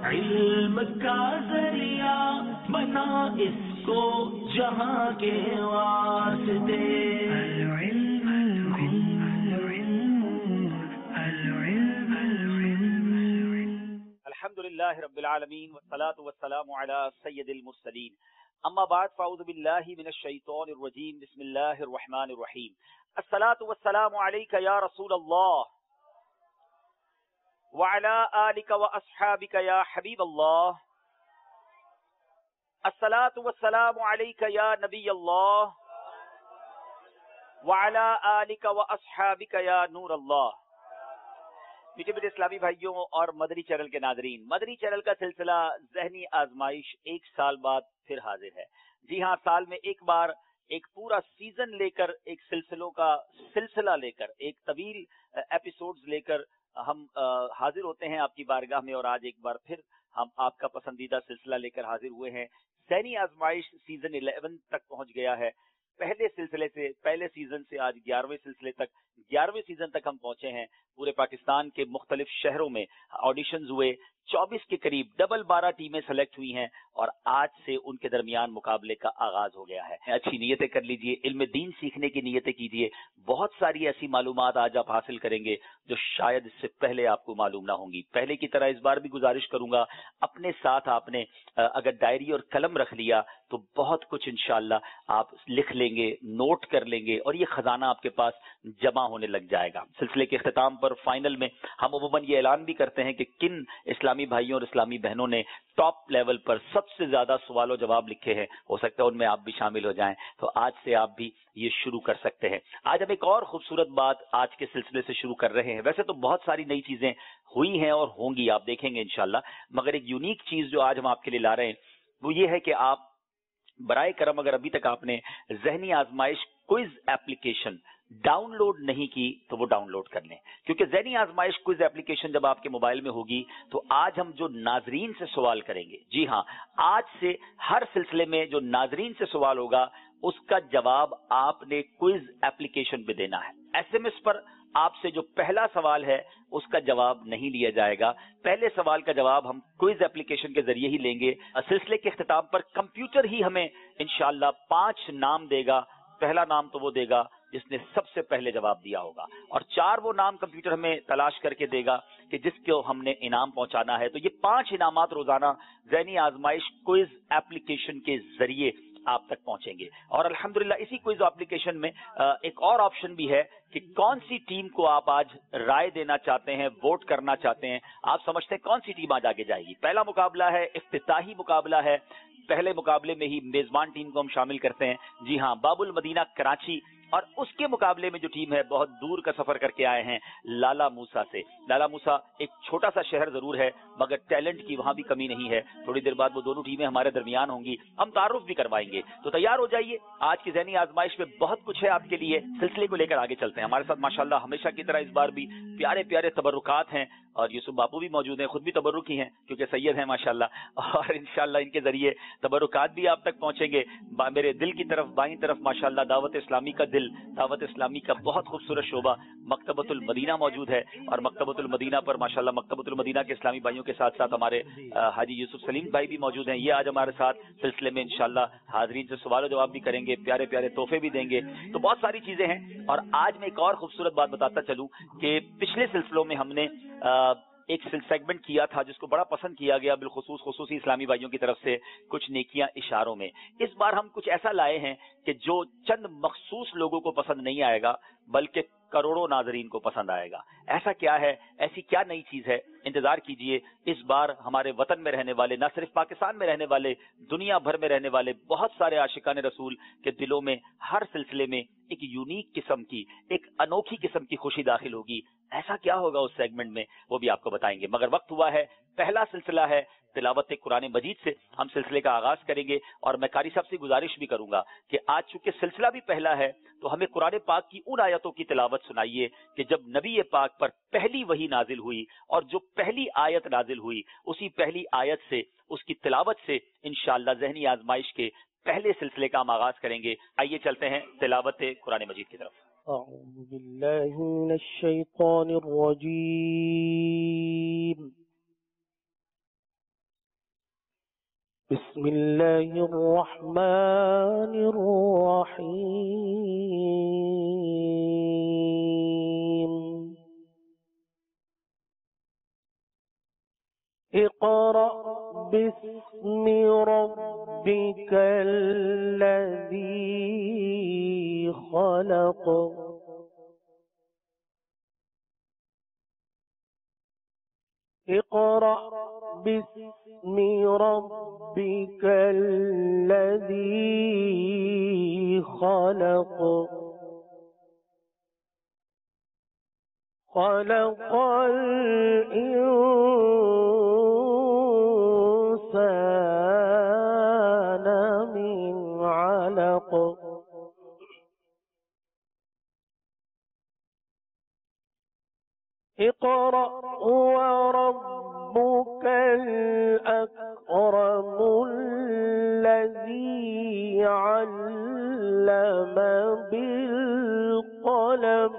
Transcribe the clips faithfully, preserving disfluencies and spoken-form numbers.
علم کا ذریعہ بنا اس کو جہاں کے واسطے. العلم العلم العلم. الحمدللہ رب العالمین والصلاة والسلام علی سید المرسلین. اما بعد فاعوذ باللہ من الشیطان الرجیم. بسم اللہ الرحمن الرحیم. الصلاة والسلام علیک یا رسول اللہ وعلی آلک واصحابک یا حبیب اللہ. الصلاة والسلام علیک یا نبی اللہ وعلی آلک واصحابک یا نور اللہ. میٹھے میٹھے اسلامی بھائیوں اور مدنی چینل کے ناظرین، مدنی چینل کا سلسلہ ذہنی آزمائش ایک سال بعد پھر حاضر ہے. جی ہاں، سال میں ایک بار ایک پورا سیزن لے کر، ایک سلسلوں کا سلسلہ لے کر، ایک طویل ایپیسوڈز لے کر ہم حاضر ہوتے ہیں آپ کی بارگاہ میں. اور آج ایک بار پھر ہم آپ کا پسندیدہ سلسلہ لے کر حاضر ہوئے ہیں. ذہنی آزمائش سیزن الیون تک پہنچ گیا ہے. پہلے سلسلے سے، پہلے سیزن سے آج گیارہویں سلسلے تک، گیارہویں سیزن تک ہم پہنچے ہیں. پورے پاکستان کے مختلف شہروں میں آڈیشنز ہوئے، چوبیس کے قریب ڈبل بارہ ٹیمیں سلیکٹ ہوئی ہیں اور آج سے ان کے درمیان مقابلے کا آغاز ہو گیا ہے. اچھی نیتیں کر لیجئے، علم دین سیکھنے کی نیتیں کیجئے. بہت ساری ایسی معلومات آج آپ حاصل کریں گے جو شاید اس سے پہلے آپ کو معلوم نہ ہوں گی. پہلے کی طرح اس بار بھی گزارش کروں گا، اپنے ساتھ آپ نے اگر ڈائری اور قلم رکھ لیا تو بہت کچھ انشاءاللہ آپ لکھ لیں گے، نوٹ کر لیں گے اور یہ خزانہ آپ کے پاس جمع ہونے لگ جائے گا. سلسلے کے اختتام پر فائنل میں ہم عموماً یہ اعلان بھی کرتے ہیں کہ کن اسلامی بھائیوں اور اسلامی بہنوں نے ٹاپ لیول پر سب سے زیادہ سوال و جواب لکھے ہیں. ہو سکتا ہے ان میں آپ بھی شامل ہو جائیں، تو آج سے آپ بھی یہ شروع کر سکتے ہیں. آج ہم ایک اور خوبصورت بات آج کے سلسلے سے شروع کر رہے ہیں. ویسے تو بہت ساری نئی چیزیں ہوئی ہیں اور ہوں گی، آپ دیکھیں گے انشاءاللہ، مگر ایک یونیک چیز جو آج ہم آپ کے لیے لا رہے ہیں وہ یہ ہے کہ آپ برائے کرم اگر ابھی تک آپ نے ذہنی آزمائش کوئز ایپلیکیشن ڈاؤن لوڈ نہیں کی تو وہ ڈاؤن لوڈ کر لیں، کیونکہ ذہنی آزمائش کوئز ایپلیکیشن جب آپ کے موبائل میں ہوگی تو آج ہم جو ناظرین سے سوال کریں گے، جی ہاں، آج سے ہر سلسلے میں جو ناظرین سے سوال ہوگا اس کا جواب آپ نے کوئز ایپلیکیشن پہ دینا ہے. ایس ایم ایس پر آپ سے جو پہلا سوال ہے اس کا جواب نہیں لیا جائے گا. پہلے سوال کا جواب ہم کوئز ایپلیکیشن کے ذریعے ہی لیں گے. سلسلے کے اختتام پر کمپیوٹر ہی ہمیں انشاءاللہ پانچ نام دے گا. پہلا نام تو وہ دے گا جس نے سب سے پہلے جواب دیا ہوگا، اور چار وہ نام کمپیوٹر ہمیں تلاش کر کے دے گا کہ جس کو ہم نے انعام پہنچانا ہے. تو یہ پانچ انعامات روزانہ ذہنی آزمائش کوئز ایپلیکیشن کے ذریعے آپ تک پہنچیں گے. اور الحمدللہ اسی کوئز ایپلیکیشن میں ایک اور آپشن بھی ہے کہ کون سی ٹیم کو آپ آج رائے دینا چاہتے ہیں، ووٹ کرنا چاہتے ہیں. آپ سمجھتے ہیں کون سی ٹیم آج آگے جائے گی؟ پہلا مقابلہ ہے، افتتاحی مقابلہ ہے. پہلے مقابلے میں ہی میزبان ٹیم کو ہم شامل کرتے ہیں. جی ہاں، باب المدینہ کراچی، اور اس کے مقابلے میں جو ٹیم ہے بہت دور کا سفر کر کے آئے ہیں لالا موسا سے. لالا موسا ایک چھوٹا سا شہر ضرور ہے مگر ٹیلنٹ کی وہاں بھی کمی نہیں ہے. تھوڑی دیر بعد وہ دونوں ٹیمیں ہمارے درمیان ہوں گی، ہم تعارف بھی کروائیں گے. تو تیار ہو جائیے، آج کی ذہنی آزمائش میں بہت کچھ ہے آپ کے لیے. سلسلے کو لے کر آگے چلتے ہیں. ہمارے ساتھ ماشاءاللہ ہمیشہ کی طرح اس بار بھی پیارے پیارے تبرکات ہیں، اور یوسف باپو بھی موجود ہیں، خود بھی تبرک ہی ہیں کیونکہ سید ہیں ماشاءاللہ، اور انشاءاللہ ان کے ذریعے تبرکات بھی آپ تک پہنچیں گے. میرے دل کی طرف، بائیں طرف ماشاءاللہ دعوت اسلامی کا دل، دعوت اسلامی کا بہت خوبصورت شعبہ مکتبۃ المدینہ موجود ہے. اور مکتبۃ المدینہ پر ماشاءاللہ مکتبۃ المدینہ کے اسلامی بھائیوں کے ساتھ ساتھ ہمارے حاجی یوسف سلیم بھائی بھی موجود ہیں. یہ آج ہمارے ساتھ سلسلے میں انشاءاللہ حاضرین سے سوال و جواب بھی کریں گے، پیارے پیارے تحفے بھی دیں گے. تو بہت ساری چیزیں ہیں. اور آج میں ایک اور خوبصورت بات بتاتا چلوں کہ پچھلے سلسلوں میں ہم نے ایک سیگمنٹ کیا تھا جس کو بڑا پسند کیا گیا، بالخصوص خصوصی اسلامی بھائیوں کی طرف سے، کچھ نیکیاں اشاروں میں. اس بار ہم کچھ ایسا لائے ہیں کہ جو چند مخصوص لوگوں کو پسند نہیں آئے گا بلکہ کروڑوں ناظرین کو پسند آئے گا. ایسا کیا ہے، ایسی کیا نئی چیز ہے؟ انتظار کیجئے. اس بار ہمارے وطن میں رہنے والے، نہ صرف پاکستان میں رہنے والے، دنیا بھر میں رہنے والے بہت سارے عاشقان رسول کے دلوں میں ہر سلسلے میں ایک یونیک قسم کی، ایک انوکھی قسم کی خوشی داخل ہوگی. ایسا کیا ہوگا اس سیگمنٹ میں وہ بھی آپ کو بتائیں گے. مگر وقت ہوا ہے، پہلا سلسلہ ہے تلاوت قرآن مجید سے ہم سلسلے کا آغاز کریں گے. اور میں قاری صاحب سے گزارش بھی کروں گا کہ آج چونکہ سلسلہ بھی پہلا ہے تو ہمیں قرآن پاک کی ان آیتوں کی تلاوت سنائیے کہ جب نبی پاک پر پہلی وحی نازل ہوئی، اور جو پہلی آیت نازل ہوئی اسی پہلی آیت سے، اس کی تلاوت سے انشاءاللہ ذہنی آزمائش کے پہلے سلسلے کا ہم آغاز کریں گے. آئیے چلتے ہیں تلاوت قرآن مجید کی طرف. اعوذ باللہ من الشیطان الرجیم. بسم الله الرحمن الرحيم اقرأ باسم ربك الذي خلق اقرأ باسم ربك الذي خلق خلق الإنسان من علق اقرأ وربك الأكرم الذي علم بالقلم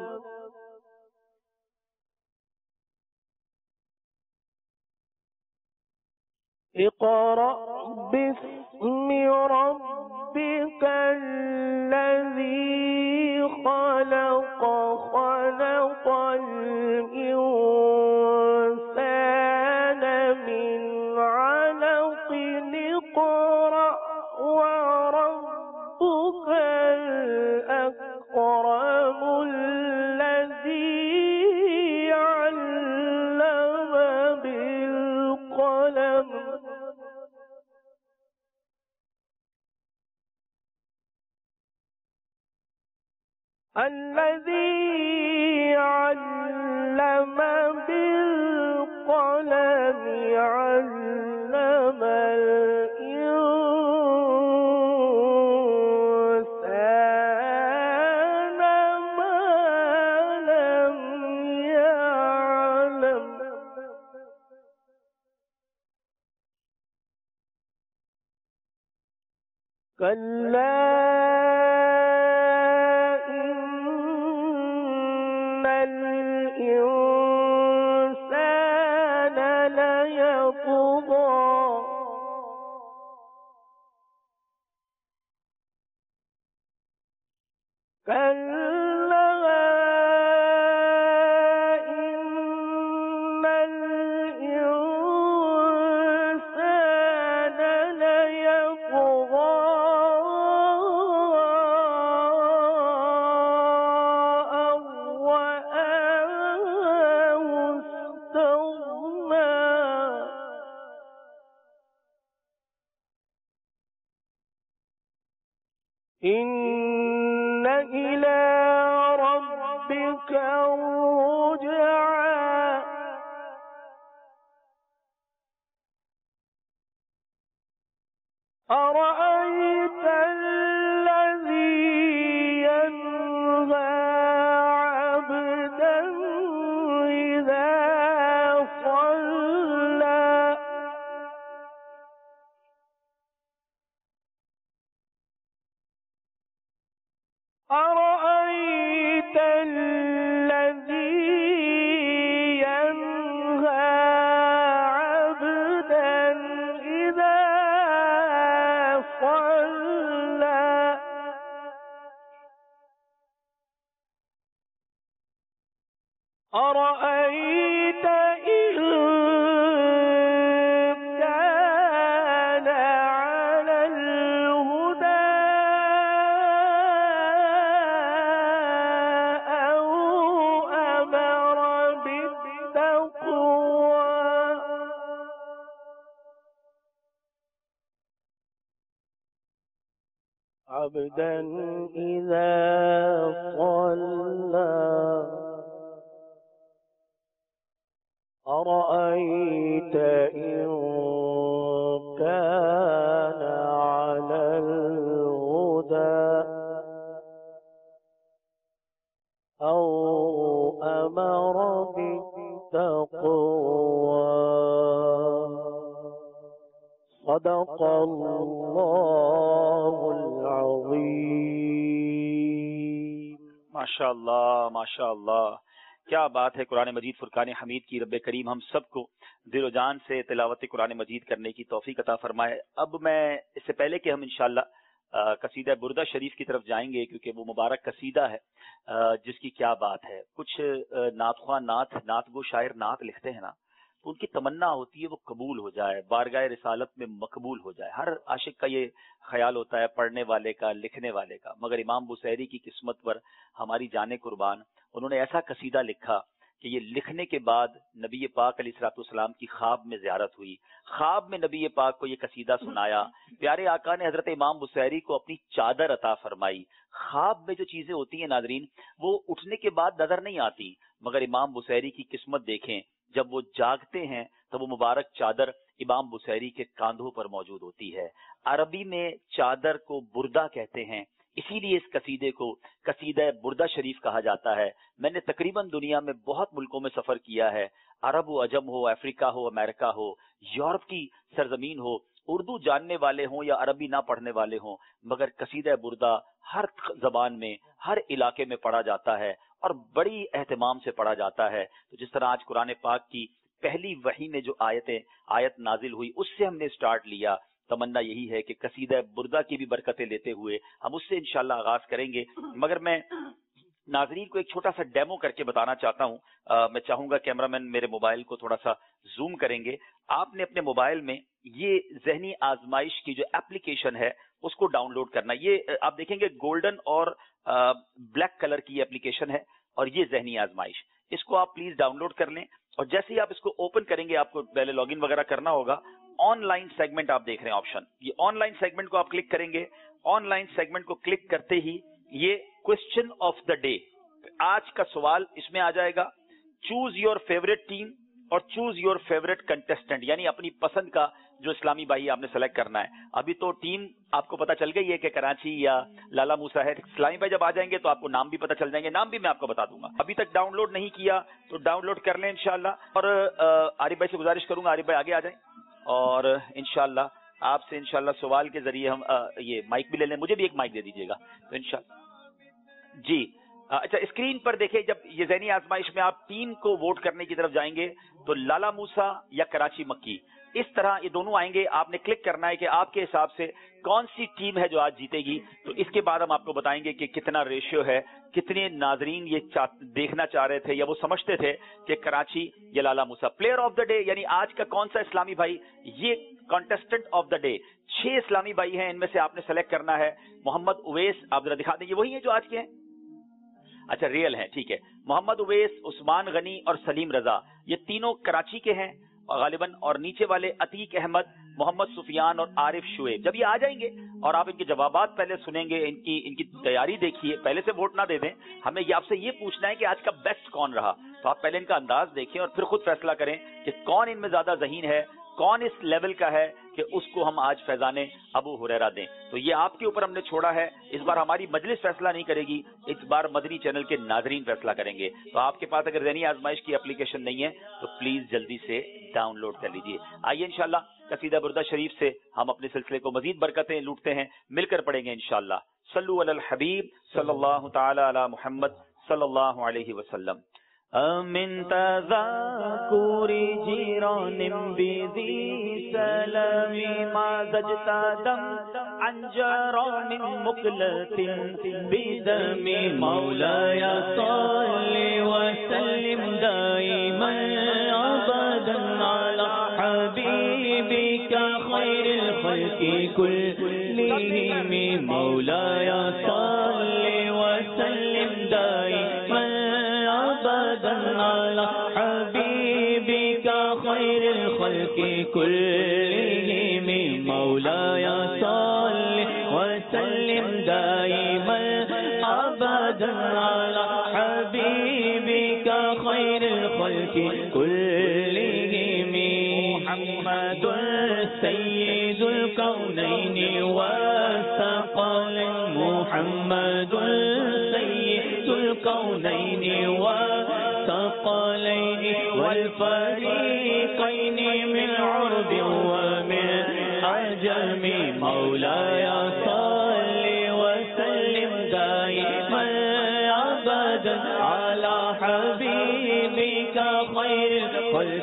اقرأ باسم ربك الذي خلق خلق الإنسان من علق اقرأ وربك الأكرم الذي علم بالقلم الذي علم بالقلم علم الإنسان ما لم يعلم كلا الإنسان ليطغى كلا إن الإنسان ليطغى إن إلى ربك الرجعى أرأيت الذي ينهى عبدا إذا صلى أرأيت الذي ينهى عبدا إذا صلى أرأيت إن كان على الهدى أو أمر بالتقوى عبدا إذا صلى أرأيت إن كان على الهدى أو أمر بالتقوى صدق الله العظيم. माशाअल्लाह माशाअल्लाह, क्या बात है। कुरान मजीद फुरकान हमीद की रब्बे करीम हम सबको दिल و जान से तिलावत कुरान मजीद करने की तौफीक अता फरमाए। अब मैं इससे पहले कि हम इंशाअल्लाह कसीदा बुर्दा शरीफ की तरफ जाएंगे, क्योंकि वो मुबारक कसीदा है जिसकी क्या बात है। कुछ नातख्वां नात नात गो शायर नात लिखते हैं ना, तो उनकी तमन्ना होती है वो कबूल हो जाए, बारगाह रिसालत में मकबूल हो जाए। हर आशिक का ये ख्याल होता है, पढ़ने वाले का, लिखने वाले का। मगर इमाम बुसैरी की किस्मत पर हमारी जाने कुर्बान, उन्होंने ऐसा कसीदा लिखा कि ये लिखने के बाद नबी पाक अलैहिस्सलाम की ख्वाब में ज़ियारत हुई, ख्वाब में नबी पाक को ये कसीदा सुनाया। प्यारे आका ने हजरत इमाम बुसैरी को अपनी चादर अता फरमाई। ख्वाब में जो चीजें होती हैं नाजरीन, वो उठने के बाद नजर नहीं आती, मगर इमाम बुसैरी की किस्मत देखें, जब वो जागते हैं तो वो मुबारक चादर इमाम बुसैरी के कांधों पर मौजूद होती है। अरबी में चादर को बुर्दा कहते हैं, इसीलिए इस कसीदे को कसीदा बुर्दा शरीफ कहा जाता है। मैंने तकरीबन दुनिया में बहुत मुल्कों में सफर किया है, अरब हो, अजम हो, अफ्रीका हो, अमेरिका हो, यूरोप की सरजमीन हो, उर्दू जानने वाले हों या अरबी ना पढ़ने वाले हों, मगर कसीदा बुर्दा हर जबान में, हर इलाके में पढ़ा जाता है और बड़ी एहतमाम से पढ़ा जाता है। तो जिस तरह आज कुरान पाक की पहली वही में जो आयतें आयत नाजिल हुई, उससे हमने स्टार्ट लिया। तमन्ना यही है कि कसीदा बुर्दा की भी बरकतें लेते हुए हम उससे इंशाल्लाह आगाज करेंगे। मगर मैं नाजरीन को एक छोटा सा डेमो करके बताना चाहता हूं। आ, मैं चाहूंगा कैमरामैन मेरे मोबाइल को थोड़ा सा जूम करेंगे। आपने अपने मोबाइल में ये ज़हनी आजमाइश की जो एप्लीकेशन है उसको डाउनलोड करना। ये आप देखेंगे गोल्डन और ब्लैक कलर की एप्लीकेशन है और ये ज़हनी आजमाइश, इसको आप प्लीज डाउनलोड कर लें। और जैसे ही आप इसको ओपन करेंगे, आपको पहले लॉगिन वगैरह करना होगा। ऑनलाइन सेगमेंट आप देख रहे हैं ऑप्शन, ये ऑनलाइन सेगमेंट को आप क्लिक करेंगे। ऑनलाइन सेगमेंट को क्लिक करते ही ये क्वेश्चन ऑफ द डे, आज का सवाल इसमें आ जाएगा। चूज योर फेवरेट टीम और चूज योर फेवरेट कंटेस्टेंट, यानी अपनी पसंद का जो इस्लामी भाई आपने सेलेक्ट करना है। अभी तो टीम आपको पता चल गई है कि कराची या लाला मूसा है। इस्लामी भाई जब आ जाएंगे तो आपको नाम भी पता चल जाएंगे, नाम भी मैं आपको बता दूंगा। अभी तक डाउनलोड नहीं किया तो डाउनलोड कर लें इंशाल्लाह। और आरिफ भाई से गुजारिश करूंगा, आरिफ भाई आगे आ जाएं और इंशाल्लाह आपसे इंशाल्लाह सवाल के जरिए हम आ, ये माइक भी ले लें, मुझे भी एक माइक दे दीजिएगा तो इंशाल्लाह जी। अच्छा, स्क्रीन पर देखिए, जब ये ज़हनी आजमाइश में आप टीम को वोट करने की तरफ जाएंगे तो लाला मूसा या कराची मक्की, इस तरह ये दोनों आएंगे। आपने क्लिक करना है कि आपके हिसाब से कौन सी टीम है जो आज जीतेगी। तो इसके बाद हम आपको बताएंगे कि कितना रेशियो है, कितने नाजरीन ये देखना चाह रहे थे या वो समझते थे कि कराची या Lala Musa. Player of the day, यानी आज का कौन सा इस्लामी भाई, ये कॉन्टेस्टेंट ऑफ द डे। छह इस्लामी भाई हैं, इनमें से आपने सेलेक्ट करना है। मोहम्मद उवैस, आप जरा दिखा दें, ये वही है जो आज के हैं? अच्छा, रियल है, ठीक है। मोहम्मद उवैस, उस्मान गनी और सलीम रजा, ये तीनों कराची के हैं गालिबन। और नीचे वाले अतीक अहमद, मोहम्मद सुफियान और आरिफ शुएब। जब ये आ जाएंगे और आप इनके जवाबात पहले सुनेंगे, इनकी इनकी तैयारी देखिए, पहले से वोट ना दे दें। हमें ये आपसे ये पूछना है कि आज का बेस्ट कौन रहा, तो आप पहले इनका अंदाज देखें और फिर खुद फैसला करें कि कौन इनमें ज्यादा ज़हीन है, कौन इस लेवल का है कि उसको हम आज फैजाने अबू हुरैरा दें। तो ये आपके ऊपर हमने छोड़ा है। इस बार हमारी मजलिस फैसला नहीं करेगी, इस बार मदनी चैनल के नाजरीन फैसला करेंगे। तो आपके पास अगर ज़हनी आजमाइश की एप्लीकेशन नहीं है तो प्लीज जल्दी से डाउनलोड कर लीजिए। आइए इंशाल्लाह कसीदा बुर्दा शरीफ से हम अपने सिलसिले को मजीद बरकतें लूटते हैं, मिलकर पढ़ेंगे इंशाल्लाह। सल्लु अलल हबीब सल्लल्लाहु तआला अला मुहम्मद सल्लल्लाहु अलैहि वसल्लम। अमिन तज़ाकुरी जीरानिम बिज़ी सलमी माज़जता दम अंजरानिम मुक़लतिन बिदमी मौलाया सल्लि व सल्लिम दाइमन अबदन अला हबीबिका खैरिल खल्क़ि कुल्लिहिम मौलाया सल्लि व सल्लिम दाइमन على حبيبك خير الخلق كلهم مولاي صل وسلم دائما أبدا على حبيبك خير الخلق كلهم محمد سيد الكونين والثقلين محمد سيد الكونين والثقلين والفريقين من عرب ومن عجم مولاي صل وسلم دائما أبدا على حبيبك خير الخلق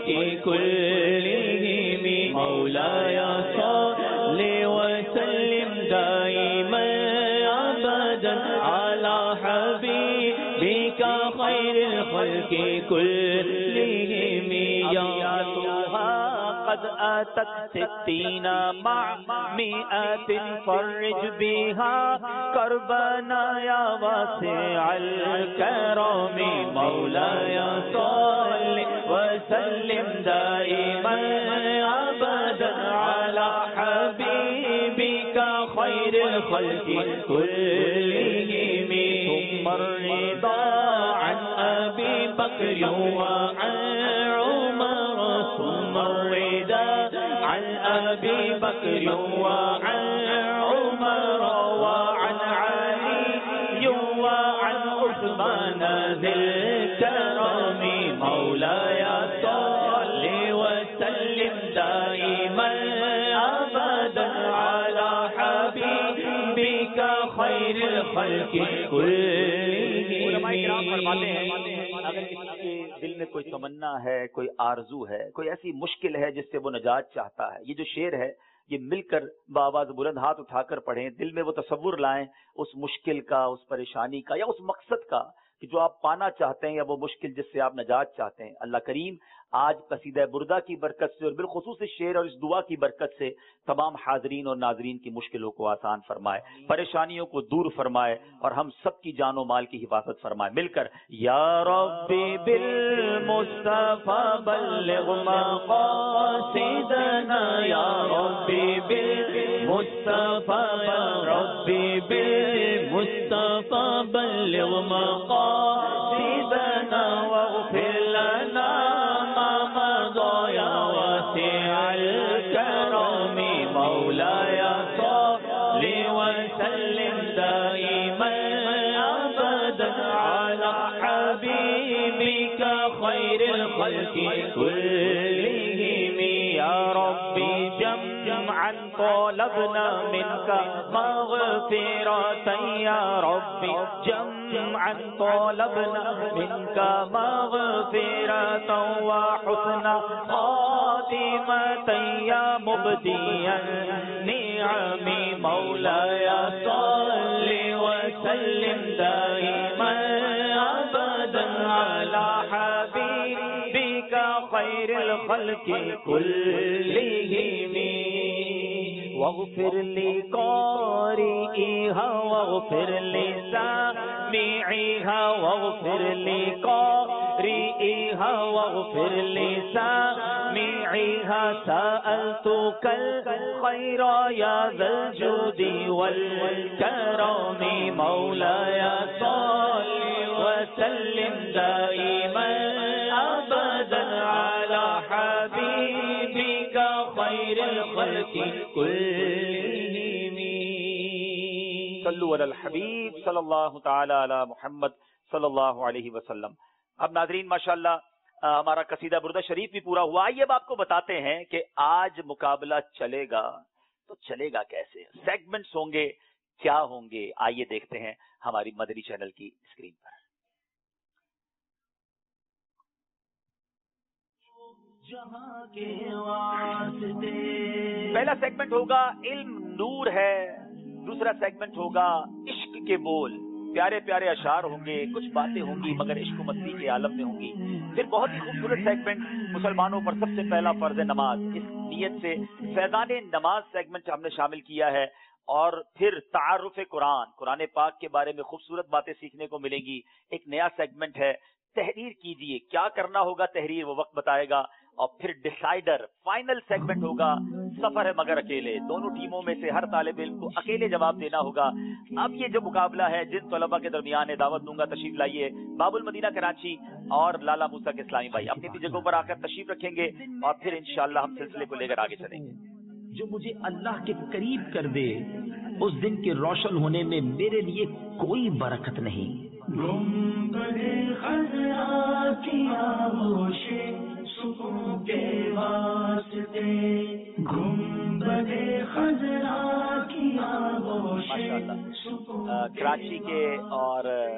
كلهم مولاي صل وسلم دائما أبدا على حبيبك خير الخلق كلهم يا قد آتت ستين مع مئة فرج بها كربنا يا واسع الكرم مولاي صل وسلم دائما أبدا على حبيبك خير الخلق كلهم ثم الرضا عن أبي بكر وعن عمر ثم الرضا عن أبي بكر وعن عمر وعن علي وعن عثمان ذي الكرم مولاي صل وسلم دائما أبدا على حبيبك خير الخلق كلهم. اگر کسی کے دل میں کوئی تمنا ہے، کوئی آرزو ہے، کوئی ایسی مشکل ہے جس سے وہ نجات چاہتا ہے، یہ جو شعر ہے یہ مل کر بآواز بلند ہاتھ اٹھا کر پڑھیں، دل میں وہ تصور لائیں اس مشکل کا، اس پریشانی کا یا اس مقصد کا کہ جو آپ پانا چاہتے ہیں یا وہ مشکل جس سے آپ نجات چاہتے ہیں. اللہ کریم آج قصیدہ بردہ کی برکت سے اور بالخصوص اس شعر اور اس دعا کی برکت سے تمام حاضرین اور ناظرین کی مشکلوں کو آسان فرمائے، پریشانیوں کو دور فرمائے اور ہم سب کی جان و مال کی حفاظت فرمائے. مل کر یا ربی بالمصطفی بلغ مقاصدنا یا ربی بالمصطفی یا ربی بالمصطفی بلغ مقاصدنا واغفر لنا ما مضى يا واسع الكرم مولاي صل وسلم دائما ابدا على حبيبك خير الخلق كلهم يا ربي جمعا طلبنا منك مغفرة يا ربي جمعا طلبنا منك مغفرة وحسن خاتمة يا مبديا نعم مولاي صل وسلم دائما أبدا على حبيبك خير الخلق كلهم واغفر لقارئها واغفر لسامعها واغفر لقارئها واغفر لسامعها سألتك الخير يا ذا الجود والكرم مولاي صل وسلم دائما أبدا على حبيبك خير الخلق كلهم. صلوا علی الحبیب صلی اللہ تعالی علی محمد صلی اللہ علیہ وسلم. اب ناظرین ماشاءاللہ ہمارا قصیدہ بردہ شریف بھی پورا ہوا. آئیے اب آپ کو بتاتے ہیں کہ آج مقابلہ چلے گا تو چلے گا کیسے، سیگمنٹس ہوں گے، کیا ہوں گے، آئیے دیکھتے ہیں ہماری مدنی چینل کی اسکرین پر. جہاں کے واسطے پہلا سیگمنٹ ہوگا علم نور ہے، دوسرا سیگمنٹ ہوگا عشق کے بول، پیارے پیارے اشعار ہوں گے، کچھ باتیں ہوں گی مگر عشق و مستی کے عالم میں ہوں گی. پھر بہت ہی خوبصورت سیگمنٹ مسلمانوں پر سب سے پہلا فرض نماز، اس نیت سے فیضان نماز سیگمنٹ ہم نے شامل کیا ہے. اور پھر تعارف قرآن، قرآن پاک کے بارے میں خوبصورت باتیں سیکھنے کو ملیں گی. ایک نیا سیگمنٹ ہے تحریر کیجئے، کیا کرنا ہوگا تحریر وہ وقت بتائے گا. اور پھر ڈیسائیڈر فائنل سیگمنٹ ہوگا سفر ہے مگر اکیلے، دونوں ٹیموں میں سے ہر طالب علم کو اکیلے جواب دینا ہوگا. اب یہ جو مقابلہ ہے جن طلباء کے درمیان ہے دعوت دوں گا تشریف لائیے، باب المدینہ کراچی اور لالا موسیٰ کے اسلامی بھائی اپنی اپنی جگہوں پر آ کر تشریف رکھیں گے اور پھر انشاءاللہ ہم سلسلے کو لے کر آگے چلیں گے. جو مجھے اللہ کے قریب کر دے اس دن کے روشن ہونے میں میرے لیے کوئی برکت نہیں. گنبدِ خضرا کی آغوش سکون کے واسطے، گنبدِ خضرا کی آغوش سکون. کراچی کے اور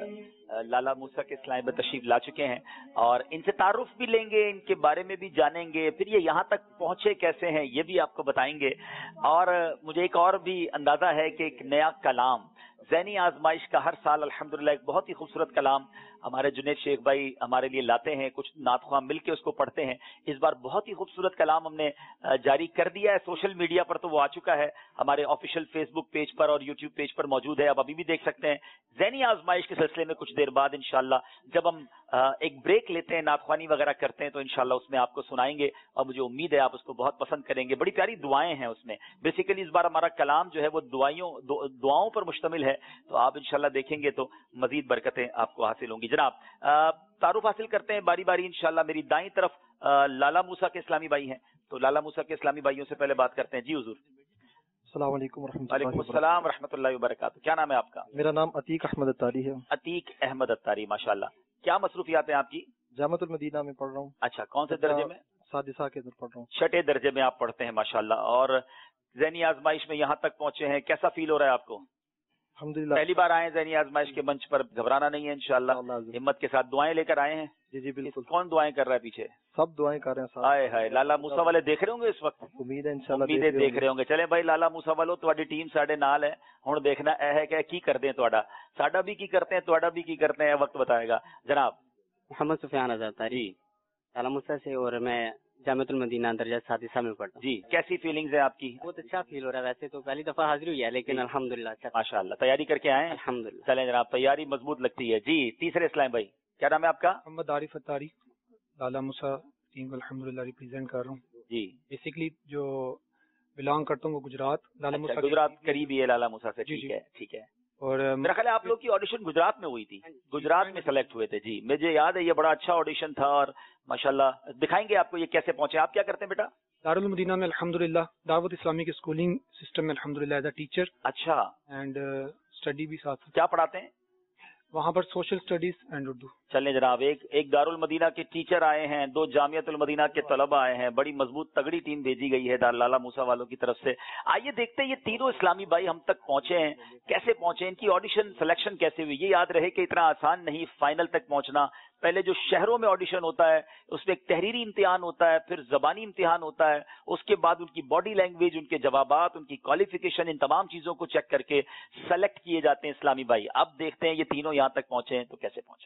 लाला मूसा के इस्लाम में तशरीफ ला चुके हैं और इनसे तारुफ भी लेंगे, इनके बारे में भी जानेंगे, फिर ये यहाँ तक पहुंचे कैसे हैं ये भी आपको बताएंगे। और मुझे एक और भी अंदाजा है कि एक नया कलाम ज़हनी आजमाइश का हर साल अल्हम्दुलिल्लाह एक बहुत ही खूबसूरत कलाम हमारे जुनैद शेख भाई हमारे लिए लाते हैं, कुछ नातख़्वाह मिलके उसको पढ़ते हैं। इस बार बहुत ही खूबसूरत कलाम हमने जारी कर दिया है, सोशल मीडिया पर तो वो आ चुका है, हमारे ऑफिशियल फेसबुक पेज पर और यूट्यूब पेज पर मौजूद है, आप अभी भी देख सकते हैं। ज़हनी आजमाइश के सिलसिले में कुछ देर बाद इंशाअल्लाह जब हम एक ब्रेक लेते हैं, नातख़्वानी वगैरह करते हैं, तो इंशाअल्लाह उसमें आपको सुनाएंगे और मुझे उम्मीद है आप उसको बहुत पसंद करेंगे। बड़ी प्यारी दुआएं हैं उसमें। बेसिकली इस बार हमारा कलाम जो है वो दुआओं दुआओं पर मुश्तमिल है, तो आप इंशाअल्लाह देखेंगे तो मजीद बरकतें आपको हासिल होंगी। जनाब तारुफ हासिल करते हैं बारी बारी इंशाअल्लाह। मेरी दाईं तरफ आ, लाला मूसा के इस्लामी भाई हैं, तो लाला मूसा के इस्लामी भाइयों से पहले बात करते हैं। जी हुजूर। अस्सलाम वालेकुम वालेकुम रहमतुल्लाहि व बरकातुहू। क्या नाम है आपका? मेरा नाम अतीक अहमद अत्तारी है। अतीक अहमद अत्तारी, माशाल्लाह। क्या मसरूफियात है आपकी? जामतुल मदीना में पढ़ रहा हूँ। अच्छा, कौन से दर्जे में? सादिसा के अंदर पढ़ रहा हूँ। छठे दर्जे में आप पढ़ते हैं, माशाल्लाह। और ज़हनी आजमाइश में यहाँ तक पहुंचे हैं, कैसा फील हो रहा है आपको? अल्हम्दुलिल्लाह। पहली बार आए हैं ज़हनी आजमाइश के मंच पर, घबराना नहीं है इंशाअल्लाह, हिम्मत के साथ दुआएं लेकर आए हैं। जी जी बिल्कुल। कौन दुआएं कर रहा है पीछे? सब दुआएं कर रहे हैं। हाय हाय, लाला मूसा वाले देख रहे होंगे इस वक्त? उम्मीद है इंशाअल्लाह उम्मीदें देख रहे होंगे। चले भाई लाला मूसा वालों, ਤੁਹਾਡੀ टीम साडे नाल है, हुण देखना ए है कि की करदे हैं ਤੁਹਾਡਾ, साडा भी की करते हैं, ਤੁਹਾਡਾ भी की करते हैं, वक्त बताएगा। जनाब मोहम्मद सुफियान आजाद जी, लाला मूसा से, और मैं जामिअतुल मदीना दर्जा सादिसा में पढ़ता हूँ। जी, कैसी फीलिंग्स है आपकी? बहुत अच्छा फील हो रहा है। वैसे तो पहली दफा हाजिर हुई है, लेकिन अल्हम्दुलिल्लाह अच्छा। माशाअल्लाह, तैयारी करके आए हैं? अल्हम्दुलिल्लाह। चलें जनाब, तैयारी मजबूत लगती है। जी, तीसरे इस्लाम भाई, क्या नाम है आपका? मोहम्मद आरिफ अत्तारी, लाला मूसा टीम को अल्हम्दुलिल्लाह रिप्रेजेंट कर रहा हूँ। जी, बेसिकली जो बिलोंग करता हूँ वो गुजरात, लाला अच्छा, मूसा गुजरात करीब ही है लाला मूसा से। जी, ठीक जी। है, ठीक है। और मेरा ख्याल है आप लोग की ऑडिशन गुजरात में हुई थी, गुजरात में सेलेक्ट हुए थे। जी, मुझे याद है, ये बड़ा अच्छा ऑडिशन था और माशाल्लाह दिखाएंगे आपको ये कैसे पहुंचे। आप क्या करते हैं बेटा? दारुल मदीना में अल्हम्दुलिल्लाह दावत इस्लामी के स्कूलिंग सिस्टम में अल्हम्दुलिल्लाह एज अ टीचर अच्छा, एंड स्टडी भी साथ क्या पढ़ाते हैं वहाँ पर? Social studies and Urdu. चलें जनाब, एक एक दारुल मदीना के टीचर आए हैं, दो जामियतुल मदीना के तलबा आए हैं, बड़ी मजबूत तगड़ी टीम भेजी गई है दार लाला मूसा वालों की तरफ से। आइए देखते हैं ये तीनों इस्लामी भाई हम तक पहुंचे हैं, कैसे पहुंचे, इनकी ऑडिशन सिलेक्शन कैसे हुई। ये याद रहे कि इतना आसान नहीं फाइनल तक पहुंचना। पहले जो शहरों में ऑडिशन होता है उसमें एक तहरीरी इम्तिहान होता है, फिर जबानी इम्तिहान होता है, उसके बाद उनकी बॉडी लैंग्वेज, उनके जवाबात, उनकी क्वालिफिकेशन, इन तमाम चीजों को चेक करके सेलेक्ट किए जाते हैं इस्लामी भाई। अब देखते हैं ये तीनों यहाँ तक पहुंचे हैं तो कैसे पहुंचे।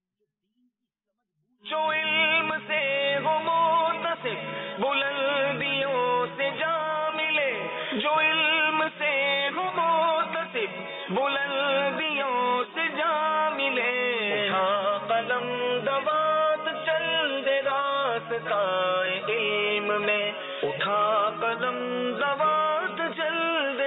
जो इल्म से हो मुत्तसिफ बुलंदियों से जा मिले, जो इल्म से हो मुत्तसिफ बुलंदियों से जा मिले, हाँ कलम दवात चल दे रास्ताए इल्म में, उठा कलम दवात चल दे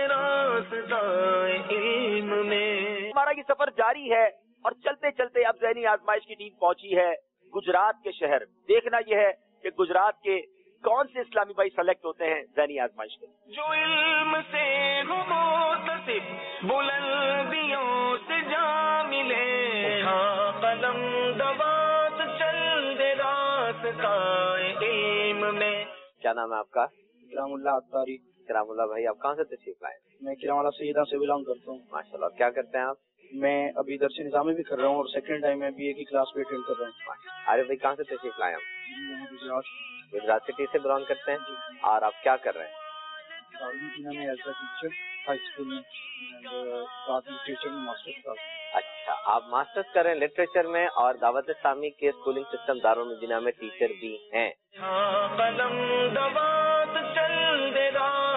रास्ताए इल्म में। हमारा ये सफर जारी है और चलते चलते अब ज़हनी आजमाइश की टीम पहुंची है गुजरात के शहर। देखना यह है कि गुजरात के कौन से इस्लामी भाई सेलेक्ट होते हैं ज़हनी आजमाइश के। जो इल्म से हो मुत्तसिफ बुलंदियों से जा मिले, हाँ कलम दवात चल दे रास्ताए इल्म में। क्या नाम है आपका? किरामुल्लाह अत्तारी। किरामुल्लाह भाई, आप कहाँ से तशरीफ लाए? मैं किरामुल्लाह सईदा से बिलोंग करता हूँ। माशाल्लाह, क्या करते हैं आप? मैं अभी दरस निज़ामी भी कर रहा हूँ और सेकंड टाइम मैं बीए की क्लास भी अटेंड कर रहा हूँ। अरे भाई, कहाँ से तशरीफ लाए हम? गुजरात गुजरात सिटी से बिलोंग करते हैं। और आप क्या कर रहे हैं? में as a teacher high school में, साथ में टीचर में मास्टर्स का। अच्छा, आप मास्टर्स कर रहे हैं लिटरेचर में और दावत इस्लामी के स्कूलिंग सिस्टम दारुल मदीना में टीचर भी हैं। हाँ कलम दवात चल दे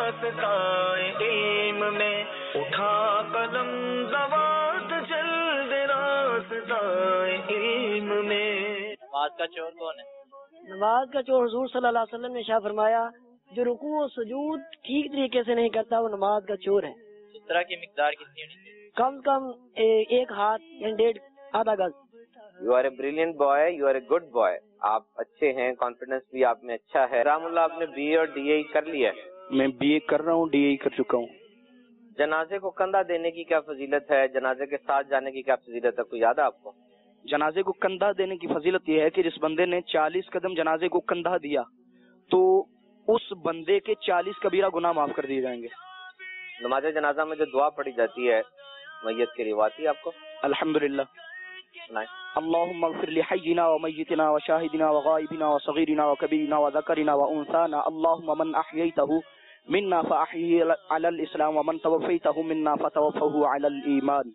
रास्ताए इल्म में, उठा कलम दवात चल दे रास्ताए इल्म में। नमाज का चोर कौन है? नमाज का चोर हुजूर सल्लल्लाहु अलैहि वसल्लम ने शाह फरमाया, जो रुकू और सुजूद ठीक तरीके से नहीं करता वो नमाज का चोर है। सुतरा की मिकदार कितनी होनी चाहिए? कम से कम ए, एक हाथ या डेढ़ आधा गज। You are a brilliant boy, you are a good boy. आप अच्छे हैं, कॉन्फिडेंस भी आप में अच्छा है। रामुल्लाह, आपने बीए और डीए कर लिया है? मैं बीए कर रहा हूँ, डीए कर चुका हूँ। जनाजे को कंधा देने की क्या फजीलत है? जनाजे के साथ जाने की क्या फजीलत है? कोई याद है आपको? जनाजे को कंधा देने की फजीलत यह है कि जिस बंदे ने चालीस कदम जनाजे को कंधा दिया तो उस बंदे के चालीस कबीरा गुनाह माफ कर दिए जाएंगे। नमाज जनाजा में जो दुआ पढ़ी जाती है मैयत के लिए, आती है आपको? अल्हम्दुलिल्लाह। اللهم اغفر لحينا وميتنا وشاهدنا وغائبنا وصغيرنا وكبيرنا وذكرنا وأنثانا. اللهم من أحييته منا فأحيه على الإسلام ومن توفيته منا فتوفه على الإيمان.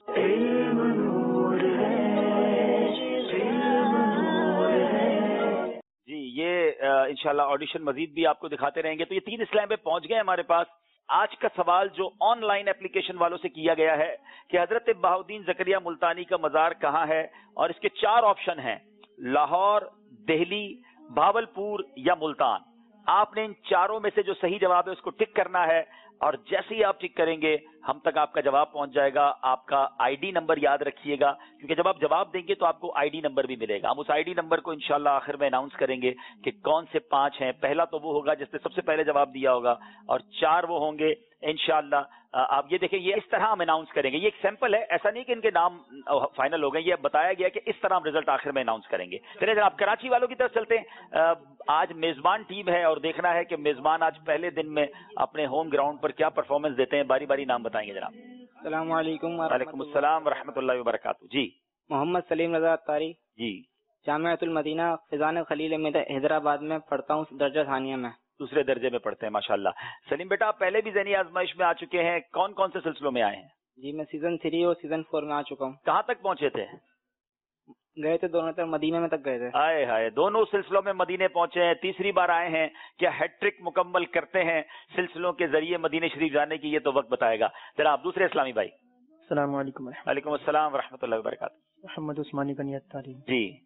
جی یہ انشاءاللہ آڈیشن مزید بھی آپ کو دکھاتے رہیں گے. تو یہ تین اسلام پہ پہنچ گئے ہمارے پاس. آج کا سوال جو آن لائن اپلیکیشن والوں سے کیا گیا ہے کہ حضرت بہاؤدین زکریا ملتانی کا مزار کہاں ہے، اور اس کے چار آپشن ہیں: لاہور، دہلی، بھاولپور یا ملتان. آپ نے ان چاروں میں سے جو صحیح جواب ہے اس کو ٹک کرنا ہے، اور جیسے ہی آپ ٹک کریں گے ہم تک آپ کا جواب پہنچ جائے گا. آپ کا آئی ڈی نمبر یاد رکھیے گا، کیونکہ جب آپ جواب دیں گے تو آپ کو آئی ڈی نمبر بھی ملے گا. ہم اس آئی ڈی نمبر کو انشاءاللہ آخر میں اناؤنس کریں گے کہ کون سے پانچ ہیں. پہلا تو وہ ہوگا جس نے سب سے پہلے جواب دیا ہوگا، اور چار وہ ہوں گے انشاءاللہ. آپ یہ دیکھیں، یہ اس طرح ہم اناؤنس کریں گے. یہ ایک سیمپل ہے، ایسا نہیں کہ ان کے نام فائنل ہو گئے. یہ بتایا گیا کہ اس طرح ہم رزلٹ آخر میں اناؤنس کریں گے. چلیے جناب کراچی والوں کی طرف چلتے ہیں. آج میزبان ٹیم ہے اور دیکھنا ہے کہ میزبان آج پہلے دن میں اپنے ہوم گراؤنڈ پر کیا پرفارمنس دیتے ہیں. باری باری نام بتائیں گے جناب. السلام علیکم. وعلیکم السلام ورحمۃ اللہ وبرکاتہ. جی محمد سلیم رضا اتاری، جی جامعۃ المدینہ فیضان خلیل میں حیدرآباد میں پڑھتا ہوں، درجہ ثانیہ میں. دوسرے درجے میں پڑھتے ہیں ماشاءاللہ. سلیم بیٹا آپ پہلے بھی ذہنی آزمائش میں آ چکے ہیں، کون کون سے سلسلوں میں آئے ہیں؟ جی میں سیزن تھری اور سیزن فور میں آ چکا ہوں. کہاں تک پہنچے تھے؟ گئے تھے دونوں تک، مدینہ میں تک گئے تھے. آئے ہائے، دونوں سلسلوں میں مدینے پہنچے ہیں. تیسری بار آئے ہیں. کیا ہیٹ ٹرک مکمل کرتے ہیں سلسلوں کے ذریعے مدینے شریف جانے کی؟ یہ تو وقت بتائے گا. جناب دوسرے اسلامی بھائی. السلام علیکم. وعلیکم السلام ورحمۃ اللہ وبرکاتہ. محمد عثمانی کنیت تعلیم.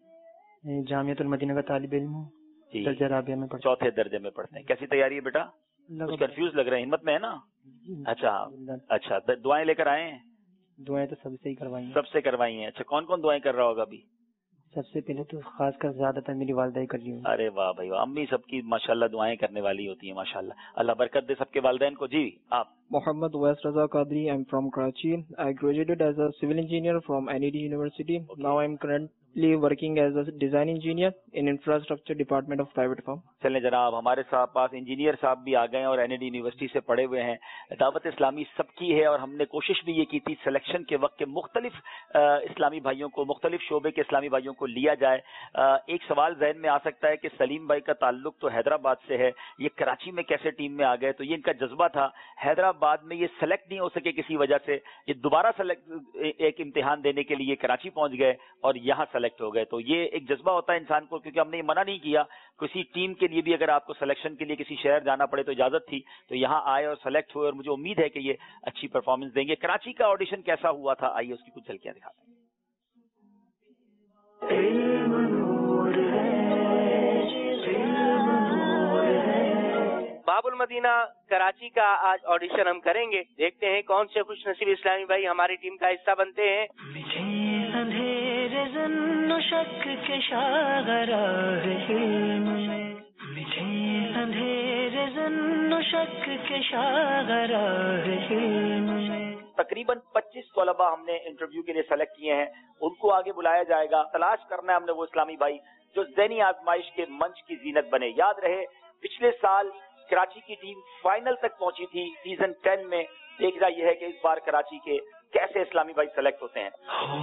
جی جامعۃ المدینہ کا طالب علم ہوں، جی درجہ رابعہ میں پڑھتا چوتھے درجے میں پڑھتے ہیں. کیسی تیاری ہے بیٹا؟ کچھ کنفیوز لگ رہے ہیں، ہمت میں ہے نا؟ اچھا اچھا، دعائیں لے کر آئے ہیں؟ دعائیں تو سب سے ہی کروائی ہیں. سب سے کروائی ہیں. اچھا کون کون دعائیں کر رہا ہوگا ابھی؟ سب سے پہلے تو خاص کر زیادہ تر میری والدہ ہی کر لی ہوں. ارے واہ بھائی واہ، امی سب کی ماشاءاللہ دعائیں کرنے والی ہوتی ہیں ماشاءاللہ. اللہ برکت دے سب کے والدین کو. جی آپ. محمد ویس رضا Qadri. I am from Karachi. I graduated as a civil engineer from N E D University. Okay. Now I am currently working as a design engineer in infrastructure department of private firm. چلیں جناب، ہمارے ساتھ پاس engineer صاحب بھی آ گئے ہیں اور N E D university سے پڑھے ہوئے ہیں. دعوت اسلامی سب کی ہے، اور ہم نے کوشش بھی یہ کی تھی سلیکشن کے وقت کہ مختلف اسلامی بھائیوں کو، مختلف شعبے کے اسلامی بھائیوں کو لیا جائے. ایک سوال ذہن میں آ سکتا ہے کہ سلیم بھائی کا تعلق تو حیدرآباد سے ہے، یہ کراچی میں کیسے ٹیم میں آ گئے؟ تو یہ ان کا جذبہ تھا. حیدرآباد میں یہ سلیکٹ نہیں ہو سکے کسی وجہ سے، یہ دوبارہ سلیکٹ ایک امتحان دینے کے لیے کراچی پہنچ گئے اور یہاں سلیکٹ ہو گئے. تو یہ ایک جذبہ ہوتا ہے انسان کو، کیونکہ ہم نے یہ منع نہیں کیا کسی ٹیم کے لیے بھی اگر آپ کو سلیکشن کے لیے کسی شہر جانا پڑے تو اجازت تھی. تو یہاں آئے اور سلیکٹ ہوئے، اور مجھے امید ہے کہ یہ اچھی پرفارمنس دیں گے. کراچی کا آڈیشن کیسا ہوا تھا؟ آئیے اس کی کچھ جھلکیاں دکھاتے ہیں. باب المدینہ کراچی کا آج آڈیشن ہم کریں گے. دیکھتے ہیں کون سے خوش نصیب اسلامی بھائی ہماری ٹیم کا حصہ بنتے ہیں. اندھیرے ظن و شک کے شاغراہ علم میں، اندھیرے ظن و شک کے شاغراہ علم میں. تقریباً پچیس طلباء ہم نے انٹرویو کے لیے سلیکٹ کیے ہیں. ان کو آگے بلایا جائے گا. تلاش کرنا ہے ہم نے وہ اسلامی بھائی جو ذہنی آزمائش کے منچ کی زینت بنے. یاد رہے پچھلے سال کراچی کی ٹیم فائنل تک پہنچی تھی سیزن ٹین میں. دیکھ رہا یہ ہے کہ اس بار کراچی کے کیسے اسلامی بھائی سلیکٹ ہوتے ہیں.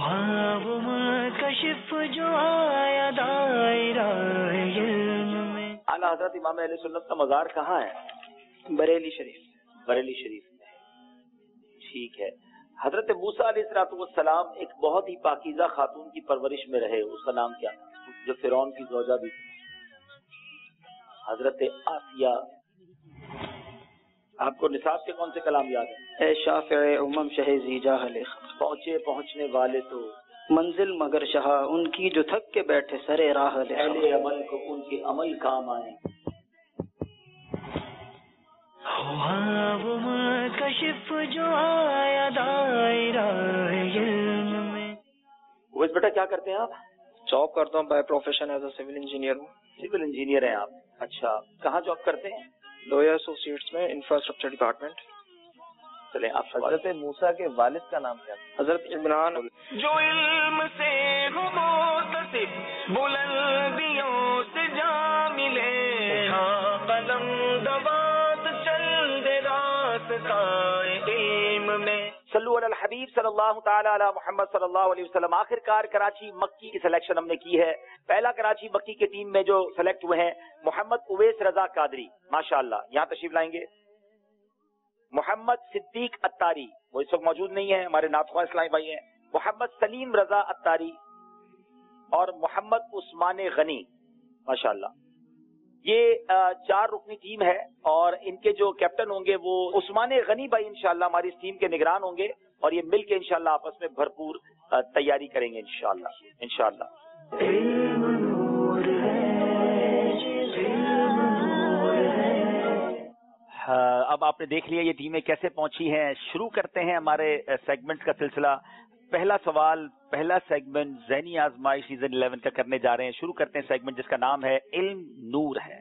اعلیٰ حضرت امام اہل سنت کا مزار کہاں ہے؟ بریلی شریف. بریلی شریف میں. ٹھیک ہے. حضرت موسیٰ علیہ الصلوۃ والسلام ایک بہت ہی پاکیزہ خاتون کی پرورش میں رہے، اس کا نام کیا جو فرعون کی زوجہ بھی تھی؟ حضرت آسیہ. آپ کو نصاب کے کون سے کلام یاد ہیں؟ اے شافع امم شہزی جاہل پہنچے پہنچنے والے تو منزل مگر شہا، ان کی جو تھک کے بیٹھے سرے راہ لے، اہل عمل کو ان کے عمل کام آئے. کشف جو آیا دائرہ علم میں. ویس بیٹا کیا کرتے ہیں آپ؟ جاب کرتا ہوں by profession as a civil engineer ہوں. سول انجینئر ہیں آپ؟ اچھا کہاں جاب کرتے ہیں؟ لویا ایسوسیٹس میں انفراسٹرکچر ڈپارٹمنٹ. چلیں آپ. حضرت موسیٰ کے والد کا نام کیا؟ حضرت عمران. جو علم سے ہو متصف بلندیوں سے جا ملے، قلم دوات چل دے راستہ علم میں. صلو علی الحبیب صلی اللہ تعالی علی محمد صلی اللہ علیہ وسلم. آخر کار کراچی مکی کی سلیکشن ہم نے کی ہے. پہلا کراچی مکی کی ٹیم میں جو سلیکٹ ہوئے ہیں محمد اویس رضا قادری, ماشاءاللہ یہاں تشریف لائیں گے. محمد صدیق اتاری, وہ اس وقت موجود نہیں ہے, ہمارے ناتخواں اسلامی بھائی ہیں. محمد سلیم رضا اتاری اور محمد عثمان غنی, ماشاءاللہ. یہ چار رکنی ٹیم ہے اور ان کے جو کیپٹن ہوں گے وہ عثمان غنی بھائی انشاءاللہ ہماری اس ٹیم کے نگران ہوں گے, اور یہ مل کے انشاءاللہ آپس میں بھرپور تیاری کریں گے انشاءاللہ انشاءاللہ. اب آپ نے دیکھ لیا یہ ٹیمیں کیسے پہنچی ہیں. شروع کرتے ہیں ہمارے سیگمنٹ کا سلسلہ. پہلا سوال, پہلا سیگمنٹ ذہنی آزمائش سیزن الیون کا کرنے جا رہے ہیں. شروع کرتے ہیں سیگمنٹ جس کا نام ہے علم نور ہے.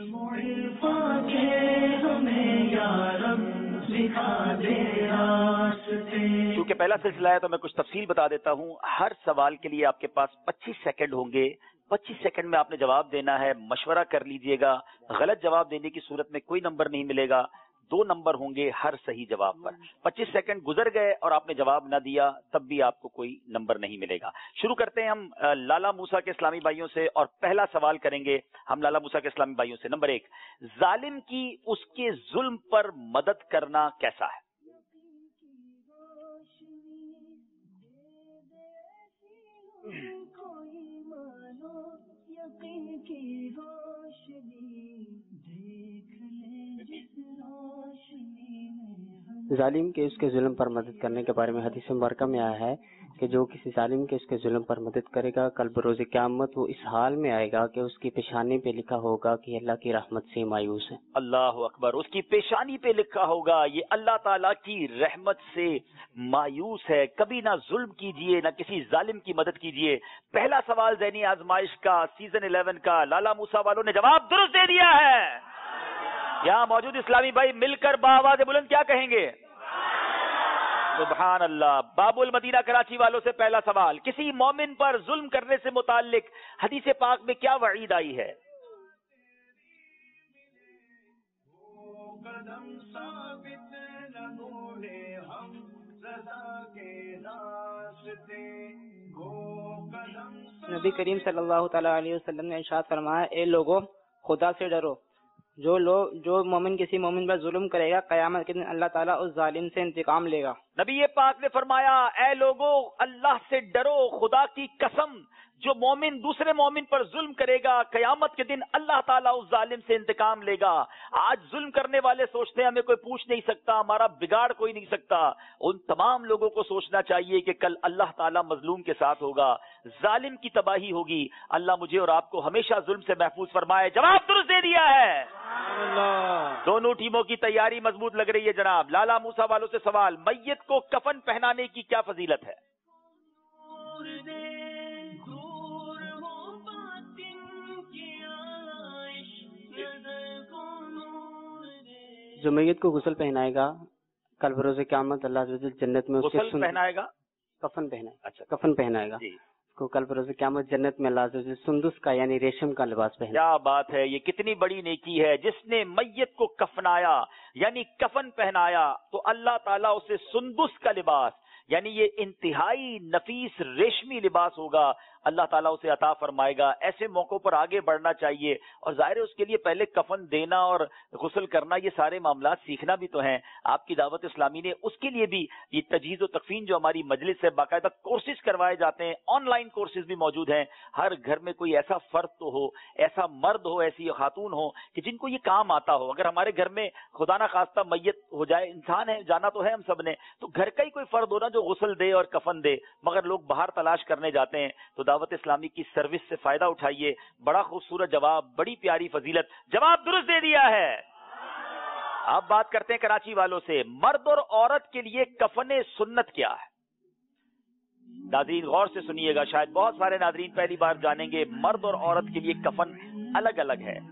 کیونکہ پہلا سلسلہ ہے تو میں کچھ تفصیل بتا دیتا ہوں. ہر سوال کے لیے آپ کے پاس پچیس سیکنڈ ہوں گے. پچیس سیکنڈ میں آپ نے جواب دینا ہے. مشورہ کر لیجئے گا. غلط جواب دینے کی صورت میں کوئی نمبر نہیں ملے گا. دو نمبر ہوں گے ہر صحیح جواب پر. پچیس سیکنڈ گزر گئے اور آپ نے جواب نہ دیا تب بھی آپ کو کوئی نمبر نہیں ملے گا. شروع کرتے ہیں ہم لالا موسیٰ کے اسلامی بھائیوں سے, اور پہلا سوال کریں گے ہم لالا موسیٰ کے اسلامی بھائیوں سے. نمبر ایک, ظالم کی اس کے ظلم پر مدد کرنا کیسا ہے؟ ظالم کے اس کے ظلم پر مدد کرنے کے بارے میں حدیث مبارکہ میں آیا ہے کہ جو کسی ظالم کے اس کے ظلم پر مدد کرے گا کل بروز قیامت وہ اس حال میں آئے گا کہ اس کی پیشانی پہ لکھا ہوگا کہ اللہ کی رحمت سے مایوس ہے. اللہ اکبر. اس کی پیشانی پہ لکھا ہوگا یہ اللہ تعالیٰ کی رحمت سے مایوس ہے. کبھی نہ ظلم کیجئے, نہ کسی ظالم کی مدد کیجئے. پہلا سوال ذہنی آزمائش کا سیزن الیون کا لالا موسیٰ والوں نے جواب درست دے دیا ہے. یہاں موجود اسلامی بھائی مل کر بآواز بلند کیا کہیں گے؟ سبحان اللہ. باب المدینہ کراچی والوں سے پہلا سوال, کسی مومن پر ظلم کرنے سے متعلق حدیث پاک میں کیا وعید آئی ہے؟ نبی کریم صلی اللہ تعالی علیہ وسلم نے ارشاد فرمایا, اے لوگو خدا سے ڈرو. جو لوگ جو مومن کسی مومن پر ظلم کرے گا قیامت کے دن اللہ تعالیٰ اس ظالم سے انتقام لے گا. نبی پاک نے فرمایا, اے لوگو اللہ سے ڈرو, خدا کی قسم جو مومن دوسرے مومن پر ظلم کرے گا قیامت کے دن اللہ تعالیٰ اس ظالم سے انتقام لے گا. آج ظلم کرنے والے سوچتے ہیں ہمیں کوئی پوچھ نہیں سکتا, ہمارا بگاڑ کوئی نہیں سکتا. ان تمام لوگوں کو سوچنا چاہیے کہ کل اللہ تعالیٰ مظلوم کے ساتھ ہوگا, ظالم کی تباہی ہوگی. اللہ مجھے اور آپ کو ہمیشہ ظلم سے محفوظ فرمائے. جواب درست دے دیا ہے. دونوں ٹیموں کی تیاری مضبوط لگ رہی ہے جناب. لالا موسیٰ والوں سے سوال, میت کو کفن پہنانے کی کیا فضیلت ہے؟ جو میت کو غسل پہنائے گا کل بروز قیامت اللہ عز و جل جنت میں اس کے غسل پہنائے گا, کفن پہنائے گا. اچھا کفن پہنائے گا جی. اس کو کل بروز قیامت جنت میں اللہ عز و جل سندس کا یعنی ریشم کا لباس پہنا. کیا بات ہے, یہ کتنی بڑی نیکی ہے. جس نے میت کو کفنایا یعنی کفن پہنایا تو اللہ تعالیٰ اسے سندس کا لباس یعنی یہ انتہائی نفیس ریشمی لباس ہوگا اللہ تعالیٰ اسے عطا فرمائے گا. ایسے موقعوں پر آگے بڑھنا چاہیے, اور ظاہر ہے اس کے لیے پہلے کفن دینا اور غسل کرنا یہ سارے معاملات سیکھنا بھی تو ہیں. آپ کی دعوت اسلامی نے اس کے لیے بھی یہ تجہیز و تکفین جو ہماری مجلس سے باقاعدہ کورسز کروائے جاتے ہیں, آن لائن کورسز بھی موجود ہیں. ہر گھر میں کوئی ایسا فرد تو ہو, ایسا مرد ہو, ایسی خاتون ہو کہ جن کو یہ کام آتا ہو. اگر ہمارے گھر میں خدا نہ خواستہ میت ہو جائے, انسان ہے جانا تو ہے ہم سب نے, تو گھر کا ہی کوئی فرد ہو نا جو غسل دے اور کفن دے, مگر لوگ باہر تلاش کرنے جاتے ہیں. تو دعوت اسلامی کی سروس سے فائدہ اٹھائیے. بڑا خوبصورت جواب, بڑی پیاری فضیلت, جواب درست دے دیا ہے. اب بات کرتے ہیں کراچی والوں سے, مرد اور عورت کے لیے کفن سنت کیا ہے؟ ناظرین غور سے سنیے گا, شاید بہت سارے ناظرین پہلی بار جانیں گے مرد اور عورت کے لیے کفن الگ الگ ہے.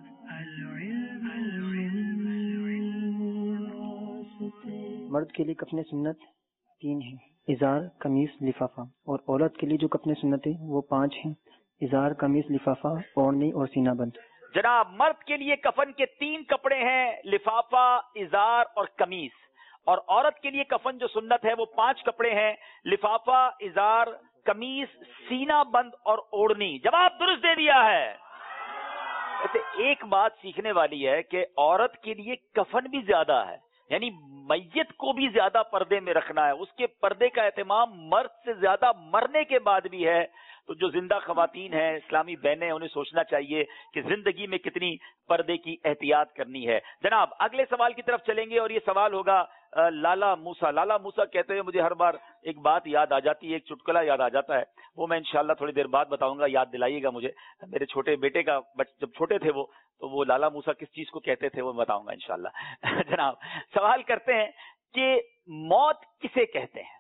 مرد کے لیے کفن سنت تین ہیں, ازار, قمیص, لفافہ, اور عورت کے لیے جو کفن سنت ہے وہ پانچ ہیں, ازار, قمیص, لفافہ, اوڑھنی اور سینہ بند. جناب مرد کے لیے کفن کے تین کپڑے ہیں, لفافہ, ازار اور قمیص. اور عورت کے لیے کفن جو سنت ہے وہ پانچ کپڑے ہیں، لفافہ، ازار، قمیص، سینہ بند اور اوڑھنی. جواب درست دے دیا ہے. ایسے ایک بات سیکھنے والی ہے کہ عورت کے لیے کفن بھی زیادہ ہے، یعنی میت کو بھی زیادہ پردے میں رکھنا ہے، اس کے پردے کا اہتمام مرد سے زیادہ مرنے کے بعد بھی ہے. تو جو زندہ خواتین ہیں، اسلامی بہنیں، انہیں سوچنا چاہیے کہ زندگی میں کتنی پردے کی احتیاط کرنی ہے. جناب اگلے سوال کی طرف چلیں گے اور یہ سوال ہوگا لالا موسیٰ. لالا موسیٰ کہتے ہیں مجھے ہر بار ایک بات یاد آ جاتی ہے، ایک چٹکلا یاد آ جاتا ہے، وہ میں انشاءاللہ تھوڑی دیر بعد بتاؤں گا، یاد دلائیے گا مجھے. میرے چھوٹے بیٹے کا جب چھوٹے تھے وہ تو وہ لالا موسیٰ کس چیز کو کہتے تھے وہ بتاؤں گا انشاءاللہ. جناب سوال کرتے ہیں کہ موت کسے کہتے ہیں؟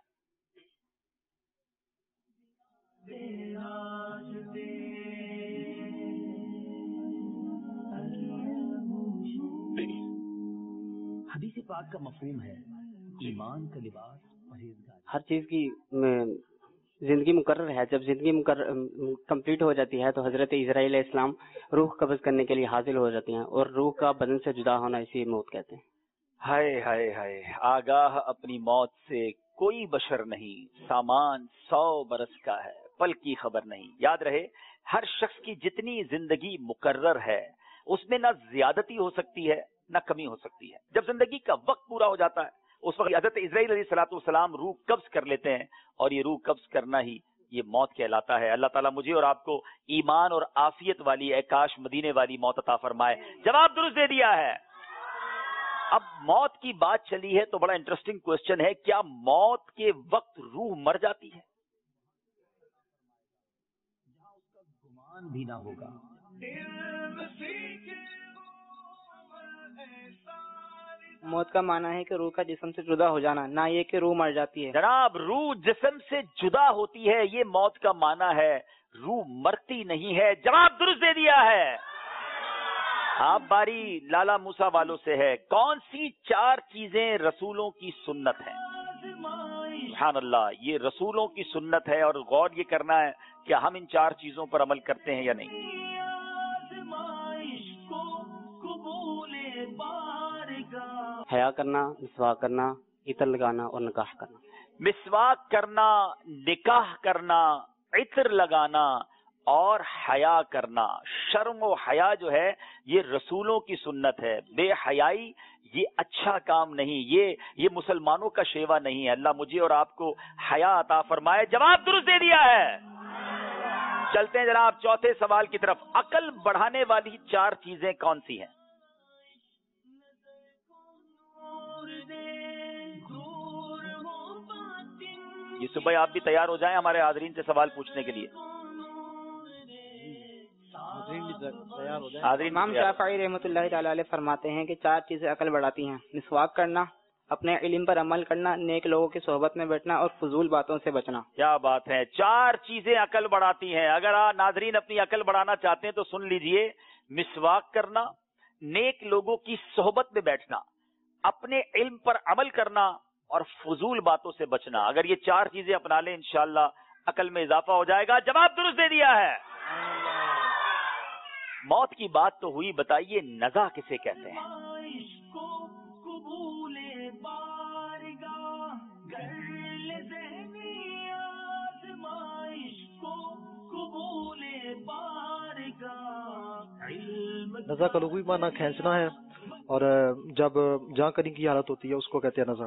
حدیث پاک کا مفہوم ہے ایمان کا لباس پرہیزگاری. ہر چیز کی زندگی مقرر ہے، جب زندگی مقرر کمپلیٹ ہو جاتی ہے تو حضرت عزرائیل علیہ السلام روح قبض کرنے کے لیے حاضر ہو جاتے ہیں، اور روح کا بدن سے جدا ہونا اسی موت کہتے ہیں. ہائے ہائے ہائے، آگاہ اپنی موت سے کوئی بشر نہیں، سامان سو برس کا ہے، پل کی خبر نہیں. یاد رہے ہر شخص کی جتنی زندگی مقرر ہے اس میں نہ زیادتی ہو سکتی ہے نہ کمی ہو سکتی ہے. جب زندگی کا وقت پورا ہو جاتا ہے اس وقت حضرت اسرائیل علیہ الصلوۃ والسلام روح قبض کر لیتے ہیں، اور یہ روح قبض کرنا ہی یہ موت کہلاتا ہے. اللہ تعالیٰ مجھے اور آپ کو ایمان اور عافیت والی، اے کاش مدینے والی موت عطا فرمائے. جواب درست دے دیا ہے. اب موت کی بات چلی ہے تو بڑا انٹرسٹنگ کوشچن ہے، کیا موت کے وقت روح مر جاتی ہے؟ گمان بھی نہ ہوگا. موت کا معنی ہے کہ روح کا جسم سے جدا ہو جانا، نہ یہ کہ روح مر جاتی ہے. جناب روح جسم سے جدا ہوتی ہے، یہ موت کا معنی ہے، روح مرتی نہیں ہے. جواب درست دے دیا ہے. آپ باری لالا موسیٰ والوں سے ہے، کون سی چار چیزیں رسولوں کی سنت ہیں؟ سبحان اللہ، یہ رسولوں کی سنت ہے اور غور یہ کرنا ہے کہ ہم ان چار چیزوں پر عمل کرتے ہیں یا نہیں. حیا کرنا، مسواک کرنا، عطر لگانا اور نکاح کرنا. مسواک کرنا، نکاح کرنا، عطر لگانا اور حیا کرنا. شرم و حیا جو ہے یہ رسولوں کی سنت ہے. بے حیائی یہ اچھا کام نہیں، یہ یہ مسلمانوں کا شیوا نہیں ہے. اللہ مجھے اور آپ کو حیا عطا فرمائے. جواب درست دے دیا ہے. چلتے ہیں جناب چوتھے سوال کی طرف. عقل بڑھانے والی چار چیزیں کون سی ہیں؟ یہ صبح آپ بھی تیار ہو جائیں ہمارے حاضرین سے سوال پوچھنے کے لیے. امام شافعی رحمۃ اللہ تعالی علیہ فرماتے ہیں کہ چار چیزیں عقل بڑھاتی ہیں: مسواک کرنا، اپنے علم پر عمل کرنا، نیک لوگوں کی صحبت میں بیٹھنا اور فضول باتوں سے بچنا. کیا بات ہے، چار چیزیں عقل بڑھاتی ہیں. اگر آپ ناظرین اپنی عقل بڑھانا چاہتے ہیں تو سن لیجئے: مسواک کرنا، نیک لوگوں کی صحبت میں بیٹھنا، اپنے علم پر عمل کرنا اور فضول باتوں سے بچنا. اگر یہ چار چیزیں اپنا لیں انشاءاللہ عقل میں اضافہ ہو جائے گا. جواب درست دے دیا ہے. موت کی بات تو ہوئی، بتائیے نزا کسے کہتے ہیں؟ نزا کا لغوی معنی کھینچنا ہے، اور جب جاں کنی کی حالت ہوتی ہے اس کو کہتے ہیں نزا.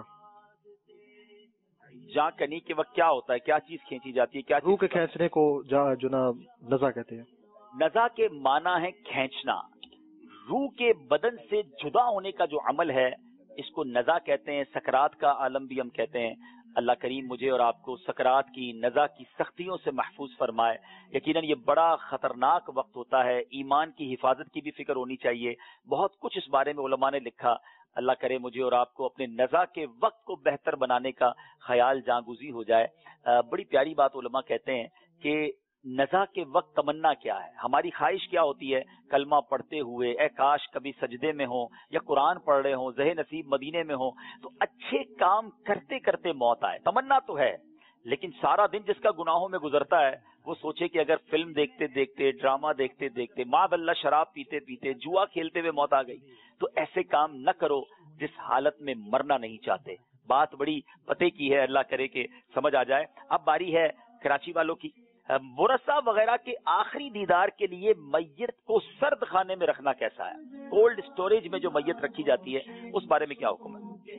جاں کنی کے وقت کیا ہوتا ہے، کیا چیز کھینچی جاتی ہے؟ کیا روح کے کھینچنے کو جو نا نزا کہتے ہیں. نزا کے معنی ہے کھینچنا. روح کے بدن سے جدا ہونے کا جو عمل ہے اس کو نزا کہتے ہیں. سکرات کا عالم بھی ہم کہتے ہیں. اللہ کریم مجھے اور آپ کو سکرات کی، نزا کی سختیوں سے محفوظ فرمائے. یقیناً یہ بڑا خطرناک وقت ہوتا ہے، ایمان کی حفاظت کی بھی فکر ہونی چاہیے. بہت کچھ اس بارے میں علماء نے لکھا. اللہ کرے مجھے اور آپ کو اپنے نزا کے وقت کو بہتر بنانے کا خیال جاگزی ہو جائے. بڑی پیاری بات علماء کہتے ہیں کہ نزا کے وقت تمنا کیا ہے، ہماری خواہش کیا ہوتی ہے؟ کلمہ پڑھتے ہوئے اے کاش کبھی سجدے میں ہوں یا قرآن پڑھ رہے ہوں، زہ نصیب مدینے میں ہوں، تو اچھے کام کرتے کرتے موت آئے. تمنا تو ہے، لیکن سارا دن جس کا گناہوں میں گزرتا ہے وہ سوچے کہ اگر فلم دیکھتے دیکھتے، ڈرامہ دیکھتے دیکھتے، معاذ اللہ شراب پیتے پیتے، جوا کھیلتے ہوئے موت آ گئی، تو ایسے کام نہ کرو. جس حالت میں مرنا نہیں چاہتے. بات بڑی پتے کی ہے, اللہ کرے کہ سمجھ آ جائے. اب باری ہے کراچی والوں کی. ورثہ وغیرہ کے آخری دیدار کے لیے میت کو سرد خانے میں رکھنا کیسا ہے؟ کولڈ سٹوریج میں جو میت رکھی جاتی ہے اس بارے میں کیا حکم ہے؟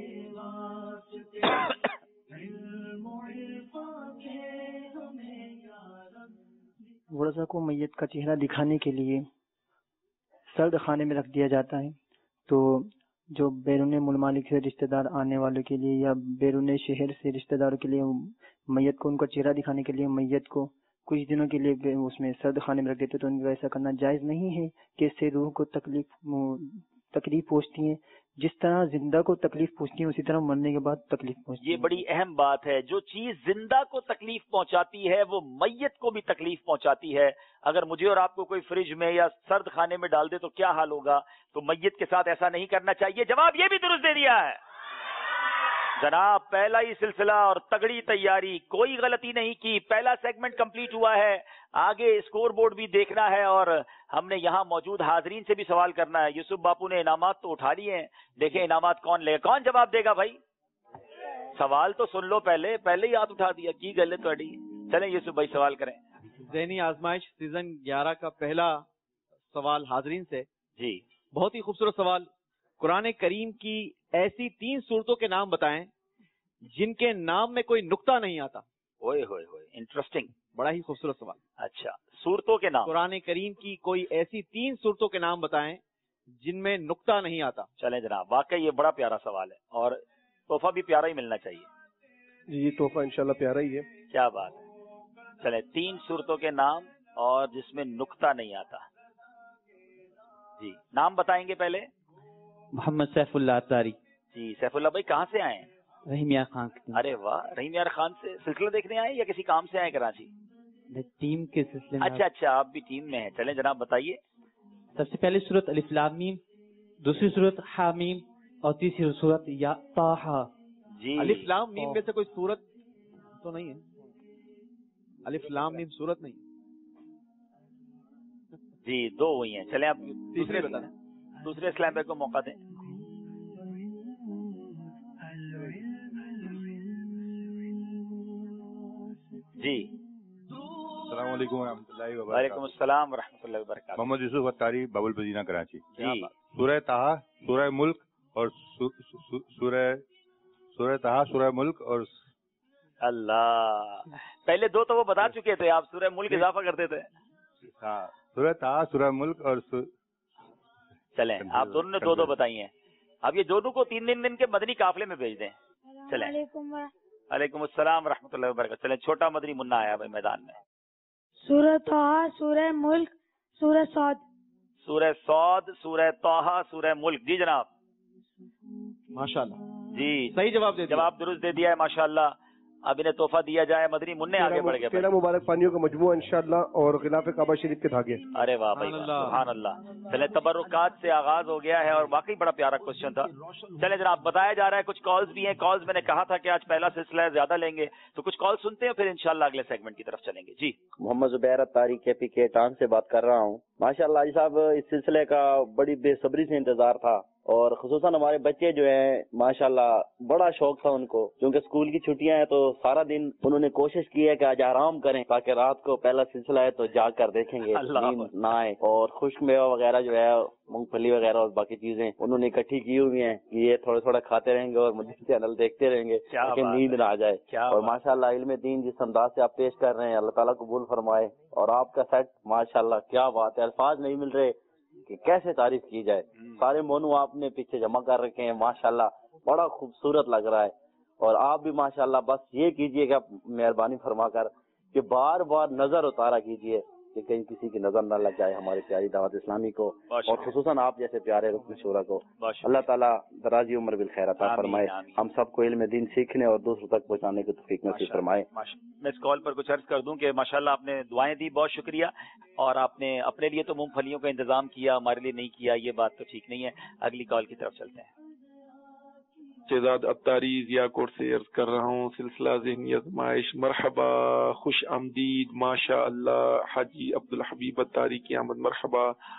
ورثہ کو میت کا چہرہ دکھانے کے لیے سرد خانے میں رکھ دیا جاتا ہے. تو جو بیرون ممالک سے رشتہ دار آنے والوں کے لیے یا بیرون شہر سے رشتہ داروں کے لیے میت کو ان کا چہرہ دکھانے کے لیے میت کو کچھ دنوں کے لیے اس میں سرد خانے میں رکھ دیتے, تو ان کو ایسا کرنا جائز نہیں ہے کہ اس سے روح کو تکلیف تکلیف پہنچتی ہے. جس طرح زندہ کو تکلیف پہنچتی ہے اسی طرح مرنے کے بعد تکلیف پہنچتی ہے. یہ بڑی اہم بات ہے. جو چیز زندہ کو تکلیف پہنچاتی ہے وہ میت کو بھی تکلیف پہنچاتی ہے. اگر مجھے اور آپ کو کوئی فریج میں یا سرد خانے میں ڈال دے تو کیا حال ہوگا؟ تو میت کے ساتھ ایسا نہیں کرنا چاہیے. جواب یہ بھی درست دے دیا ہے جناب. پہلا ہی سلسلہ اور تگڑی تیاری, کوئی غلطی نہیں کی. پہلا سیگمنٹ کمپلیٹ ہوا ہے. آگے اسکور بورڈ بھی دیکھنا ہے اور ہم نے یہاں موجود حاضرین سے بھی سوال کرنا ہے. یوسف باپو نے انعامات تو اٹھا لیے ہیں, دیکھیں انعامات کون لے گا. کون جواب دے گا بھائی؟ سوال تو سن لو پہلے, پہلے ہی ہاتھ اٹھا دیا کی گل ہے تھوڑی. چلیں یوسف بھائی سوال کریں. ذہنی آزمائش سیزن گیارہ کا پہلا سوال حاضرین سے. جی بہت ہی خوبصورت سوال. قرآن کریم کی ایسی تین صورتوں کے نام بتائیں جن کے نام میں کوئی نقطہ نہیں آتا. اوئے ہوئے ہوئے, انٹرسٹنگ, بڑا ہی خوبصورت سوال. اچھا, صورتوں کے نام. قرآن کریم کی کوئی ایسی تین صورتوں کے نام بتائیں جن میں نقطہ نہیں آتا. چلیں جناب, واقعی یہ بڑا پیارا سوال ہے اور تحفہ بھی پیارا ہی ملنا چاہیے. جی یہ تحفہ انشاءاللہ پیارا ہی ہے. کیا بات ہے. چلیں, تین صورتوں کے نام اور جس میں نقطہ نہیں آتا. جی نام بتائیں گے پہلے. محمد سیف اللہ اتاری. جی سیف اللہ بھائی کہاں سے آئے ہیں؟ رحیم یار خان. ارے واہ, رحیم یار خان سے سلسلہ دیکھنے آئے یا کسی کام سے آئے کراچی؟ ٹیم کے سلسلے میں. اچھا اچھا, آپ بھی ٹیم میں ہیں. چلیں جناب بتائیے. سب سے پہلی صورت الف لام میم, دوسری صورت حامیم اور تیسری صورت یا طٰہٰ. جی الف لام میم میں سے کوئی صورت تو نہیں ہے؟ الف لام میم صورت نہیں. جی دو ہوئی ہیں. چلیں آپ تیسرے بتا دیں. دوسرے اسلام بھائی کو موقع دیں. جی السلام علیکم ورحمۃ اللہ وبرکاتہ. وعلیکم السلام ورحمۃ اللہ وبرکاتہ. محمد یوسف اتاری, باب المدینہ کراچی. جی سورہ طٰہٰ, سورہ ملک اور سورہ سورہ طٰہٰ, سورہ ملک اور اللہ. پہلے دو تو وہ بتا چکے تھے, آپ سورہ ملک اضافہ کرتے تھے. ہاں سورہ طٰہٰ, سورہ ملک اور چلیں آپ دونوں نے دو دو بتائی ہیں. اب یہ دونوں کو تین دن دن کے مدنی قافلے میں بھیج دیں. چلیں. وعلیکم السلام ورحمۃ اللہ وبرکاتہ. چلیں چھوٹا مدنی منا آیا بھائی میدان میں. سورہ طٰہٰ, سورہ ملک, سورہ صاد. سورہ صاد, سورہ طٰہٰ, سورہ ملک. جی جناب ماشاءاللہ. جی صحیح جواب دے دیا. جواب درست دے دیا ہے ماشاءاللہ. اب انہیں تحفہ دیا جائے. مدنی منع آگے بڑھ گئے. تیرہ مبارک پانیوں کا مجموعہ انشاءاللہ اور غلاف کعبہ شریف کے دھاگے. ارے واہ بھائی, سبحان اللہ. چلے تبرکات سے آغاز ہو گیا ہے اور واقعی بڑا پیارا کوشچن تھا. چلے جناب بتایا جا رہا ہے کچھ کالز بھی ہیں. کالز میں نے کہا تھا کہ آج پہلا سلسلہ ہے, زیادہ لیں گے تو کچھ کال سنتے ہیں پھر انشاءاللہ اگلے سیگمنٹ کی طرف چلیں گے. جی محمد زبیر اتاری کے پی کے ٹان سے بات کر رہا ہوں. ماشاءاللہ حاجی صاحب اس سلسلے کا بڑی بے صبری سے انتظار تھا اور خصوصاً ہمارے بچے جو ہیں ماشاءاللہ بڑا شوق تھا ان کو, کیونکہ اسکول کی چھٹیاں ہیں تو سارا دن انہوں نے کوشش کی ہے کہ آج آرام کریں تاکہ رات کو پہلا سلسلہ ہے تو جاگ کر دیکھیں گے, نیند نہ آئے. اور خشک میوہ وغیرہ جو ہے مونگ پھلی وغیرہ اور باقی چیزیں انہوں نے اکٹھی کی ہوئی ہیں کہ یہ تھوڑا تھوڑا کھاتے رہیں گے اور مجھے چینل دیکھتے رہیں گے تاکہ نیند نہ آ جائے. اور ماشاءاللہ علم دین جس انداز سے آپ پیش کر رہے ہیں اللہ تعالیٰ قبول فرمائے. اور آپ کا سیٹ ماشاءاللہ کیا بات ہے, الفاظ نہیں مل رہے کہ کیسے تعریف کی جائے. سارے مونو آپ نے پیچھے جمع کر رکھے ہیں ماشاءاللہ, بڑا خوبصورت لگ رہا ہے. اور آپ بھی ماشاءاللہ بس یہ کیجئے گا مہربانی فرما کر کہ بار بار نظر اتارا کیجئے کہ کہیں کسی کی نظر نہ لگ جائے ہماری پیاری دعوت اسلامی کو اور خصوصاً آپ جیسے پیارے رکن شورا کو. اللہ تعالیٰ درازی عمر بالخیر عطا فرمائے, ہم سب کو علم دین سیکھنے اور دوسروں تک پہنچانے کی توفیق نصیب فرمائے. میں اس کال پر کچھ عرض کر دوں کہ ماشاءاللہ آپ نے دعائیں دی, بہت شکریہ. اور آپ نے اپنے لیے تو مونگ پھلیوں کا انتظام کیا, ہمارے لیے نہیں کیا, یہ بات تو ٹھیک نہیں ہے. اگلی کال کی طرف چلتے ہیں. شہزاد اتاری ضیا کوٹ سے عرض کر رہا ہوں, سلسلہ ذہنی آزمائش. مرحبا, خوش آمدید, ماشاء اللہ. حاجی عبدالحبیب اتاری کی آمد مرحبا.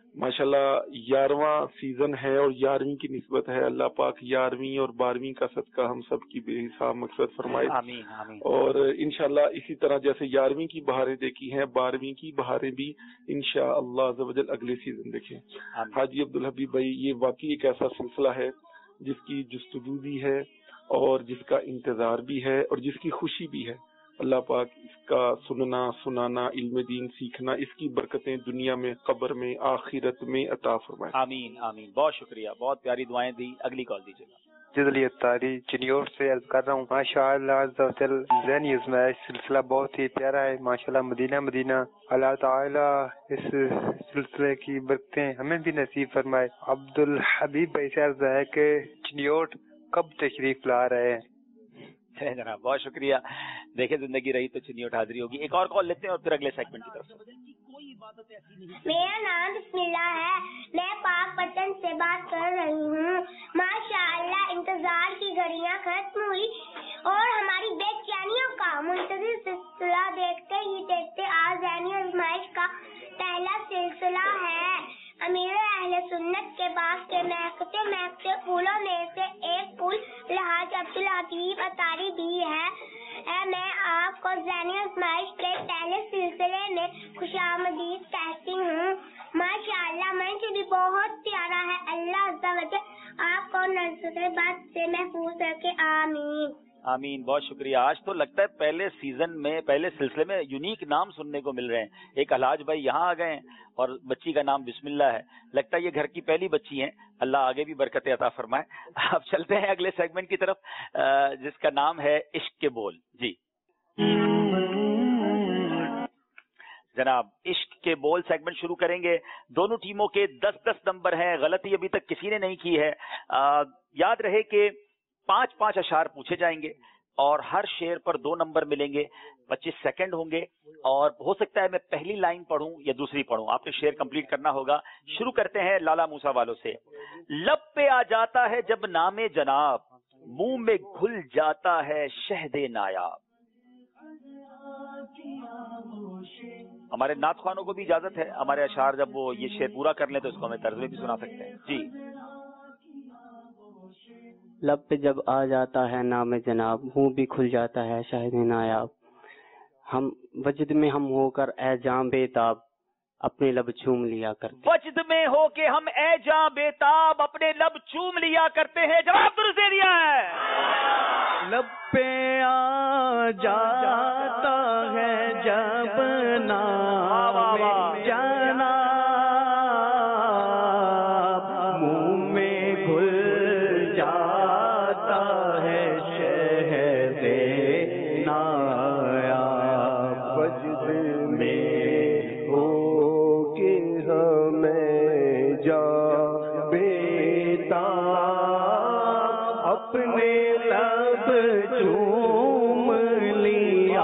माशाल्लाह ग्यारहवां सीजन है और ग्यारहवीं की निस्बत है। अल्लाह पाक ग्यारहवीं और बारहवीं का सदका हम सब की बेहिसाब मकसद फरमाए। आमीन आमीन। और इंशाल्लाह इसी तरह जैसे ग्यारहवीं की बहारें देखी हैं, बारहवीं की बहारें भी इंशाअल्लाह अज़्ज़ व जल अगले सीजन देखें। हाजी अब्दुल हबीब भाई, ये वाकई एक ऐसा सिलसिला है जिसकी जुस्तजू भी है और जिसका इंतजार भी है और जिसकी खुशी भी है। अल्लाह पाक इसका सुनना सुनाना इल्म दीन सीखना, इसकी बरकतें दुनिया में, कब्र में, आखिरत में अता फरमाए। आमीन आमीन। बहुत शुक्रिया, बहुत प्यारी दुआएं दी। अगली कॉल दीजिएगा। जिदली अत्तारी चिनियोर से अर्ज कर रहा हूँ। माशाअल्लाह ज़हनी आज़माइश सिलसिला बहुत ही प्यारा है। माशाअल्लाह मदीना मदीना, अल्लाह ताला इस सिलसिले की बरकतें हमें भी नसीब फरमाए। अब्दुल हबीब भाई से अर्ज है कि चिनियोर कब तशरीफ ला रहे हैं? जनाब बहुत शुक्रिया। देखे जिंदगी रही तो चिन्नी हाजिरी होगी। एक और कॉल लेते हैं और फिर अगले सेगमेंट की तरफ। मेरा नाम बिस्मिल्लाह है, मैं पाक पटन से बात कर रही हूँ। माशाअल्लाह इंतजार की घड़ियाँ खत्म हुई और हमारी बेचैनियों का मुंतज़िर सिलसिला देखते ही देखते आज ज़हनी आज़माइश का पहला सिलसिला है। अमीर अहले सुन्नत के बाग के महकते महकते फूलों में से एक फूल अलहाज अब्दुल हबीब अतारी भी है। है मैं आपको ज़हनी आज़माइश के पहले सिलसिले में खुशामदीद कहती हूँ। माशाअल्लाह मंच भी बहुत प्यारा है। अल्लाह अज़्ज़ा व जल आपको नज़र बद से महफूज रखे। आमीन आमीन। बहुत शुक्रिया। आज तो लगता है पहले सीजन में, पहले सिलसिले में यूनिक नाम सुनने को मिल रहे हैं। एक अलहाज भाई यहाँ आ गए हैं और बच्ची का नाम बिस्मिल्लाह है। लगता है ये घर की पहली बच्ची हैं। अल्लाह आगे भी बरकतें अता फरमाए। अब चलते हैं अगले सेगमेंट की तरफ, जिसका नाम है इश्क के बोल। जी जनाब, इश्क के बोल सेगमेंट शुरू करेंगे। दोनों टीमों के दस दस नंबर हैं। गलती अभी तक किसी ने नहीं की है। आ, याद रहे कि पांच पांच अशार पूछे जाएंगे और हर शेर पर दो नंबर मिलेंगे। पच्चीस सेकंड होंगे और हो सकता है मैं पहली लाइन पढ़ूं या दूसरी पढ़ूं, आपने शेर कंप्लीट करना होगा। शुरू करते हैं लाला मूसा वालों से। लब पे आ जाता है जब नामे जनाब, मुंह में घुल जाता है शहदे नायाब। हमारे नात ख्वानों को भी इजाजत है, हमारे अशार जब वो ये शेर पूरा कर लें तो उसको हमें तर्ज में भी सुना सकते हैं। जी लब पे जब आ जाता है नाम जनाब, मुंह भी खुल जाता है शाहिद नायाब। हम वजद में हम होकर ए जाम बेताब, अपने लब चूम लिया करते। वजद में हो के हम ए जाम बेताब अपने लब चूम लिया करते हैं। जवाब दुरुस्त दे दिया है। लब पे आ जाता है जब नाम जनाब, मुंह में घुल जाता है शहदे नायाब। वजद में हो के हमें जा बेताब, अपने लब चूम लिया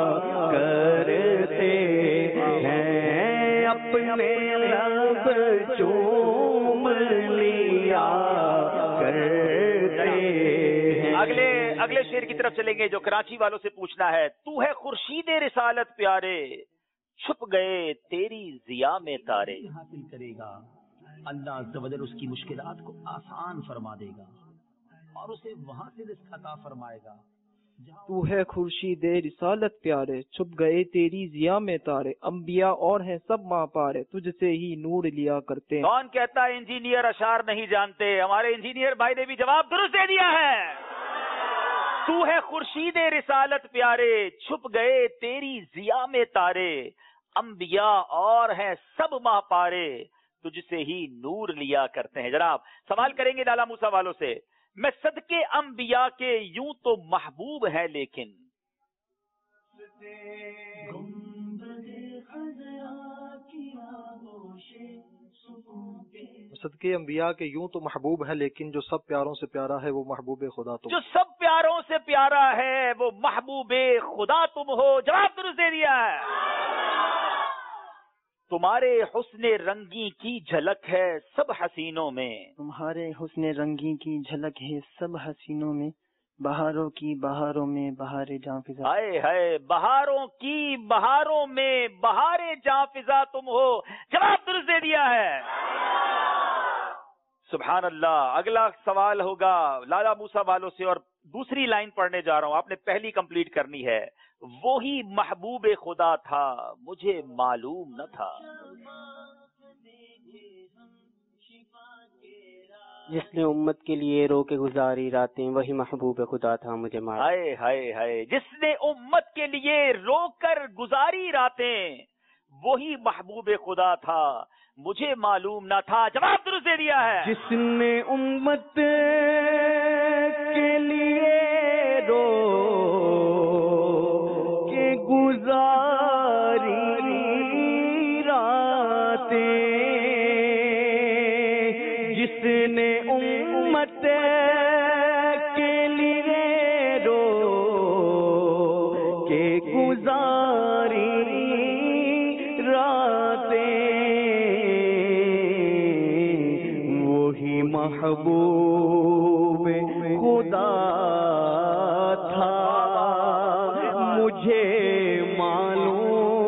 करते हैं, अपने लब चूम लिया करते हैं। अगले अगले शेर की तरफ चलेंगे जो कराची वालों से पूछना है। तू है खुर्शीद रिसालत प्यारे, छुप गए तेरी जिया में तारे। हासिल करेगा अल्लाह अज़्ज़ व जल उसकी मुश्किलात को आसान फरमा देगा और उसे वहां से रिज़्क़ अता फरमाएगा। तू है खुर्शीद रिसालत प्यारे, छुप गए तेरी जिया में तारे। अंबिया और हैं सब माँ पारे, तुझसे ही नूर लिया करते हैं। कौन कहता है इंजीनियर अशार नहीं जानते? हमारे इंजीनियर भाई ने भी जवाब दुरुस्त दे दिया है। तू है खुर्शीद रिसालत प्यारे, छुप गए तेरी जिया में तारे। अंबिया और हैं सब माँ पारे, तुझसे ही नूर लिया करते हैं। जनाब सवाल करेंगे लाला मूसा वालों से। मैं सदके अंबिया के यूं तो महबूब है लेकिन, सदके अंबिया के यूं तो महबूब है लेकिन, जो सब प्यारों से प्यारा है वो महबूब खुदा तुम। जो सब प्यारों से प्यारा है वो महबूब खुदा तुम हो। जवाब दुरुस्त दे दिया है। तुम्हारे हुस्ने रंगी की झलक है सब हसीनों में, तुम्हारे हुस्ने रंगी की झलक है सब हसीनों में। بہاروں کی بہاروں میں بہار جاں فضا. ہائے ہائے بہاروں کی بہاروں میں بہار جاں فضا تم ہو. جواب درست دے دیا ہے. سبحان اللہ. اگلا سوال ہوگا لالا موسیٰ والوں سے اور دوسری لائن پڑھنے جا رہا ہوں. آپ نے پہلی کمپلیٹ کرنی ہے. وہی محبوب خدا تھا مجھے معلوم نہ تھا. جس نے امت کے لیے رو کے گزاری راتیں وہی محبوب خدا تھا مجھے معلوم. ہائے ہائے ہائے. جس نے امت کے لیے رو کر گزاری راتیں وہی محبوب خدا تھا مجھے معلوم نہ تھا. جواب درست دے دیا ہے. جس نے امت کے لیے رو کے گزاری راتیں جس نے امت کے لیے رو کے گزاری محبوب خدا تھا مجھے معلوم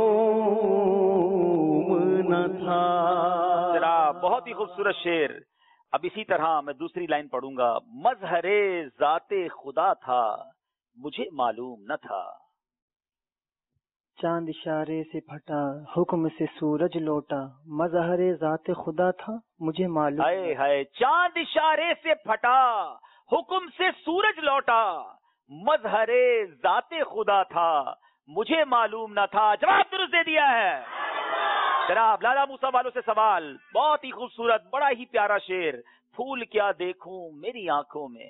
نہ تھا. ذرا بہت ہی خوبصورت شعر. اب اسی طرح میں دوسری لائن پڑھوں گا. مظہر ذات خدا تھا مجھے معلوم نہ تھا. چاند اشارے سے پھٹا حکم سے سورج لوٹا مظہر ذات خدا تھا مجھے معلوم. ہائے ہائے. چاند اشارے سے پھٹا حکم سے سورج لوٹا مظہر ذات خدا تھا مجھے معلوم نہ تھا. جواب درست دے دیا ہے. جناب لالا موسیٰ والوں سے سوال. بہت ہی خوبصورت بڑا ہی پیارا شعر. پھول کیا دیکھوں میری آنکھوں میں.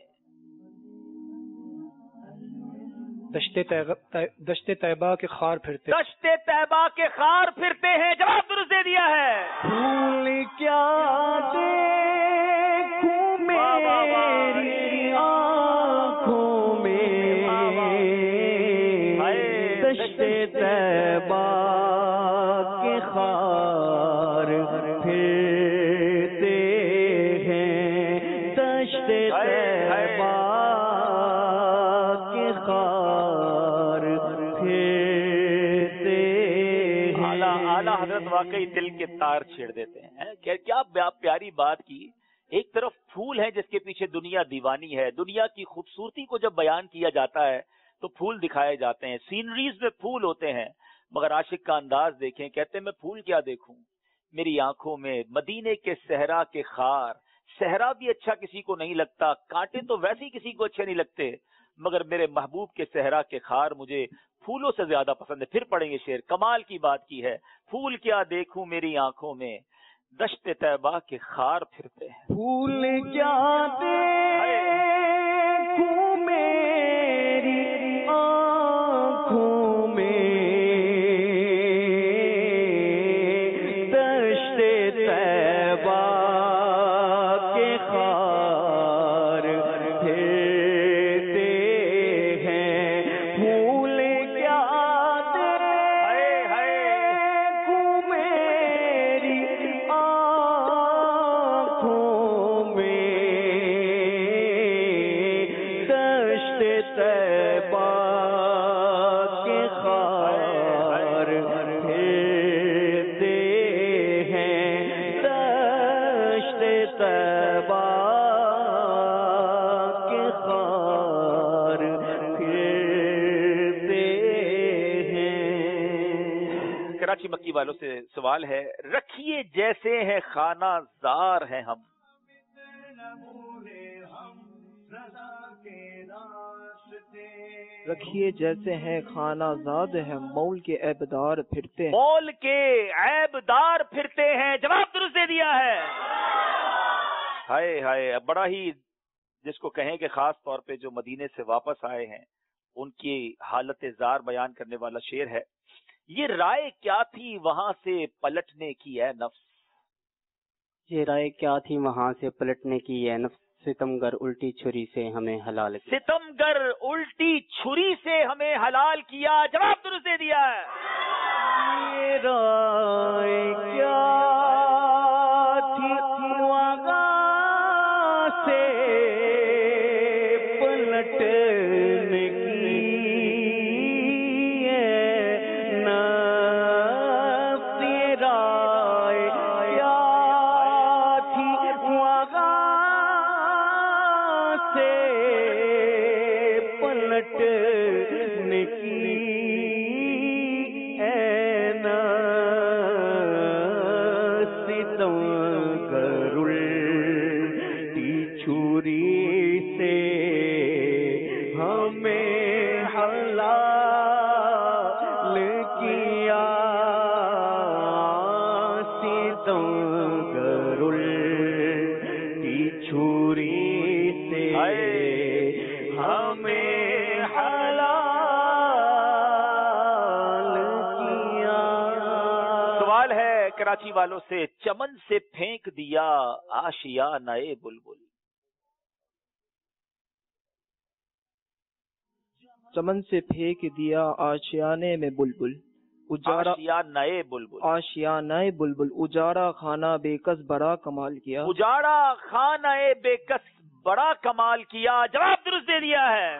دشت طیبہ کے خار پھرتے دشت طیبہ کے خار پھرتے ہیں. جواب درست دے دیا ہے. پھول کیا دیکھوں میری آنکھوں میں دشت طیبہ کے خار پھرتے ہیں. دشت طیبہ کے خار پھرتے ہیں. اعلیٰ حضرت واقعی دل کے تار چھیڑ دیتے ہیں. کیا پیاری بات کی. ایک طرف پھول ہے جس کے پیچھے دنیا دیوانی ہے. دنیا کی خوبصورتی کو جب بیان کیا جاتا ہے تو پھول دکھائے جاتے ہیں. سینریز میں پھول ہوتے ہیں مگر عاشق کا انداز دیکھیں. کہتے ہیں میں پھول کیا دیکھوں میری آنکھوں میں مدینے کے صحرا کے خار. صحرا بھی اچھا کسی کو نہیں لگتا. کانٹے تو ویسے ہی کسی کو اچھے نہیں لگتے مگر میرے محبوب کے صحرا کے خار مجھے پھولوں سے زیادہ پسند ہے. پھر پڑھیں گے شعر. کمال کی بات کی ہے. پھول کیا دیکھوں میری آنکھوں میں دشت طیبہ کے خار پھرتے ہیں. پھول کیا دیکھوں میری آنکھوں میں دشت طیبہ کے خار پھرتے ہیں. پھول کیا دیکھوں میری آنکھوں میں دشت طیبہ کے خار پھرتے ہیں. دشت طیبہ کے خار پھرتے ہیں. کراچی مکی والوں سے سوال ہے. رکھیے جیسے ہیں خانہ زار ہیں ہم. رکھیے جیسے ہیں خانہ زاد ہیں مول کے عیبدار پھرتے ہیں. مول کے عیبدار پھرتے ہیں. جواب درست دے دیا ہے. ہائے ہائے. بڑا ہی جس کو کہیں کہ خاص طور پہ جو مدینے سے واپس آئے ہیں ان کی حالت زار بیان کرنے والا شعر ہے. یہ رائے کیا تھی وہاں سے پلٹنے کی اے نفس. یہ رائے کیا تھی وہاں سے پلٹنے کی اے نفس. ستمگر الٹی چھری سے ہمیں حلال کیا. ستمگر الٹی چھری سے ہمیں حلال کیا. جواب درست دے دیا ہے. یہ رائے کیا تھی وہاں سے پلٹنے کراچی والوں سے چمن سے پھینک دیا آشیا نئے بلبل. چمن سے پھینک دیا آشیانے میں بلبل اجارا آشیا نئے بلبل آشیا نئے بلبل اجارا خانہ بے کس بڑا کمال کیا. اجاڑا خانہ بے کس بڑا کمال کیا. جواب درست دے دیا ہے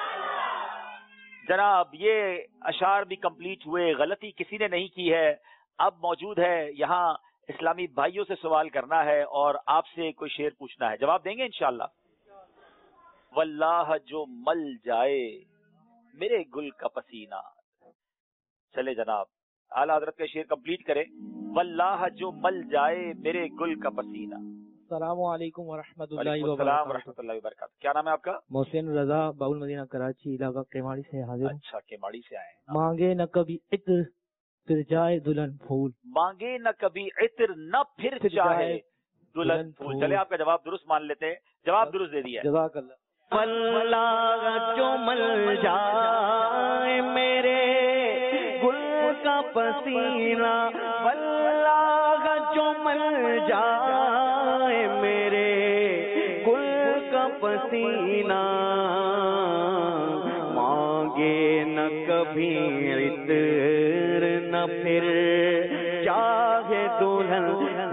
جناب. یہ اشعار بھی کمپلیٹ ہوئے, غلطی کسی نے نہیں کی ہے. اب موجود ہے یہاں اسلامی بھائیوں سے سوال کرنا ہے اور آپ سے کوئی شعر پوچھنا ہے, جواب دیں گے انشاءاللہ. واللہ جو مل جائے میرے گل کا پسینہ. چلے جناب اعلیٰ حضرت کا شعر کمپلیٹ کریں. واللہ جو مل جائے میرے گل کا پسینہ. السلام علیکم ورحمۃ اللہ السلام وبرکاتہ. ورحمۃ اللہ وبرکاتہ. کیا نام ہے آپ کا؟ محسن رضا, باول مدینہ کراچی, علاقہ کیماڑی سے حاضر ہوں. اچھا, کیماڑی سے آئے ہیں. مانگے نہ کبھی عطر پھر جائے دلہن پھول. مانگے نہ کبھی عطر نہ پھر چاہے دلہن پھول. چلے آپ کا جواب درست مان لیتے ہیں. جواب درست دے دیا. جزاک اللہ. واللہ جو مل جائے میرے گل کا پسینہ. واللہ جو مل جائے میرے گل کا پسینہ. مانگے نہ کبھی عطر نہ پھر چاہے دلہن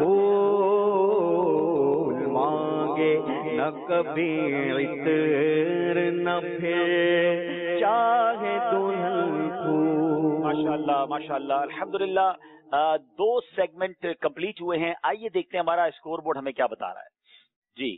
پھول. مانگے نہ کبھی عطر نہ پھر چاہے دلہن پھول. ماشاءاللہ ماشاءاللہ الحمدللہ. دو سیگمنٹ کمپلیٹ ہوئے ہیں. آئیے دیکھتے ہیں ہمارا اسکور بورڈ ہمیں کیا بتا رہا ہے. جی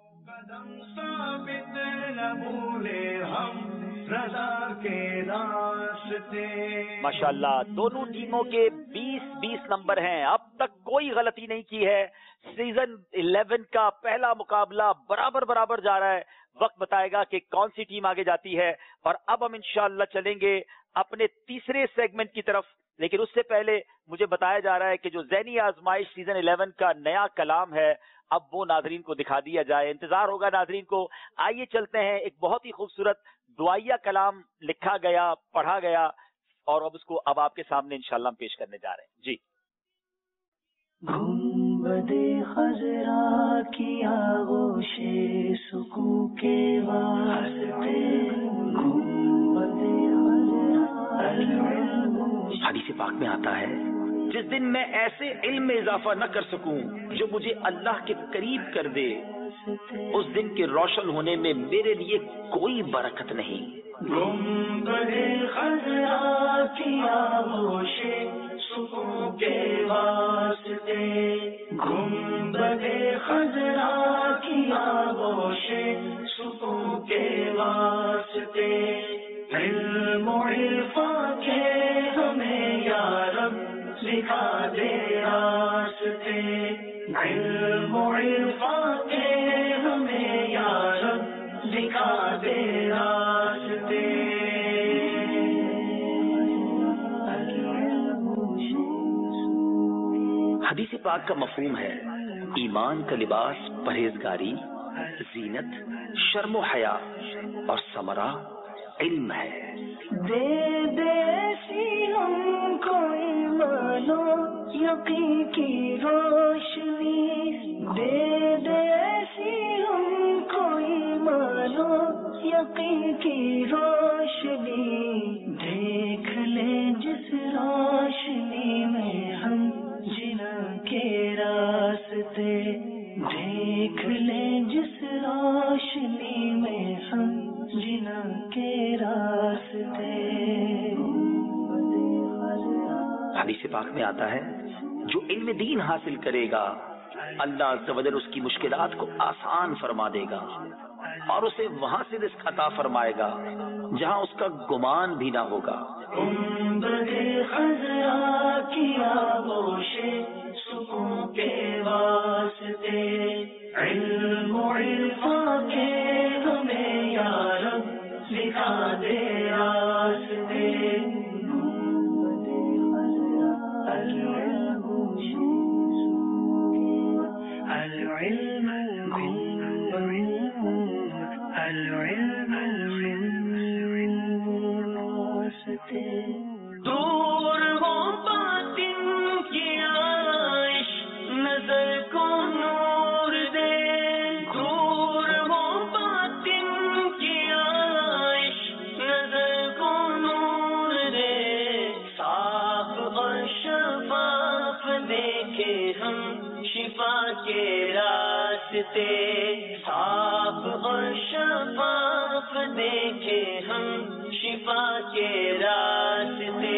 ماشاءاللہ دونوں ٹیموں کے بیس بیس نمبر ہیں. اب تک کوئی غلطی نہیں کی ہے. سیزن الیون کا پہلا مقابلہ برابر برابر جا رہا ہے. وقت بتائے گا کہ کون سی ٹیم آگے جاتی ہے. اور اب ہم انشاءاللہ چلیں گے اپنے تیسرے سیگمنٹ کی طرف. لیکن اس سے پہلے مجھے بتایا جا رہا ہے کہ جو ذہنی آزمائش سیزن الیون کا نیا کلام ہے اب وہ ناظرین کو دکھا دیا جائے. انتظار ہوگا ناظرین کو. آئیے چلتے ہیں. ایک بہت ہی خوبصورت دعائیہ کلام لکھا گیا, پڑھا گیا, اور اب اس کو اب آپ کے سامنے انشاءاللہ ہم پیش کرنے جا رہے ہیں. جی گنبد خضرا کی آغوش سکو کے واسطے. گنبد خضرا. حدیث پاک میں آتا ہے جس دن میں ایسے علم میں اضافہ نہ کر سکوں جو مجھے اللہ کے قریب کر دے, اس دن کے روشن ہونے میں میرے لیے کوئی برکت نہیں. گنبد خضرا کی آغوش سکو کے واسطے. گنبد خضرا کی آغوش سکو کے واسطے. علم و عرفان کے ہمیں یا رب دکھا دے راستے. علم و عرفان کے ہمیں یا رب دکھا دے راستے. حدیث پاک کا مفہوم ہے ایمان کا لباس پرہیزگاری, زینت, شرم و حیا, اور ثمرہ علم ہے. دے دے سینوں کو ایمان و یقین کی روشنی. دے دے سینوں کو ایمان و یقین کی روشنی. دیکھ لے جس روشنی میں ہم جنا کے راستے. دیکھ لے جس روشنی میں ہم جنا کے راستے. حدیث پاک میں آتا ہے جو علم دین حاصل کرے گا اللہ عز و جل اس کی مشکلات کو آسان فرما دے گا اور اسے وہاں سے رزق عطا فرمائے گا جہاں اس کا گمان بھی نہ ہوگا. گنبد خضرا کی آغوش سکون کے واسطے. علم و عرفان کے ہمیں یا رب دکھا دے راستے. العلم العلم دور ہو باطن کی شفاف دیکھے ہم شفا کے راستے.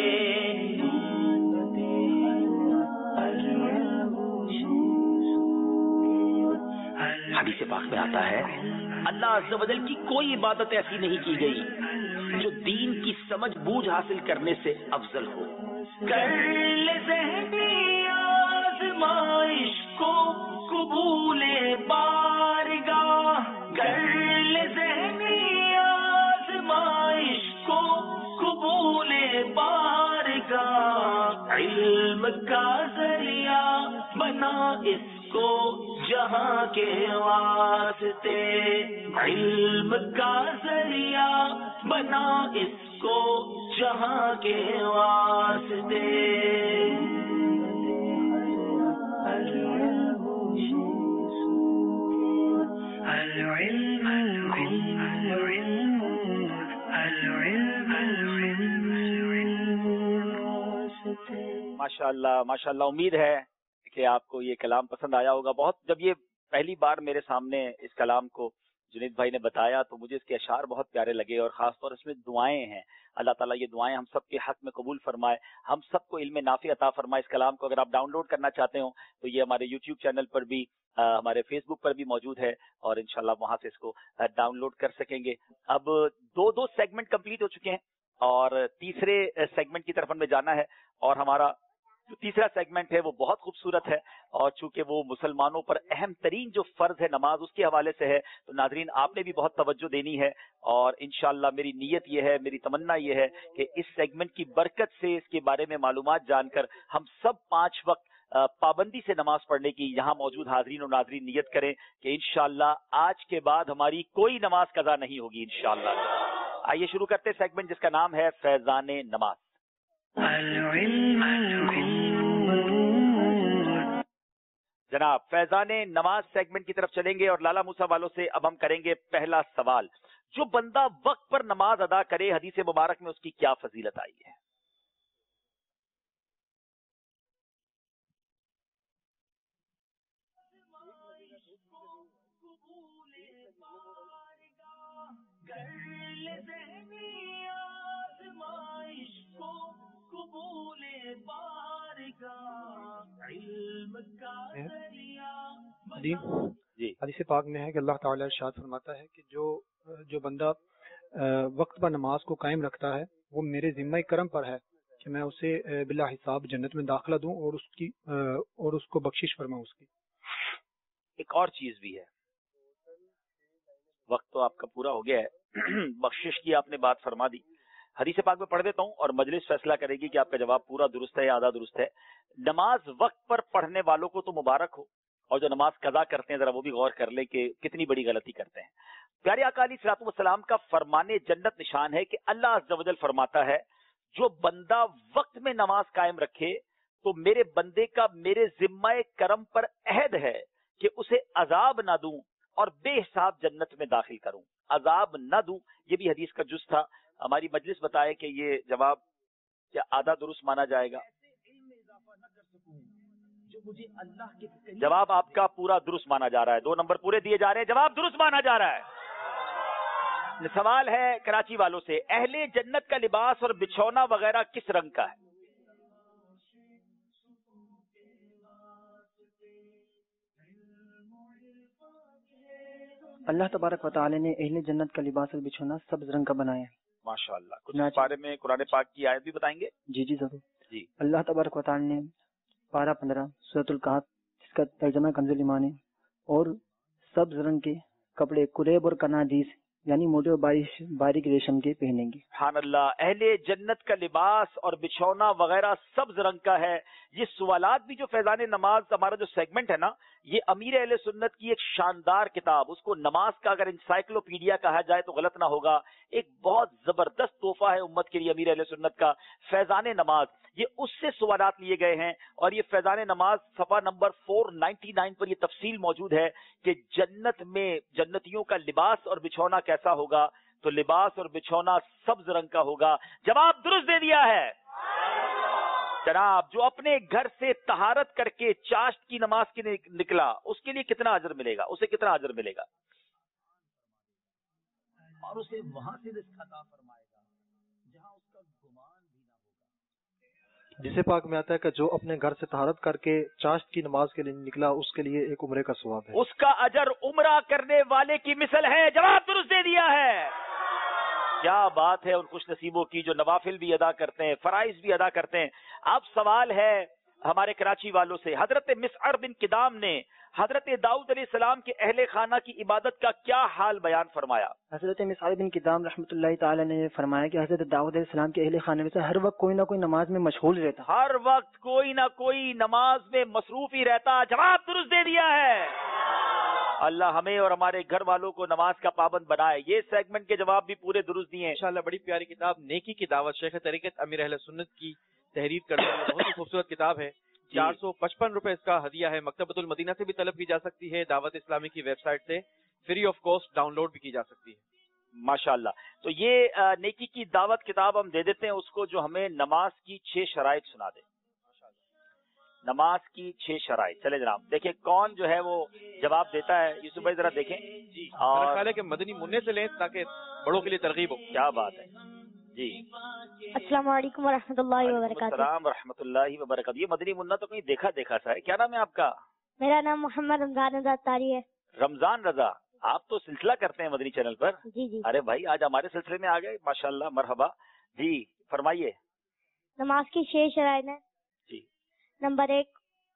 حدیث پاک میں آتا ہے اللہ عز و جل کی کوئی عبادت ایسی نہیں کی گئی جو دین کی سمجھ بوجھ حاصل کرنے سے افضل ہو. کر لے ذہنی آزمائش کو قبول بارگاہ, کر لے ذہنی آزمائش کو قبول بارگاہ. علم کا ذریعہ بنا اس کو جہاں کے واسطے, علم کا ذریعہ بنا اس کو جہاں کے واسطے. ماشاء اللہ ماشاء اللہ. امید ہے کہ آپ کو یہ کلام پسند آیا ہوگا بہت. جب یہ پہلی بار میرے سامنے اس کلام کو جنید بھائی نے بتایا تو مجھے اس کے اشعار بہت پیارے لگے, اور خاص طور اس میں دعائیں ہیں. اللہ تعالیٰ یہ دعائیں ہم سب کے حق میں قبول فرمائے, ہم سب کو علم نافع عطا فرمائے. اس کلام کو اگر آپ ڈاؤن لوڈ کرنا چاہتے ہو تو یہ ہمارے یوٹیوب چینل پر بھی, ہمارے فیس بک پر بھی موجود ہے, اور انشاءاللہ وہاں سے اس کو ڈاؤن لوڈ کر سکیں گے. اب دو دو سیگمنٹ کمپلیٹ ہو چکے ہیں اور تیسرے سیگمنٹ کی طرف ہمیں جانا ہے, اور ہمارا جو تیسرا سیگمنٹ ہے وہ بہت خوبصورت ہے, اور چونکہ وہ مسلمانوں پر اہم ترین جو فرض ہے نماز اس کے حوالے سے ہے, تو ناظرین آپ نے بھی بہت توجہ دینی ہے. اور انشاءاللہ میری نیت یہ ہے, میری تمنا یہ ہے کہ اس سیگمنٹ کی برکت سے اس کے بارے میں معلومات جان کر ہم سب پانچ وقت پابندی سے نماز پڑھنے کی یہاں موجود حاضرین اور ناظرین نیت کریں کہ انشاءاللہ آج کے بعد ہماری کوئی نماز قضا نہیں ہوگی انشاءاللہ. آئیے شروع کرتے ہیں سیگمنٹ جس کا نام ہے فیضان نماز. جناب فیضان نماز سیگمنٹ کی طرف چلیں گے, اور لالا موسیٰ والوں سے اب ہم کریں گے پہلا سوال. جو بندہ وقت پر نماز ادا کرے حدیث مبارک میں اس کی کیا فضیلت آئی ہے؟ جی حدیث پاک میں ہے کہ اللہ تعالی ارشاد فرماتا ہے کہ جو جو بندہ وقت پر نماز کو قائم رکھتا ہے وہ میرے ذمہ کرم پر ہے کہ میں اسے بلا حساب جنت میں داخلہ دوں اور اس کی اور اس کو بخشش فرماؤں اس کی. ایک اور چیز بھی ہے, وقت تو آپ کا پورا ہو گیا ہے, بخشش کی آپ نے بات فرما دی. حدیث پاک میں پڑھ دیتا ہوں اور مجلس فیصلہ کرے گی کہ آپ کا جواب پورا درست ہے یا آدھا درست ہے. نماز وقت پر پڑھنے والوں کو تو مبارک ہو, اور جو نماز قضا کرتے ہیں ذرا وہ بھی غور کر لیں کہ کتنی بڑی غلطی کرتے ہیں. پیارے آقا علیہ الصلوۃ والسلام کا فرمان جنت نشان ہے کہ اللہ عز و جل فرماتا ہے جو بندہ وقت میں نماز قائم رکھے تو میرے بندے کا میرے ذمہ کرم پر عہد ہے کہ اسے عذاب نہ دوں اور بے حساب جنت میں داخل کروں. عذاب نہ دوں, یہ بھی حدیث کا جز تھا. ہماری مجلس بتائے کہ یہ جواب کیا آدھا درست مانا جائے گا؟ جواب آپ کا پورا درست مانا جا رہا ہے, دو نمبر پورے دیے جا رہے ہیں, جواب درست مانا جا رہا ہے. سوال ہے کراچی والوں سے, اہل جنت کا لباس اور بچھونا وغیرہ کس رنگ کا ہے؟ اللہ تبارک و تعالی نے اہل جنت کا لباس اور بچھونا سبز رنگ کا بنایا ہے. ماشاء اللہ. کچھ اس بارے میں قرآن پاک کی آیت بھی بتائیں گے؟ جی جی ضرور. جی اللہ تبارک و تعالی نے پارہ پندرہ سورۃ الکہف جس کا ترجمہ کنز الایمان ہے, اور سبز رنگ کے کپڑے قریب اور کنادیس یعنی موٹے اور بارش باریک ریشم کے پہنیں گے. سبحان اللہ. اہل جنت کا لباس اور بچھونا وغیرہ سبز رنگ کا ہے. یہ سوالات بھی جو فیضان نماز ہمارا جو سیگمنٹ ہے نا, یہ امیر اہل سنت کی ایک شاندار کتاب, اس کو نماز کا اگر انسائکلوپیڈیا کہا جائے تو غلط نہ ہوگا. ایک بہت زبردست تحفہ ہے امت کے لیے امیر اہل سنت کا فیضان نماز. یہ اس سے سوالات لیے گئے ہیں, اور یہ فیضان نماز صفحہ نمبر چار سو ننانوے پر یہ تفصیل موجود ہے کہ جنت میں جنتیوں کا لباس اور بچھونا کیسا ہوگا. تو لباس اور بچھونا سبز رنگ کا ہوگا. جواب درست دے دیا ہے جناب. جو اپنے گھر سے طہارت کر کے چاشت کی نماز کے نکلا اس کے لیے کتنا اجر ملے گا, اسے کتنا اجر ملے گا؟ اور اسے وہاں سے رزق عطا فرمائے گا جہاں اس کا گمان بھی نہ ہوگا. جسے پاک میں آتا ہے کہ جو اپنے گھر سے طہارت کر کے چاشت کی نماز کے لیے نکلا اس کے لیے ایک عمرے کا ثواب ہے. اس کا اجر عمرہ کرنے والے کی مثل ہے. جواب درست دے دیا ہے. کیا بات ہے ان خوش نصیبوں کی جو نوافل بھی ادا کرتے ہیں، فرائض بھی ادا کرتے ہیں. اب سوال ہے ہمارے کراچی والوں سے، حضرت مسعر بن کدام نے حضرت داؤد علیہ السلام کے اہل خانہ کی عبادت کا کیا حال بیان فرمایا؟ حضرت مسعر بن کدام رحمۃ اللہ تعالی نے فرمایا کہ حضرت داؤد علیہ السلام کے اہل خانے میں سے ہر وقت کوئی نہ کوئی نماز میں مشغول رہتا، ہر وقت کوئی نہ کوئی نماز میں مصروف ہی رہتا. جواب درست دے دیا ہے. اللہ ہمیں اور ہمارے گھر والوں کو نماز کا پابند بنائے. یہ سیگمنٹ کے جواب بھی پورے درست دیے ہیں. انشاءاللہ بڑی پیاری کتاب نیکی کی دعوت، شیخ طریقت امیر اہل سنت کی تحریر کرنے والی بہت ہی خوبصورت کتاب ہے. چار سو پچپن روپے اس کا ہدیہ ہے. مکتبۃ المدینہ سے بھی طلب کی جا سکتی ہے، دعوت اسلامی کی ویب سائٹ سے free of cost download بھی کی جا سکتی ہے. ماشاءاللہ. تو یہ نیکی کی دعوت کتاب ہم دے دیتے ہیں اس کو جو ہمیں نماز کی چھ شرائط سنا دے. نماز کی چھ شرائط. چلے جناب دیکھیں کون جو ہے وہ جواب دیتا ہے. یوسف بھائی ذرا دیکھیں. جی اور میرا خیال ہے کہ مدنی منع سے لیں تاکہ بڑوں کے لیے ترغیب ہو. کیا بات ہے. جی السلام علیکم ورحمۃ اللہ وبرکاتہ. السلام ورحمۃ اللہ وبرکاتہ. یہ مدنی منا تو کہیں دیکھا دیکھا سا ہے. کیا نام ہے آپ کا؟ میرا نام محمد رمضان رضا تاری ہے. رمضان رضا، آپ تو سلسلہ کرتے ہیں مدنی چینل پر. جی جی. ارے بھائی آج ہمارے سلسلے میں آ گئے، ماشاءاللہ، مرحبا. جی فرمائیے. نماز کی چھ شرائط ہیں. جی. نمبر ایک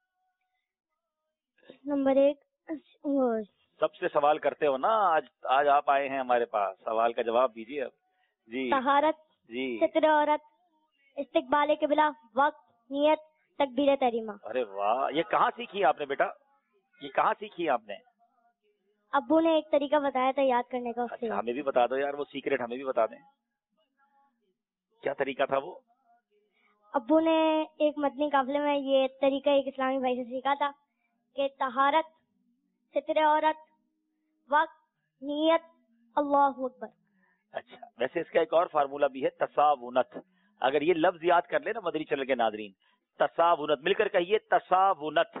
نمبر ایک سب سے سوال کرتے ہو نا، آج آج آپ آئے ہیں ہمارے پاس، سوال کا جواب دیجیے اب. جی. طہارت، جی. ستر عورت، استقبال قبلہ، وقت، نیت، تکبیر تحریمہ. ارے واہ، یہ کہاں سیکھی آپ نے بیٹا؟ یہ کہاں سیکھی آپ نے؟ ابو نے ایک طریقہ بتایا تھا یاد کرنے کا. اچھا ہمیں بھی بتا دو یار، وہ سیکریٹ ہمیں بھی بتا دیں. کیا طریقہ تھا وہ؟ ابو نے ایک مدنی قافلے میں یہ طریقہ ایک اسلامی بھائی سے سیکھا تھا کہ طہارت، ستر عورت، وقت، نیت، اللہ اکبر. اچھا ویسے اس کا ایک اور فارمولہ بھی ہے، تساونت. اگر یہ لفظ یاد کر لیں نا مدنی چینل کے ناظرین، تساونت مل کر کہیے تساونت.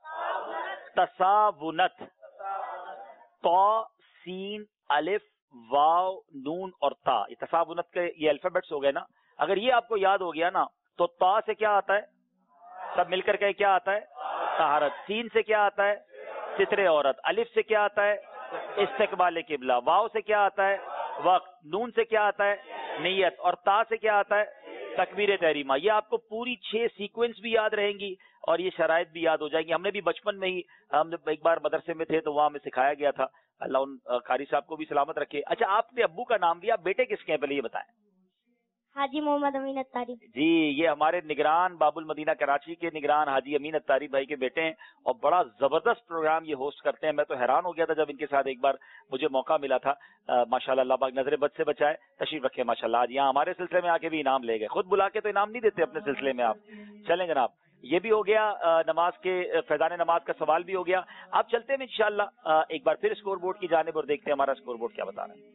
تساونت. تو سین الف واو نون اور تا، یہ تساونت کے یہ الفابیٹس ہو گئے نا. اگر یہ آپ کو یاد ہو گیا نا تو تا سے کیا آتا ہے؟ سب مل کر کے کیا آتا ہے؟ طہارت. سین سے کیا آتا ہے؟ ستر عورت. الف سے کیا آتا ہے؟ استقبال قبلہ. واو سے کیا آتا ہے؟ وقت. نون سے کیا آتا ہے؟ نیت. اور تا سے کیا آتا ہے؟ تکبیر تحریمہ. یہ آپ کو پوری چھ سیکوینس بھی یاد رہیں گی اور یہ شرائط بھی یاد ہو جائیں گی. ہم نے بھی بچپن میں ہی، ہم نے ایک بار مدرسے میں تھے تو وہاں ہمیں سکھایا گیا تھا. اللہ ان قاری صاحب کو بھی سلامت رکھے. اچھا آپ نے ابو کا نام لیا، بیٹے کس کے ہیں پہلے یہ بتائیں؟ حاجی محمد امین اتاری. جی یہ ہمارے نگران باب المدینہ کراچی کے نگران حاجی امین اتاری بھائی کے بیٹے ہیں اور بڑا زبردست پروگرام یہ ہوسٹ کرتے ہیں. میں تو حیران ہو گیا تھا جب ان کے ساتھ ایک بار مجھے موقع ملا تھا. ماشاءاللہ اللہ پاک نظر بد سے بچائے. تشریف رکھے ماشاءاللہ. آج یہاں ہمارے سلسلے میں آ کے بھی انعام لے گئے. خود بلا کے تو انعام نہیں دیتے اپنے سلسلے میں آپ. چلیں جناب یہ بھی ہو گیا نماز کے فیضان نماز کا سوال بھی ہو گیا. آپ چلتے ہیں انشاءاللہ ایک بار پھر اسکور بورڈ کی جانب اور دیکھتے ہیں ہمارا اسکور بورڈ کیا بتا رہا ہے.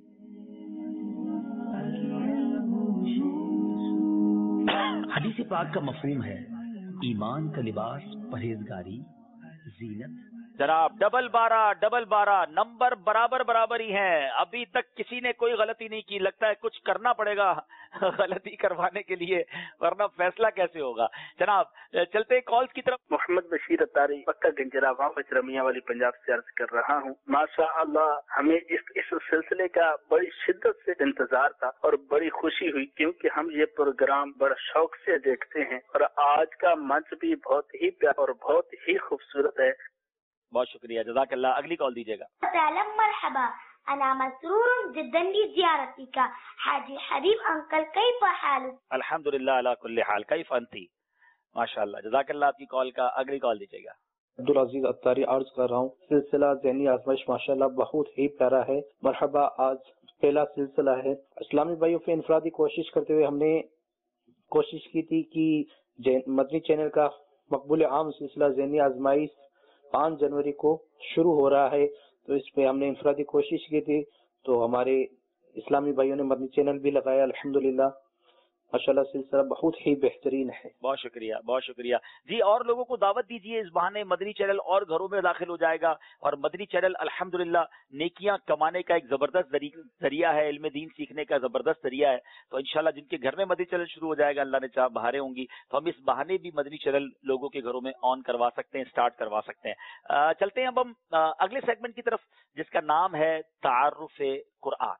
حدیث پاک کا مفہوم ہے ایمان کا لباس پرہیزگاری، زینت. جناب ڈبل بارہ ڈبل بارہ نمبر برابر برابر ہی ہیں. ابھی تک کسی نے کوئی غلطی نہیں کی. لگتا ہے کچھ کرنا پڑے گا غلطی کروانے کے لیے، ورنہ فیصلہ کیسے ہوگا. جناب چلتے ہیں کالز کی طرف. محمد بشیر اتاری پکا گنجرا واپس رمیا والی پنجاب سے عرض کر رہا ہوں. ماشاء اللہ ہمیں اس اس سلسلے کا بڑی شدت سے انتظار تھا اور بڑی خوشی ہوئی کیونکہ ہم یہ پروگرام بڑا شوق سے دیکھتے ہیں اور آج کا منچ بھی بہت ہی پیارا اور بہت ہی خوبصورت ہے. بہت شکریہ جزاک اللہ. اگلی کال دیجیے گا. مرحبا انا مسرور جدا بزيارتك حاجی حبیب انکل کیف حالک؟ الحمدللہ علی کل حال. کیف انتی؟ ماشاءاللہ جزاک اللہ. آپ کی کال کا اگلی کال دیجیے گا. عبدالعزیز اتاری عرض کر رہا ہوں. سلسلہ ذہنی آزمائش ماشاءاللہ بہت ہی پیارا ہے. مرحبا. آج پہلا سلسلہ ہے. اسلامی بھائیوں سے انفرادی کوشش کرتے ہوئے ہم نے کوشش کی تھی کہ مدنی چینل کا مقبول عام سلسلہ ذہنی آزمائش پانچ جنوری کو شروع ہو رہا ہے، تو اس پہ ہم نے انفرادی کوشش کی تھی. تو ہمارے اسلامی بھائیوں نے مدنی چینل بھی لگایا الحمدللہ. माशाल्लाह सिलसिला बहुत ही बेहतरीन है। बहुत शुक्रिया, बहुत शुक्रिया जी। और लोगों को दावत दीजिए, इस बहाने मदनी चैनल और घरों में दाखिल हो जाएगा। और मदनी चैनल अल्हम्दुलिल्लाह नेकियां कमाने का एक जबरदस्त जरिया है, इल्म दीन सीखने का जबरदस्त जरिया है। तो इंशाल्लाह जिनके घर में मदनी चैनल शुरू हो जाएगा, अल्लाह ने चाहा बहारें होंगी, तो हम इस बहाने भी मदनी चैनल लोगों के घरों में ऑन करवा सकते हैं, स्टार्ट करवा सकते हैं। आ, चलते हैं अब हम आ, अगले सेगमेंट की तरफ, जिसका नाम है तारुफ कुरान।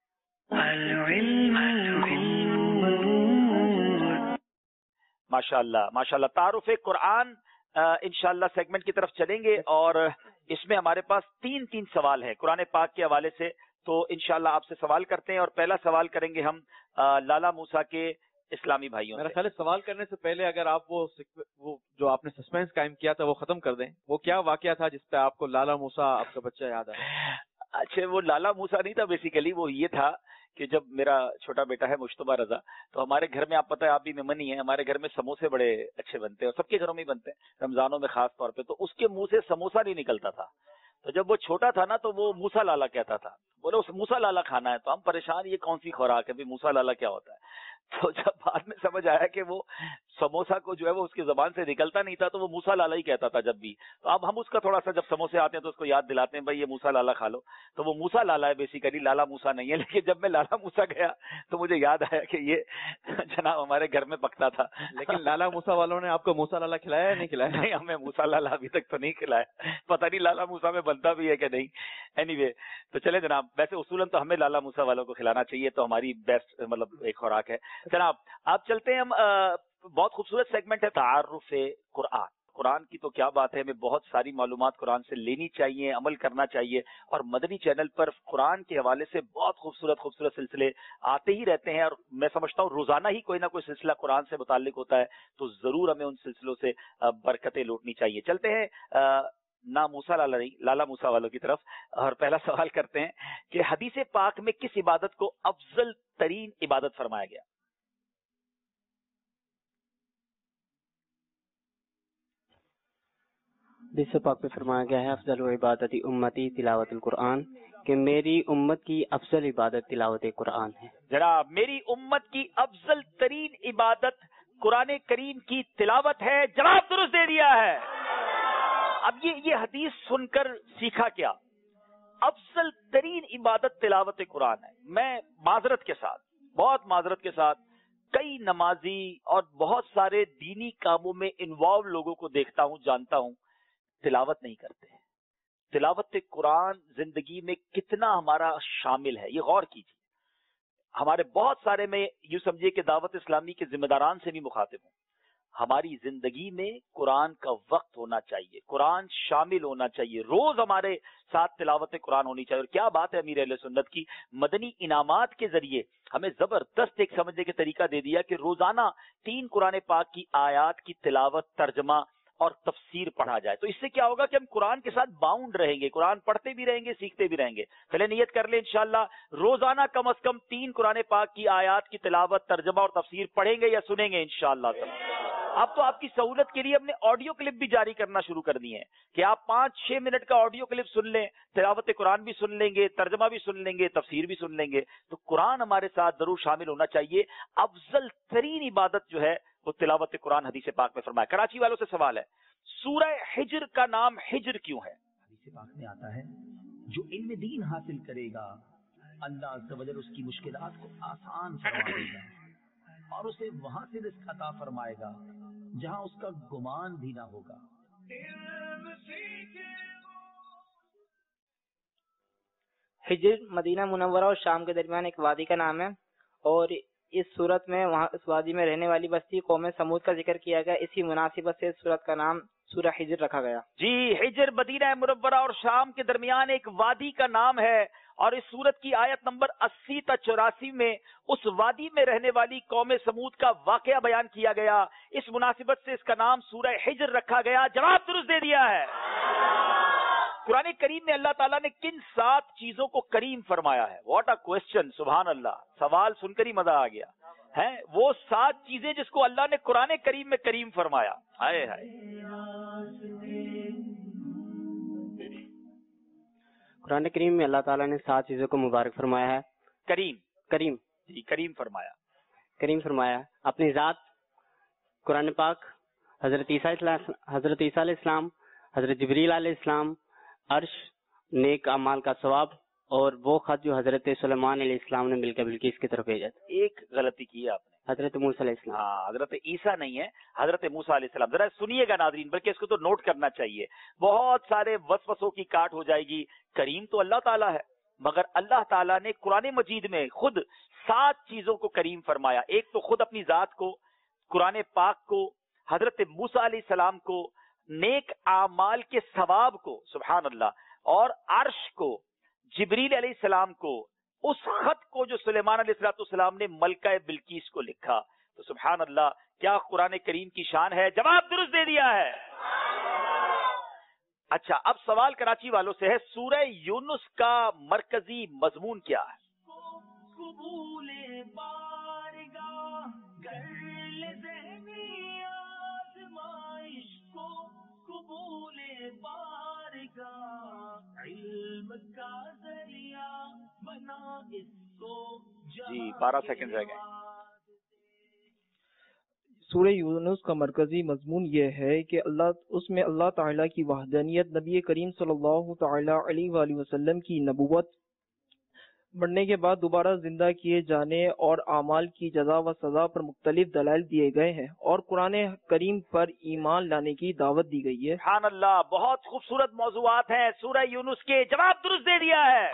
माशाअल्लाह माशाअल्लाह, तारुफ कुरान इंशाअल्लाह सेगमेंट की तरफ चलेंगे और इसमें हमारे पास तीन तीन सवाल हैं कुरान पाक के हवाले से। तो इंशाअल्लाह आपसे सवाल करते हैं और पहला सवाल करेंगे हम आ, लाला मूसा के इस्लामी भाइयों मेरा से। ख्याल है सवाल करने से पहले अगर आप वो वो जो आपने सस्पेंस कायम किया था वो खत्म कर दें। वो क्या वाकया था जिसपे आपको लाला मूसा आपका बच्चा याद आया? अच्छा, वो लाला मूसा नहीं था, बेसिकली वो ये था कि जब मेरा छोटा बेटा है मुश्तबा रजा, तो हमारे घर में, आप पता है आप भी मेहमान ही है, हमारे घर में समोसे बड़े अच्छे बनते हैं और सबके घरों में ही बनते हैं रमजानों में खास तौर पे। तो उसके मुंह से समोसा नहीं निकलता था। तो जब वो छोटा था ना, तो वो मूसा लाला कहता था, बोले उस मूसा लाला खाना है। तो हम परेशान, ये कौन सी खुराक है भाई, मूसा लाला क्या होता है। तो जब बाद में समझ आया कि वो समोसा को जो है वो उसकी जबान से निकलता नहीं था, तो वो मूसा लाला ही कहता था जब भी। तो अब हम उसका थोड़ा सा जब समोसे आते हैं तो उसको याद दिलाते हैं, भाई ये मूसा लाला खा लो। तो वो मूसा लाला है बेसिकली, लाला मूसा नहीं है। लेकिन जब मैं लाला मूसा गया तो मुझे याद आया कि ये जनाब हमारे घर में पकता था। लेकिन लाला मूसा वालों ने आपको मूसा लाला खिलाया या नहीं खिलाया? नहीं, हमें मूसा लाला अभी तक तो नहीं खिलाया, पता नहीं लाला मूसा में बनता भी है कि नहीं। एनीवे, तो चले जनाब, वैसे उसूलन तो हमें लाला मूसा वालों को खिलाना चाहिए, तो हमारी बेस्ट मतलब एक खुराक है। जनाब आप चलते हैं, हम आ, बहुत खूबसूरत सेगमेंट है तारुफ कुरान। कुरान की तो क्या बात है, हमें बहुत सारी मालूमात कुरान से लेनी चाहिए, अमल करना चाहिए। और मदनी चैनल पर कुरान के हवाले से बहुत खूबसूरत खूबसूरत सिलसिले आते ही रहते हैं और मैं समझता हूँ रोजाना ही कोई ना कोई सिलसिला कुरान से मुताल्लिक होता है। तो जरूर हमें उन सिलसिलों से बरकतें लूटनी चाहिए। चलते हैं आ, ना मूसा लाला नहीं, लाला मूसा वालों की तरफ, और पहला सवाल करते हैं कि हदीस पाक में किस इबादत को अफजल तरीन इबादत फरमाया गया? हदीस पाक में फरमाया गया है अफजल इबादत उम्मती तिलावतुल कुरान, कि मेरी उम्मत की अफजल इबादत तिलावत कुरान है। जनाब, मेरी उम्मत की अफजल तरीन इबादत कुरान करीम की तिलावत है। जवाब दुरुस्त दे दिया है। अब ये ये हदीस सुनकर सीखा क्या? अफजल तरीन इबादत तिलावत कुरान है। मैं माजरत के साथ, बहुत माजरत के साथ, कई नमाजी और बहुत सारे दीनी कामों में इन्वॉल्व लोगों को देखता हूं, जानता हूं, तिलावत नहीं करते हैं। तिलावत कुरान जिंदगी में कितना हमारा शामिल है, ये गौर कीजिए। हमारे बहुत सारे, में यूं समझिए कि दावत इस्लामी के जिम्मेदारान से भी मुखातिब हूं, हमारी जिंदगी में कुरान का वक्त होना चाहिए, कुरान शामिल होना चाहिए, रोज हमारे साथ तिलावत कुरान होनी चाहिए। और क्या बात है अमीर अहले सुन्नत की, मदनी इनामात के जरिए हमें जबरदस्त एक समझने का तरीका दे दिया कि रोजाना तीन कुरान पाक की आयात की तिलावत, तर्जमा और तफसीर पढ़ा जाए। तो इससे क्या होगा कि हम कुरान के साथ बाउंड रहेंगे, कुरान पढ़ते भी रहेंगे, सीखते भी रहेंगे। पहले नियत कर ले इंशाअल्लाह रोजाना कम अज कम तीन कुरान पाक की आयात की तिलावत, तर्जमा और तफसीर पढ़ेंगे या सुनेंगे इंशाअल्लाह। अब तो आपकी सहूलत के लिए हमने ऑडियो क्लिप भी जारी करना शुरू कर दी है कि आप पांच छह मिनट का ऑडियो क्लिप सुन लें, तिलावत कुरान भी सुन लेंगे, तर्जमा भी सुन लेंगे, तफसीर भी सुन लेंगे। तो कुरान हमारे साथ जरूर शामिल होना चाहिए। अफजल तरीन इबादत जो है वो तिलावत कुरान हदीस पाक में फरमाया। कराची वालों से सवाल है, सूरह हिज्र का नाम हिज्र क्यों है? हदीस पाक में आता है, जो इल्म दीन हासिल करेगा अल्लाह अज़्ज़ व जल उसकी मुश्किलात को आसान फरमा देगा और उसे वहां से रिज़्क़ अता फरमाएगा जहां उसका गुमान भी ना होगा। हिज्र मदीना मुनव्वरा और शाम के दरमियान एक वादी का नाम है और इस सूरत में वहाँ इस वादी में रहने वाली बस्ती कौम समूद का जिक्र किया गया। इसी मुनासिबत से इस सूरत का नाम सूरह हिज्र रखा गया। जी, हिज्र मदीना मुनव्वरा और शाम के दरमियान एक वादी का नाम है और इस सूरत की आयत नंबर अस्सी तक चौरासी में उस वादी में रहने वाली कौम समूद का वाकया बयान किया गया। इस मुनासिबत से इसका नाम सूरह हिज्र रखा गया। जवाब दुरुस्त दे दिया है। कुरान करीम में अल्लाह ताला ने किन सात चीजों को करीम फरमाया है? व्हाट अ क्वेश्चन, सुभान अल्लाह। सवाल सुनकर ही मजा आ गया है। वो सात चीजें जिसको अल्लाह ने कुरान करीम में करीम फरमाया। हाय हाय, कुरान करीम में अल्लाह ताला ने सात चीजों को मुबारक फरमाया है। करीम करीम जी, करीम फरमाया। کریم فرمایا اپنی ذات قرآن پاک، حضرت عیسیٰ حضرت عیسیٰ علیہ السلام، حضرت جبریل علیہ السلام، عرش، نیک اعمال کا ثواب اور وہ خط جو حضرت سلیمان علیہ السلام نے مل کر بلقیس کی طرف بھیجا تھا۔ ایک غلطی کی ہے آپ نے، حضرت موسیٰ علیہ السلام۔ ہاں، حضرت عیسیٰ نہیں ہے، حضرت موسیٰ علیہ السلام۔ ذرا سنیے گا ناظرین، بلکہ اس کو تو نوٹ کرنا چاہیے، بہت سارے وسوسوں کی کاٹ ہو جائے گی۔ کریم تو اللہ تعالیٰ ہے، مگر اللہ تعالیٰ نے قرآن مجید میں خود سات چیزوں کو کریم فرمایا۔ ایک تو خود اپنی ذات کو، قرآن پاک کو، حضرت موسیٰ علیہ السلام کو، نیک اعمال کے ثواب کو، سبحان اللہ، اور عرش کو، جبریل علیہ السلام کو، اس خط کو جو سلیمان علیہ السلام نے ملکہ بلقیس کو لکھا۔ تو سبحان اللہ، کیا قرآن کریم کی شان ہے؟ جواب درست دے دیا ہے۔ اچھا، اب سوال کراچی والوں سے ہے، سورہ یونس کا مرکزی مضمون کیا ہے؟ قبول بارگاہ گرل ذہنی آزمائش کو، قبول بارگاہ علم کا ذریعہ بنا اس کو۔ جی بارہ سیکنڈ رہ گئے۔ سورہ یونس کا مرکزی مضمون یہ ہے کہ اللہ اس میں اللہ تعالیٰ کی وحدانیت، نبی کریم صلی اللہ تعالیٰ علیہ وآلہ وسلم کی نبوت، مرنے کے بعد دوبارہ زندہ کیے جانے اور اعمال کی جزا و سزا پر مختلف دلائل دیے گئے ہیں، اور قرآن کریم پر ایمان لانے کی دعوت دی گئی ہے۔ سبحان اللہ، بہت خوبصورت موضوعات ہیں سورہ یونس کے، جواب درست دے دیا ہے۔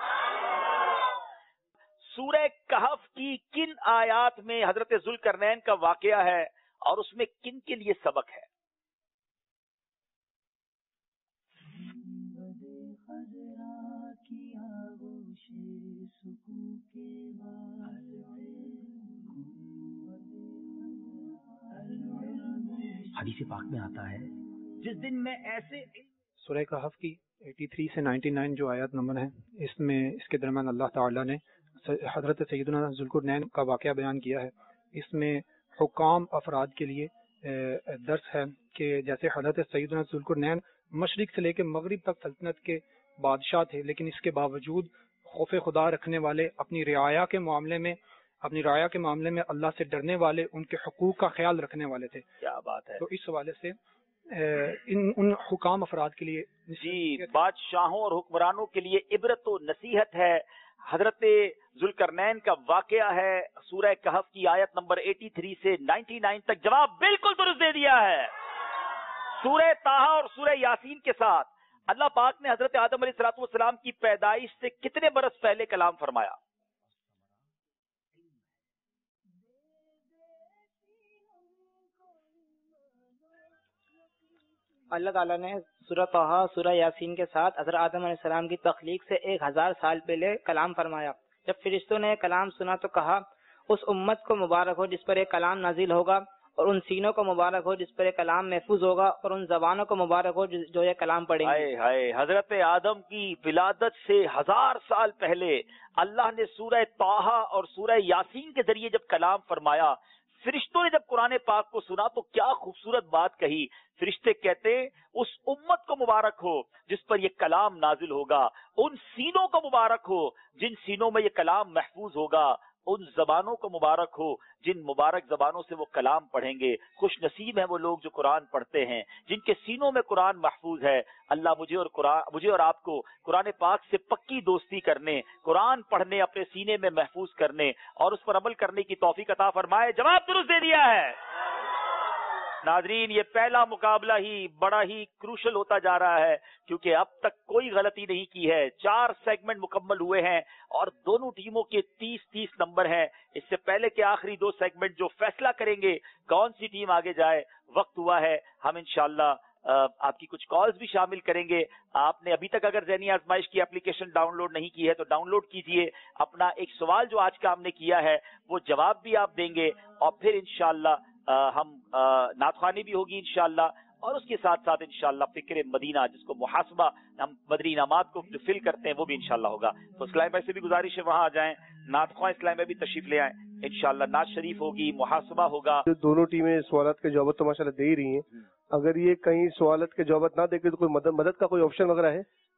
سورہ کہف کی کن آیات میں حضرت ذوالقرنین کا واقعہ ہے اور اس میں کن کے لیے سبق ہے؟ حدیث پاک میں آتا ہے جس دن میں ایسے سورہ کہف کی تراسی سے ننانوے جو آیات نمبر ہیں، اس میں اس کے درمیان اللہ تعالیٰ نے حضرت سیدنا ذوالقرنین کا واقعہ بیان کیا ہے۔ اس میں حکام افراد کے لیے درس ہے کہ جیسے حضرت سیدنا ذوالقرنین مشرق سے لے کے مغرب تک سلطنت کے بادشاہ تھے، لیکن اس کے باوجود خوف خدا رکھنے والے، اپنی رعایا کے معاملے میں اپنی رعایا کے معاملے میں اللہ سے ڈرنے والے، ان کے حقوق کا خیال رکھنے والے تھے۔ کیا بات ہے! تو اس حوالے سے ان ان حکام افراد کے لیے جی بادشاہوں اور حکمرانوں کے لیے عبرت و نصیحت ہے۔ حضرت ذوالقرنین کا واقعہ ہے، سورہ کہف کی آیت نمبر اٹھاسی سے ننانوے تک جواب بالکل درست دے دیا ہے۔ سورہ طٰہٰ اور سورہ یاسین کے ساتھ اللہ پاک نے حضرت آدم علیہ الصلوۃ والسلام کی پیدائش سے کتنے برس پہلے کلام فرمایا؟ اللہ تعالیٰ نے سورہ طٰہٰ، سورہ یاسین کے ساتھ حضرت آدم علیہ السلام کی تخلیق سے ایک ہزار سال پہلے کلام فرمایا۔ جب فرشتوں نے کلام سنا تو کہا، اس امت کو مبارک ہو جس پر ایک کلام نازل ہوگا، اور ان سینوں کو مبارک ہو جس پر یہ کلام محفوظ ہوگا، اور ان زبانوں کو مبارک ہو جو یہ کلام پڑھیں گے۔ ہائے ہائے، حضرت آدم کی ولادت سے ہزار سال پہلے اللہ نے سورہ طٰہٰ اور سورہ یاسین کے ذریعے جب کلام فرمایا، فرشتوں نے جب قرآن پاک کو سنا تو کیا خوبصورت بات کہی۔ فرشتے کہتے اس امت کو مبارک ہو جس پر یہ کلام نازل ہوگا، ان سینوں کو مبارک ہو جن سینوں میں یہ کلام محفوظ ہوگا، ان زبانوں کو مبارک ہو جن مبارک زبانوں سے وہ کلام پڑھیں گے۔ خوش نصیب ہیں وہ لوگ جو قرآن پڑھتے ہیں، جن کے سینوں میں قرآن محفوظ ہے۔ اللہ مجھے اور قرآن مجھے اور آپ کو قرآن پاک سے پکی دوستی کرنے، قرآن پڑھنے، اپنے سینے میں محفوظ کرنے اور اس پر عمل کرنے کی توفیق عطا فرمائے۔ جواب درست دے دیا ہے۔ ناظرین، یہ پہلا مقابلہ ہی بڑا ہی کروشل ہوتا جا رہا ہے کیونکہ اب تک کوئی غلطی نہیں کی ہے۔ چار سیگمنٹ مکمل ہوئے ہیں اور دونوں ٹیموں کے تیس تیس نمبر ہیں۔ اس سے پہلے کے آخری دو سیگمنٹ جو فیصلہ کریں گے کون سی ٹیم آگے جائے، وقت ہوا ہے۔ ہم انشاءاللہ آپ کی کچھ کالز بھی شامل کریں گے۔ آپ نے ابھی تک اگر ذہنی آزمائش کی اپلیکیشن ڈاؤن لوڈ نہیں کی ہے تو ڈاؤن لوڈ کیجئے۔ اپنا ایک سوال جو آج کا ہم نے کیا ہے وہ جواب بھی آپ دیں گے اور پھر انشاءاللہ ہم نعت خوانی بھی ہوگی انشاءاللہ، اور اس کے ساتھ ساتھ انشاءاللہ فکر مدینہ جس کو محاسبہ ہم مدنی انعامات کو جو فل کرتے ہیں وہ بھی انشاءاللہ ہوگا۔ تو اسلام بھائی سے بھی گزارش ہے وہاں آ جائیں، نعت خواہ اسلام بھائی بھی تشریف لے آئیں، انشاءاللہ نعت شریف ہوگی، محاسبہ ہوگا۔ دونوں ٹیمیں سوالات کے جوابات تو ماشاءاللہ دے ہی رہی ہیں، اگر یہ کہیں سوالات کے جوابات نہ دے کے تو کوئی مدد مدد کا کوئی آپشن وغیرہ ہے؟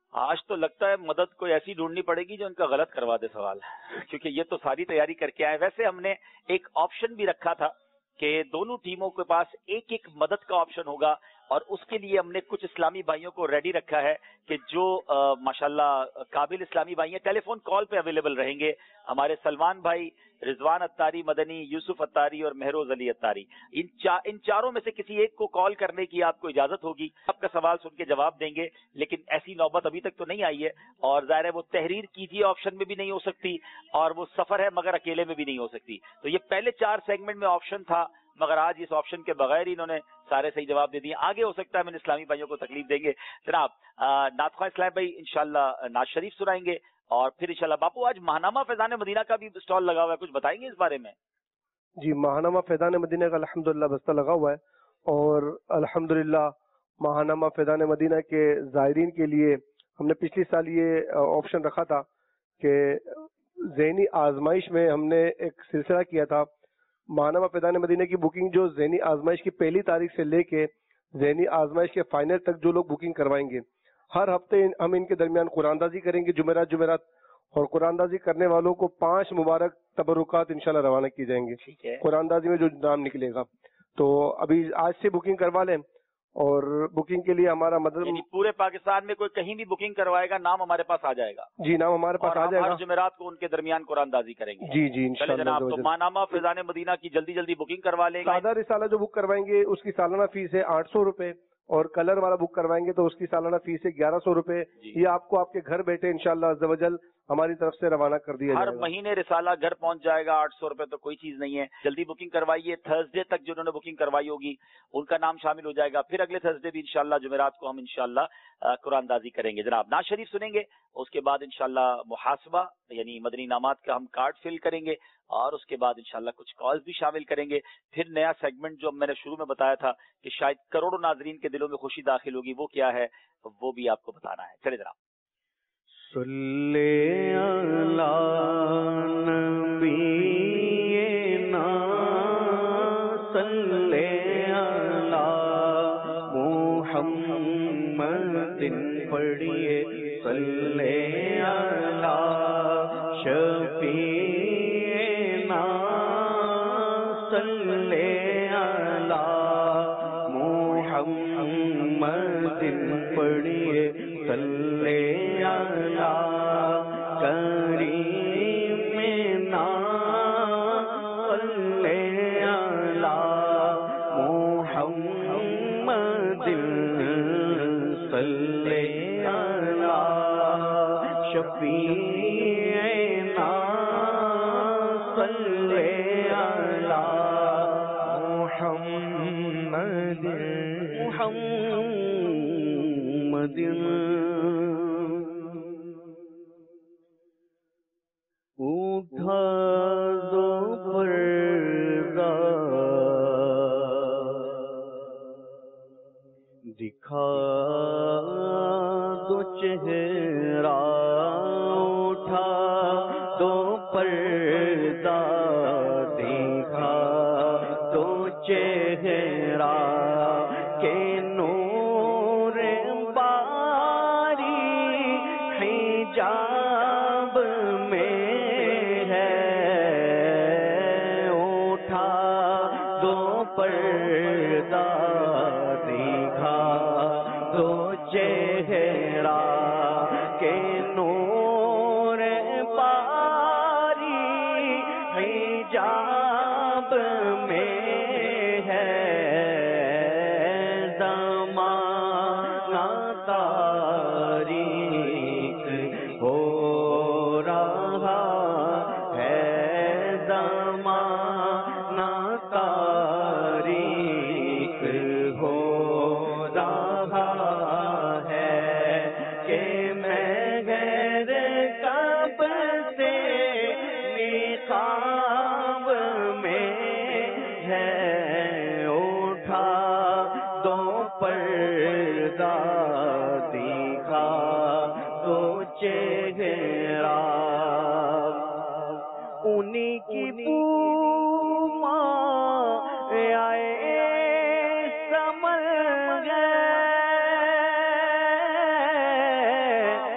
آج تو لگتا ہے مدد کوئی ایسی ڈھونڈنی پڑے گی جو ان کا غلط کروا دے سوال، کیونکہ یہ تو ساری تیاری کر کے آئے. ویسے ہم نے ایک آپشن بھی رکھا تھا کہ دونوں ٹیموں کے پاس ایک ایک مدد کا آپشن ہوگا، اور اس کے لیے ہم نے کچھ اسلامی بھائیوں کو ریڈی رکھا ہے کہ جو ماشاءاللہ قابل اسلامی بھائی ہیں ٹیلی فون کال پہ اویلیبل رہیں گے. ہمارے سلمان بھائی، رضوان اتاری مدنی، یوسف اتاری اور مہروز علی اتاری، ان چا ان چاروں میں سے کسی ایک کو کال کرنے کی آپ کو اجازت ہوگی. آپ کا سوال سن کے جواب دیں گے، لیکن ایسی نوبت ابھی تک تو نہیں آئی ہے، اور ظاہر ہے وہ تحریر کیجیے آپشن میں بھی نہیں ہو سکتی، اور وہ سفر ہے مگر اکیلے میں بھی نہیں ہو سکتی. تو یہ پہلے چار سیگمنٹ میں آپشن تھا، مگر آج اس آپشن کے بغیر ہی انہوں نے سارے صحیح جواب دے دیے. آگے ہو سکتا ہے میں اسلامی بھائیوں کو تکلیف دیں گے. جناب نعت خواہ اسلام بھائی انشاءاللہ نعت شریف سنائیں گے، اور پھر انشاءاللہ باپو آج ماہنامہ فیضان مدینہ کا بھی اسٹال لگا ہوا ہے، کچھ بتائیں گے اس بارے میں؟ جی، ماہنامہ فیضان مدینہ کا الحمدللہ بستہ لگا ہوا ہے، اور الحمدللہ ماہنامہ فیضان مدینہ کے زائرین کے لیے ہم نے پچھلی سال یہ آپشن رکھا تھا کہ ذہنی آزمائش میں ہم نے ایک سلسلہ کیا تھا. ماہنامہ فیضان مدینہ کی بکنگ جو ذہنی آزمائش کی پہلی تاریخ سے لے کے ذہنی آزمائش کے فائنل تک جو لوگ بکنگ کروائیں گے، ہر ہفتے ہم ان کے درمیان قرآن دازی کریں گے جمعرات جمعرات، اور قرآن دازی کرنے والوں کو پانچ مبارک تبرکات انشاءاللہ روانہ کی جائیں گے قرآن دازی میں جو نام نکلے گا. تو ابھی آج سے بکنگ کروا لیں، اور بکنگ کے لیے ہمارا مدد یعنی پورے پاکستان میں کوئی کہیں بھی بکنگ کروائے گا نام ہمارے پاس آ جائے گا. جی، نام ہمارے پاس آ جائے گا. ہر جمعرات کو ان کے درمیان قرآن دازی کریں گے. جی جی انشاءاللہ. جناب تو ماہنامہ فیضان مدینہ کی جلدی جلدی بکنگ کروا لیں گے. سادہ رسالہ جو بک کروائیں گے اس کی سالانہ فیس ہے آٹھ سو روپے، اور کلر والا بک کروائیں گے تو اس کی سالانہ فیس ہے گیارہ سو روپے. یہ آپ کو آپ کے گھر بیٹھے انشاءاللہ عز و جل ہماری طرف سے روانہ کر دیا جائے گا. ہر مہینے رسالہ گھر پہنچ جائے گا. آٹھ سو روپے تو کوئی چیز نہیں ہے. جلدی بکنگ کروائیے. تھرسڈے تک جو انہوں نے بکنگ کروائی ہوگی ان کا نام شامل ہو جائے گا. پھر اگلے تھرسڈے بھی انشاءاللہ جمعرات کو ہم انشاءاللہ قرآن دازی کریں گے. جناب نعت شریف سنیں گے، اس کے بعد انشاءاللہ محاسبہ یعنی مدنی انعامات کا ہم کارڈ فل کریں گے، اور اس کے بعد انشاءاللہ کچھ کالز بھی شامل کریں گے. پھر نیا سیگمنٹ جو میں نے شروع میں بتایا تھا کہ شاید کروڑوں ناظرین کے دلوں میں خوشی داخل ہوگی، وہ کیا ہے وہ بھی آپ کو بتانا ہے. چلے جناب. صلی علی نبینا صلی علی محمد پڑھیے، صلی علی شفیعنا صلی علی محمد پڑھیے، صلی علی کریمنا صلی علی محمد صلی علی شفیعنا صلی علی محمد محمد. اٹھا دو پردہ دکھا دو چہرہ، اٹھا دو پردہ دکھا دو چہرہ، کہ نور باری حجاب میں ہے. اٹھا دو پردہ دکھا دو چہرہ، کہ نور باری حجاب میں ہے. زمانہ تاریک ہو رہا ہے، زمانہ تاریک ہو رہا ہے، کہ میں غیر کب سے نقاب میں ہے. اٹھا دو پردہ دکھا دو چہرہ، انہی کی پوما آئے سمر گئے،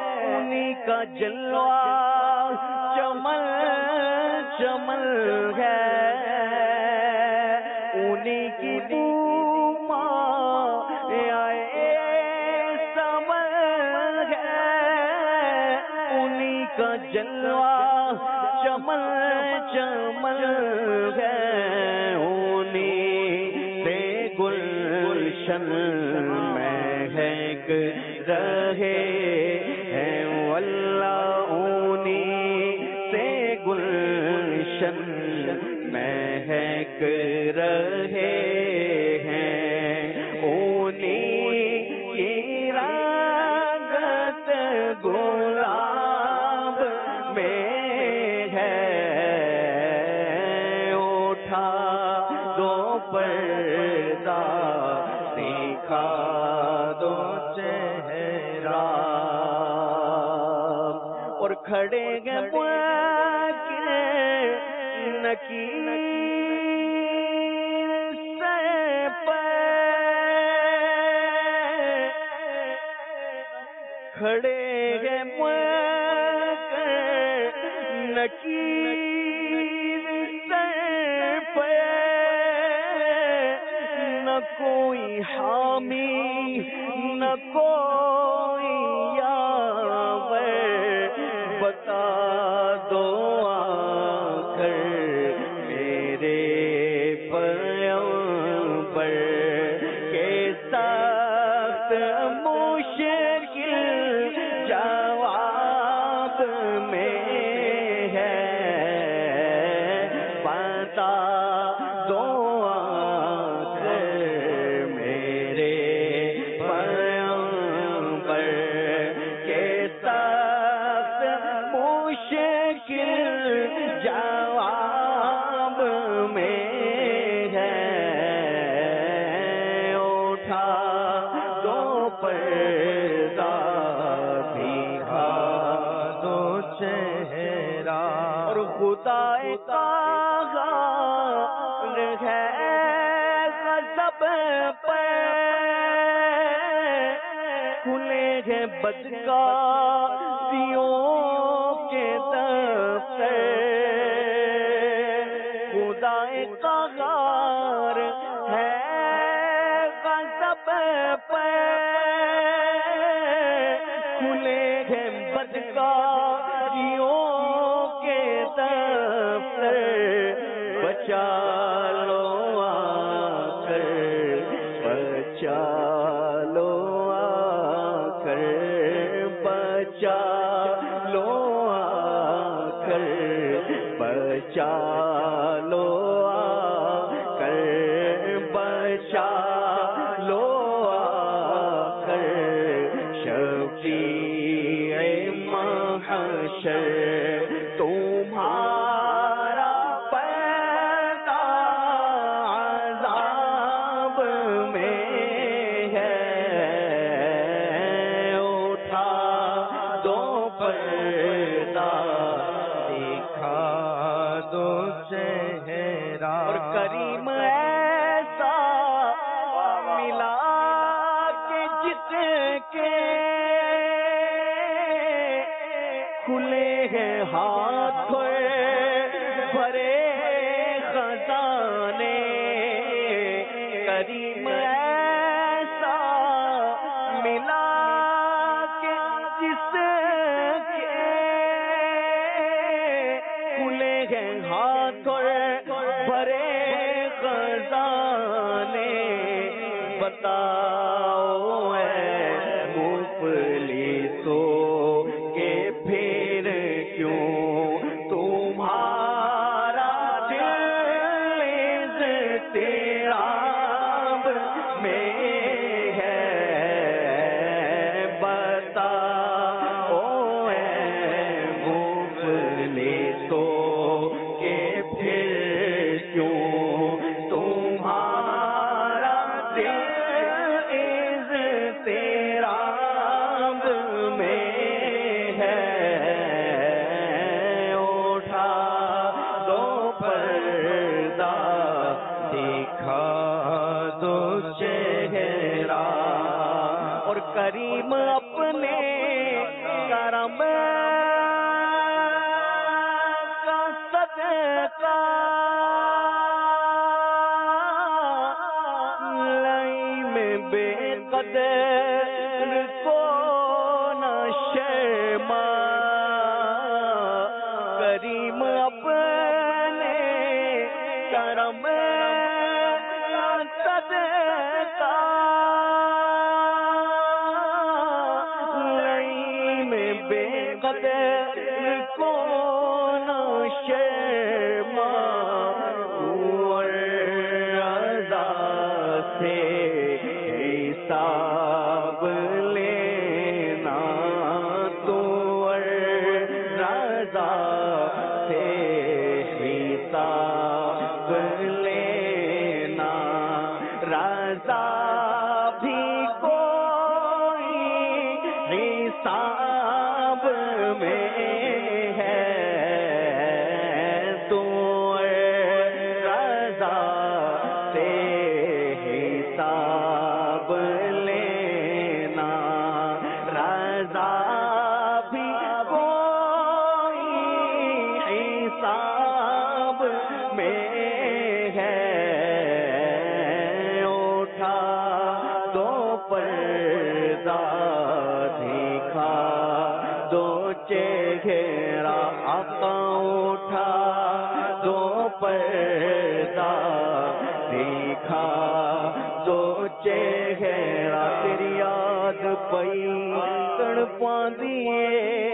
انہیں کی بوما آئے سمر ہے، انہیں کا جلوہ چمن چمن ہے، انہیں سے گلشن مہک رہے ہیں واللہ، انہیں سے گلشن مہک رہے ہیں، انہیں کی رنگت گلاب میں ہے، اٹھا دو پردہ دکھا دو چہرہ، اور کھڑے گئے نکیر سے کھڑے گئے نکیر سے پہ، نہ کوئی حامی نہ کوئی یاور، بتا دو آ کر میرے پیغمبر کے سخت مشکل جواب میں ہے، بتا دو آ کر میرے پیغمبر کے سخت مشکل جواب میں ہے، اٹھا دو پردہ دکھا دو چہرہ، اور خدا قہار ہے غضب پہ، کھلے ہیں بدکاریوں کے دفتر، خدا قہار ہے غضب پہ، کھلے ہیں بدکاریوں کے دفتر، بچا لو آ کر بچا لو آ کر بچا لو آ کر بچا لو آ کر بچا لو آ کر شفیع محشر تمہارا پردہ عذاب میں ہے، اٹھا دو پردہ دکھا دو چہرہ، اور کریم ایسا ملا کہ جس کے کھلے ہیں ہاتھ بھرے خزانے، کریم ایسا ملا کہ جس کے کھلے ہیں ہاتھ بھرے خزانے، بتاؤ اے مفلسو کہ پھر کیوں تمہارا دل اضطراب میں ہے، بتاؤ اے مفلسو کہ پھر کیوں تمہارا دل اضطراب میں ہے، اٹھا دو پردہ دکھا دو چہرہ، اور کریم اپنے کرم کا صدقہ قدر کو نہ شرما کریم اپنے کرم صدقہ لعیم بے قدر کو نہ شرما رضا سے حساب لینا تو رضا سے حساب لینا رضا بھی کوئی حساب میں ہے تو رضا سے حساب لینا رضا بھی کوئی حساب میں ہے اٹھا دو پردہ دکھا دو چہرہ آقا اٹھا دو پردہ دکھا دو چہرہ تیری یاد پئی تڑپا دیے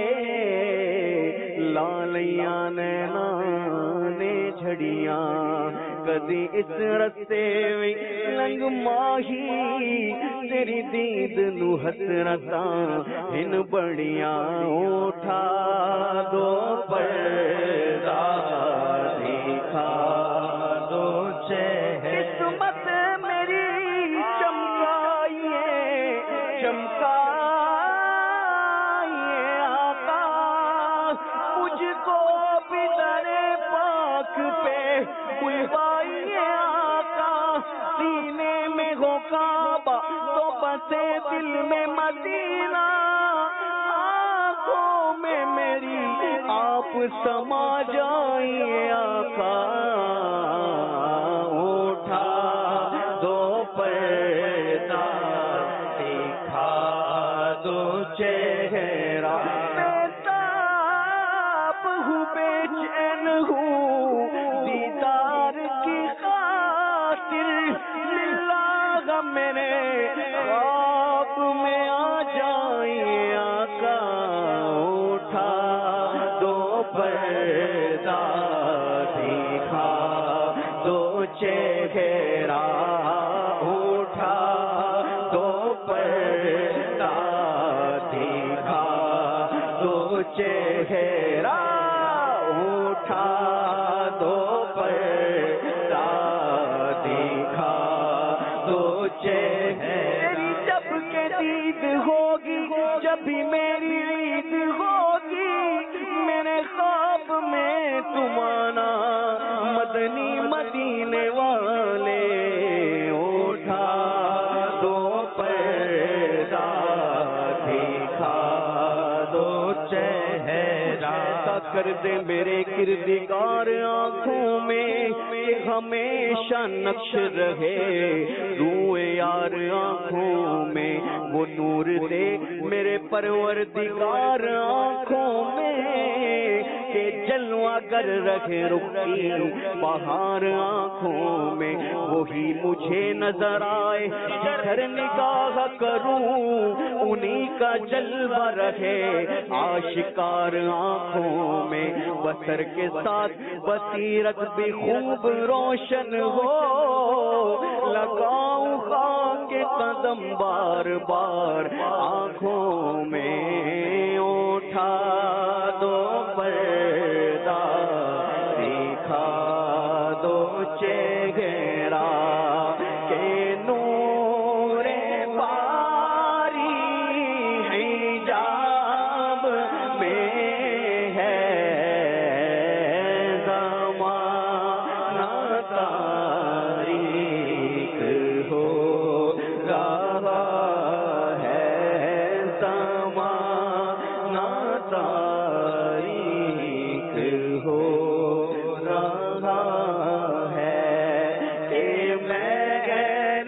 لالیاں نینا نے جھڑیاں کدی اس رستے میں لنگ ماہی تیری دید نو حسرتاں ہن بڑیاں اٹھا دو پردہ دکھا دو چہرہ قسمت میری چمکائیے چمکائیے آقا مجھ کو بھی در پاک پہ بلوائیے آقا سینے میں ہو کعبہ تو بسے دل میں مدینہ آنکھوں میں میری آپ سما جائیے آقا اٹھا دو پردہ دکھا دو چہرہ بیتاب ہوں بے چین ہوں دیدار کی خاطر ملا میرے خواب میں آ جائیے آقا اٹھا دو پردہ دکھا دو چہرہ اٹھا دو پردہ دکھا دو چہرہ اٹھا دو پردہ دکھا دو چہرہ جب کے دید ہوگی جب بھی میری عید ہوگی میرے خواب میں تم آنا مدنی مدینے والے اٹھا دو پردہ دکھا دو چہرہ کر دے میرے کردگار آنکھوں میں کہ ہمیشہ نقش رہے روئے یار آنکھوں میں وہ نور دے میرے پروردگار آنکھوں میں کہ جلوہ گر رکھے رخی بہار آنکھوں میں وہی مجھے نظر آئے جدھر نگاہ کروں انہی کا جلوہ رہے آشکار آنکھوں میں بصر کے ساتھ بصیرت بھی خوب روشن ہو لگاؤں خاک کے قدم بار بار آنکھوں میں اٹھا دو پردہ دکھا دو چہرہ کہ نور باری حجاب میں ہے زمانہ تاریک ہو رہا ہے زمانہ تاریک ہو رہا ہے کہ میں غیر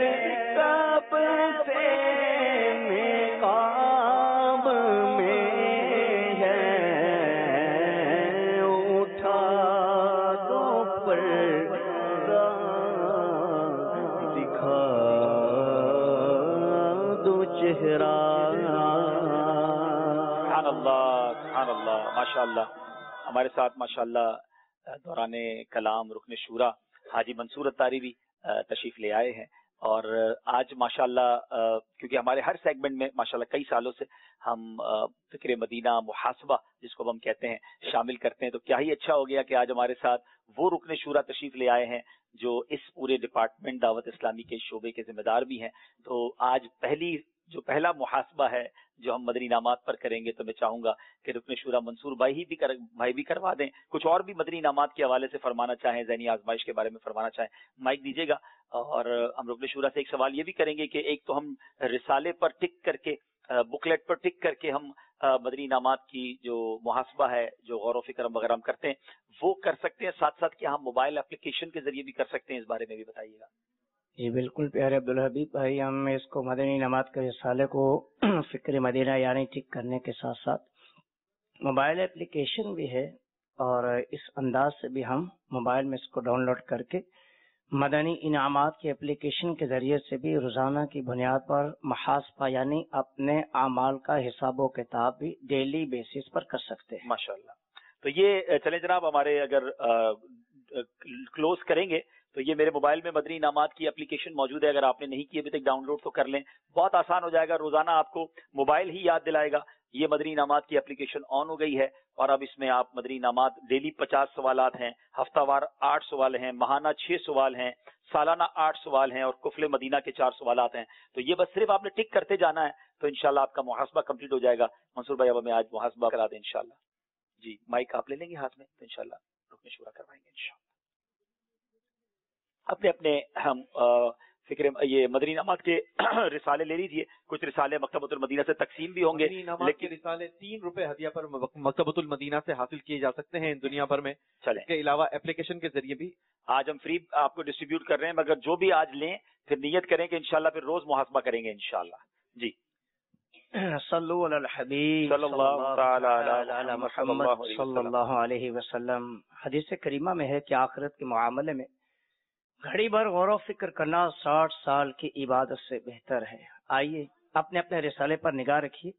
چہرہ. سبحان اللہ سبحان اللہ ماشاء اللہ. ہمارے ساتھ ماشاء اللہ دوران کلام رکن شورا حاجی منصور اتاری بھی تشریف لے آئے ہیں، اور آج ماشاءاللہ کیونکہ ہمارے ہر سیگمنٹ میں ماشاءاللہ کئی سالوں سے ہم فکر مدینہ محاسبہ جس کو ہم کہتے ہیں شامل کرتے ہیں، تو کیا ہی اچھا ہو گیا کہ آج ہمارے ساتھ وہ رکن شورا تشریف لے آئے ہیں جو اس پورے ڈپارٹمنٹ دعوت اسلامی کے شعبے کے ذمہ دار بھی ہیں. تو آج پہلی جو پہلا محاسبہ ہے جو ہم مدنی انعامات پر کریں گے، تو میں چاہوں گا کہ رکن شورا منصور بھائی ہی بھی کر بھائی بھی کروا دیں. کچھ اور بھی مدنی انعامات کے حوالے سے فرمانا چاہیں، ذہنی آزمائش کے بارے میں فرمانا چاہیں، مائک دیجیے گا. اور ہم رکن شورا سے ایک سوال یہ بھی کریں گے کہ ایک تو ہم رسالے پر ٹک کر کے، بکلیٹ پر ٹک کر کے ہم مدنی انعامات کی جو محاسبہ ہے، جو غور و فکر وغیرہ ہم کرتے ہیں وہ کر سکتے ہیں، ساتھ ساتھ کیا ہم موبائل اپلیکیشن کے ذریعے بھی کر سکتے ہیں؟ اس بارے میں بھی بتائیے گا. جی بالکل پیارے عبدالحبیب بھائی، ہم اس کو مدنی انعامات کے رسالے کو فکر مدینہ یعنی ٹک کرنے کے ساتھ ساتھ موبائل اپلیکیشن بھی ہے، اور اس انداز سے بھی ہم موبائل میں اس کو ڈاؤن لوڈ کر کے مدنی انعامات کی اپلیکیشن کے ذریعے سے بھی روزانہ کی بنیاد پر محاسبہ یعنی اپنے اعمال کا حساب و کتاب بھی ڈیلی بیسس پر کر سکتے ہیں. ماشاءاللہ. تو یہ چلیں جناب، ہمارے اگر کلوز کریں گے تو یہ میرے موبائل میں مدنی انعامات کی اپلیکیشن موجود ہے، اگر آپ نے نہیں کی ابھی تک ڈاؤن لوڈ تو کر لیں، بہت آسان ہو جائے گا. روزانہ آپ کو موبائل ہی یاد دلائے گا. یہ مدنی انعامات کی اپلیکیشن آن ہو گئی ہے، اور اب اس میں آپ مدنی انعامات ڈیلی پچاس سوالات ہیں، ہفتہ وار آٹھ سوال ہیں، ماہانہ چھ سوال ہیں، سالانہ آٹھ سوال ہیں، اور کفل مدینہ کے چار سوالات ہیں. تو یہ بس صرف آپ نے ٹک کرتے جانا ہے تو انشاءاللہ آپ کا محاسبہ کمپلیٹ ہو جائے گا. منصور بھائی اب ہمیں آج محاسبہ کرا دیں انشاءاللہ. جی مائک آپ لے لیں گے ہاتھ میں تو انشاءاللہ رکن شورا کروائیں گے انشاءاللہ. اپنے اپنے ہم فکر یہ مدنی انعامات کے رسالے لے لیجئے. کچھ رسالے مکتبۃ المدینہ سے تقسیم بھی ہوں گے، لیکن رسالے تین روپے ہدیہ پر مکتبۃ المدینہ سے حاصل کیے جا سکتے ہیں دنیا بھر میں. چلیں، اس کے علاوہ اپلیکیشن کے ذریعے بھی آج ہم فری آپ کو ڈسٹریبیوٹ کر رہے ہیں، مگر جو بھی آج لیں پھر نیت کریں کہ انشاءاللہ پھر روز محاسبہ کریں گے انشاءاللہ. جی صلو علی الحبیب صلی اللہ تعالی علی محمد صلی اللہ علیہ وسلم. حدیث کریمہ میں ہے کہ آخرت کے معاملے میں گھڑی بھر غور و فکر کرنا ساٹھ سال کی عبادت سے بہتر ہے. آئیے اپنے اپنے رسالے پر نگاہ رکھیے،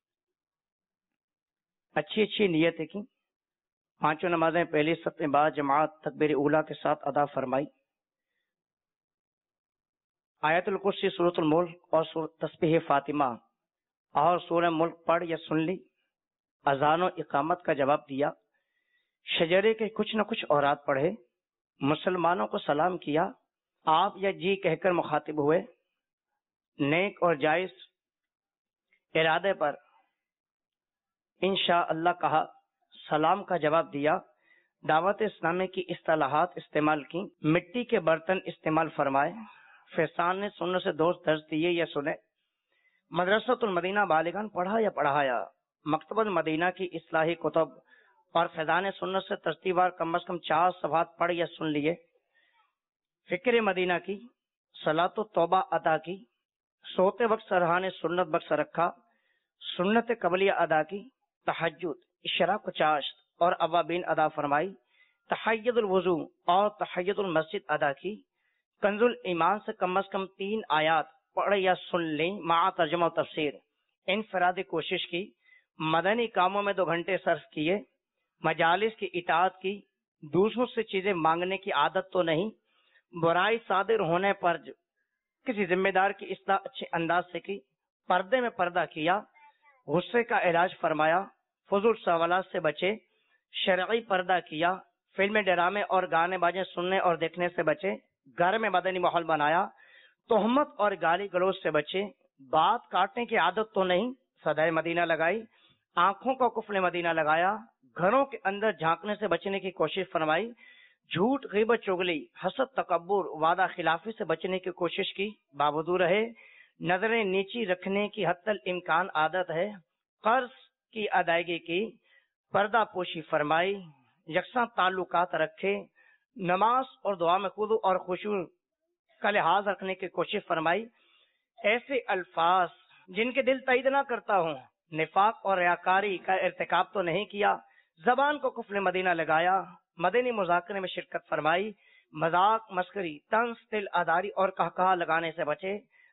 اچھی اچھی نیتیں کی، پانچوں نمازیں پہلی صف میں بعد جماعت تکبیر اولیٰ کے ساتھ ادا فرمائی، آیت الکرسی، سورۃ الملک اور تسبیح فاطمہ اور سورہ ملک پڑھ یا سن لی، اذان و اقامت کا جواب دیا، شجرے کے کچھ نہ کچھ اوراد پڑھے، مسلمانوں کو سلام کیا، آپ یا جی کہہ کر مخاطب ہوئے، نیک اور جائز ارادے پر انشاء اللہ کہا، سلام کا جواب دیا، دعوت اسلامی کی اصطلاحات استعمال کی، مٹی کے برتن استعمال فرمائے، فیضان نے سننے سے دوست درس دیے یا سنے، مدرسۃ المدینہ بالغان پڑھا یا پڑھایا، مکتبۃ المدینہ کی اصلاحی کتب اور فیضان سنت سے ترتیبوار کم از کم چار صفحات پڑھ یا سن لیے، فکر مدینہ کی، صلاۃ و توبہ ادا کی، سوتے وقت سرحان سنت بخش رکھا، سنت قبلیہ ادا کی، تہجد، اشراق چاشت اور اوابین ادا فرمائی، تحید الوضو اور تحید المسجد ادا کی، کنز الایمان سے کم از کم تین آیات پڑھ یا سن لیں مع ترجمہ و تفسیر، انفرادی کوشش کی، مدنی کاموں میں دو گھنٹے صرف کیے، مجالس کی اطاعت کی، دوسروں سے چیزیں مانگنے کی عادت تو نہیں، برائی صادر ہونے پر کسی ذمہ دار کی اصلاح اچھے انداز سے کی، پردے میں پردہ کیا، غصے کا علاج فرمایا، فضول سوالات سے بچے، شرعی پردہ کیا، فلمیں ڈرامے اور گانے باجے سننے اور دیکھنے سے بچے، گھر میں مدنی ماحول بنایا، تہمت اور گالی گلوچ سے بچے، بات کاٹنے کی عادت تو نہیں، صدائے مدینہ لگائی، آنکھوں کو کفل مدینہ لگایا، گھروں کے اندر جھانکنے سے بچنے کی کوشش فرمائی، جھوٹ، غیبت، چغلی، حسد، تکبر، وعدہ خلافی سے بچنے کی کوشش کی، باوجود رہے، نظریں نیچی رکھنے کی حتی الامکان عادت ہے، قرض کی ادائیگی کی، پردہ پوشی فرمائی، یکساں تعلقات رکھے، نماز اور دعا میں خضوع اور خشوع کا لحاظ رکھنے کی کوشش فرمائی، ایسے الفاظ جن کے دل تائید نہ کرتا ہوں، نفاق اور ریاکاری کا ارتکاب تو نہیں کیا، زبان کو کفل مدینہ لگایا، مدنی مذاکرے میں شرکت فرمائی، مذاق، مسخری، طنز، تل اداری اور قہقہا لگانے سے بچے،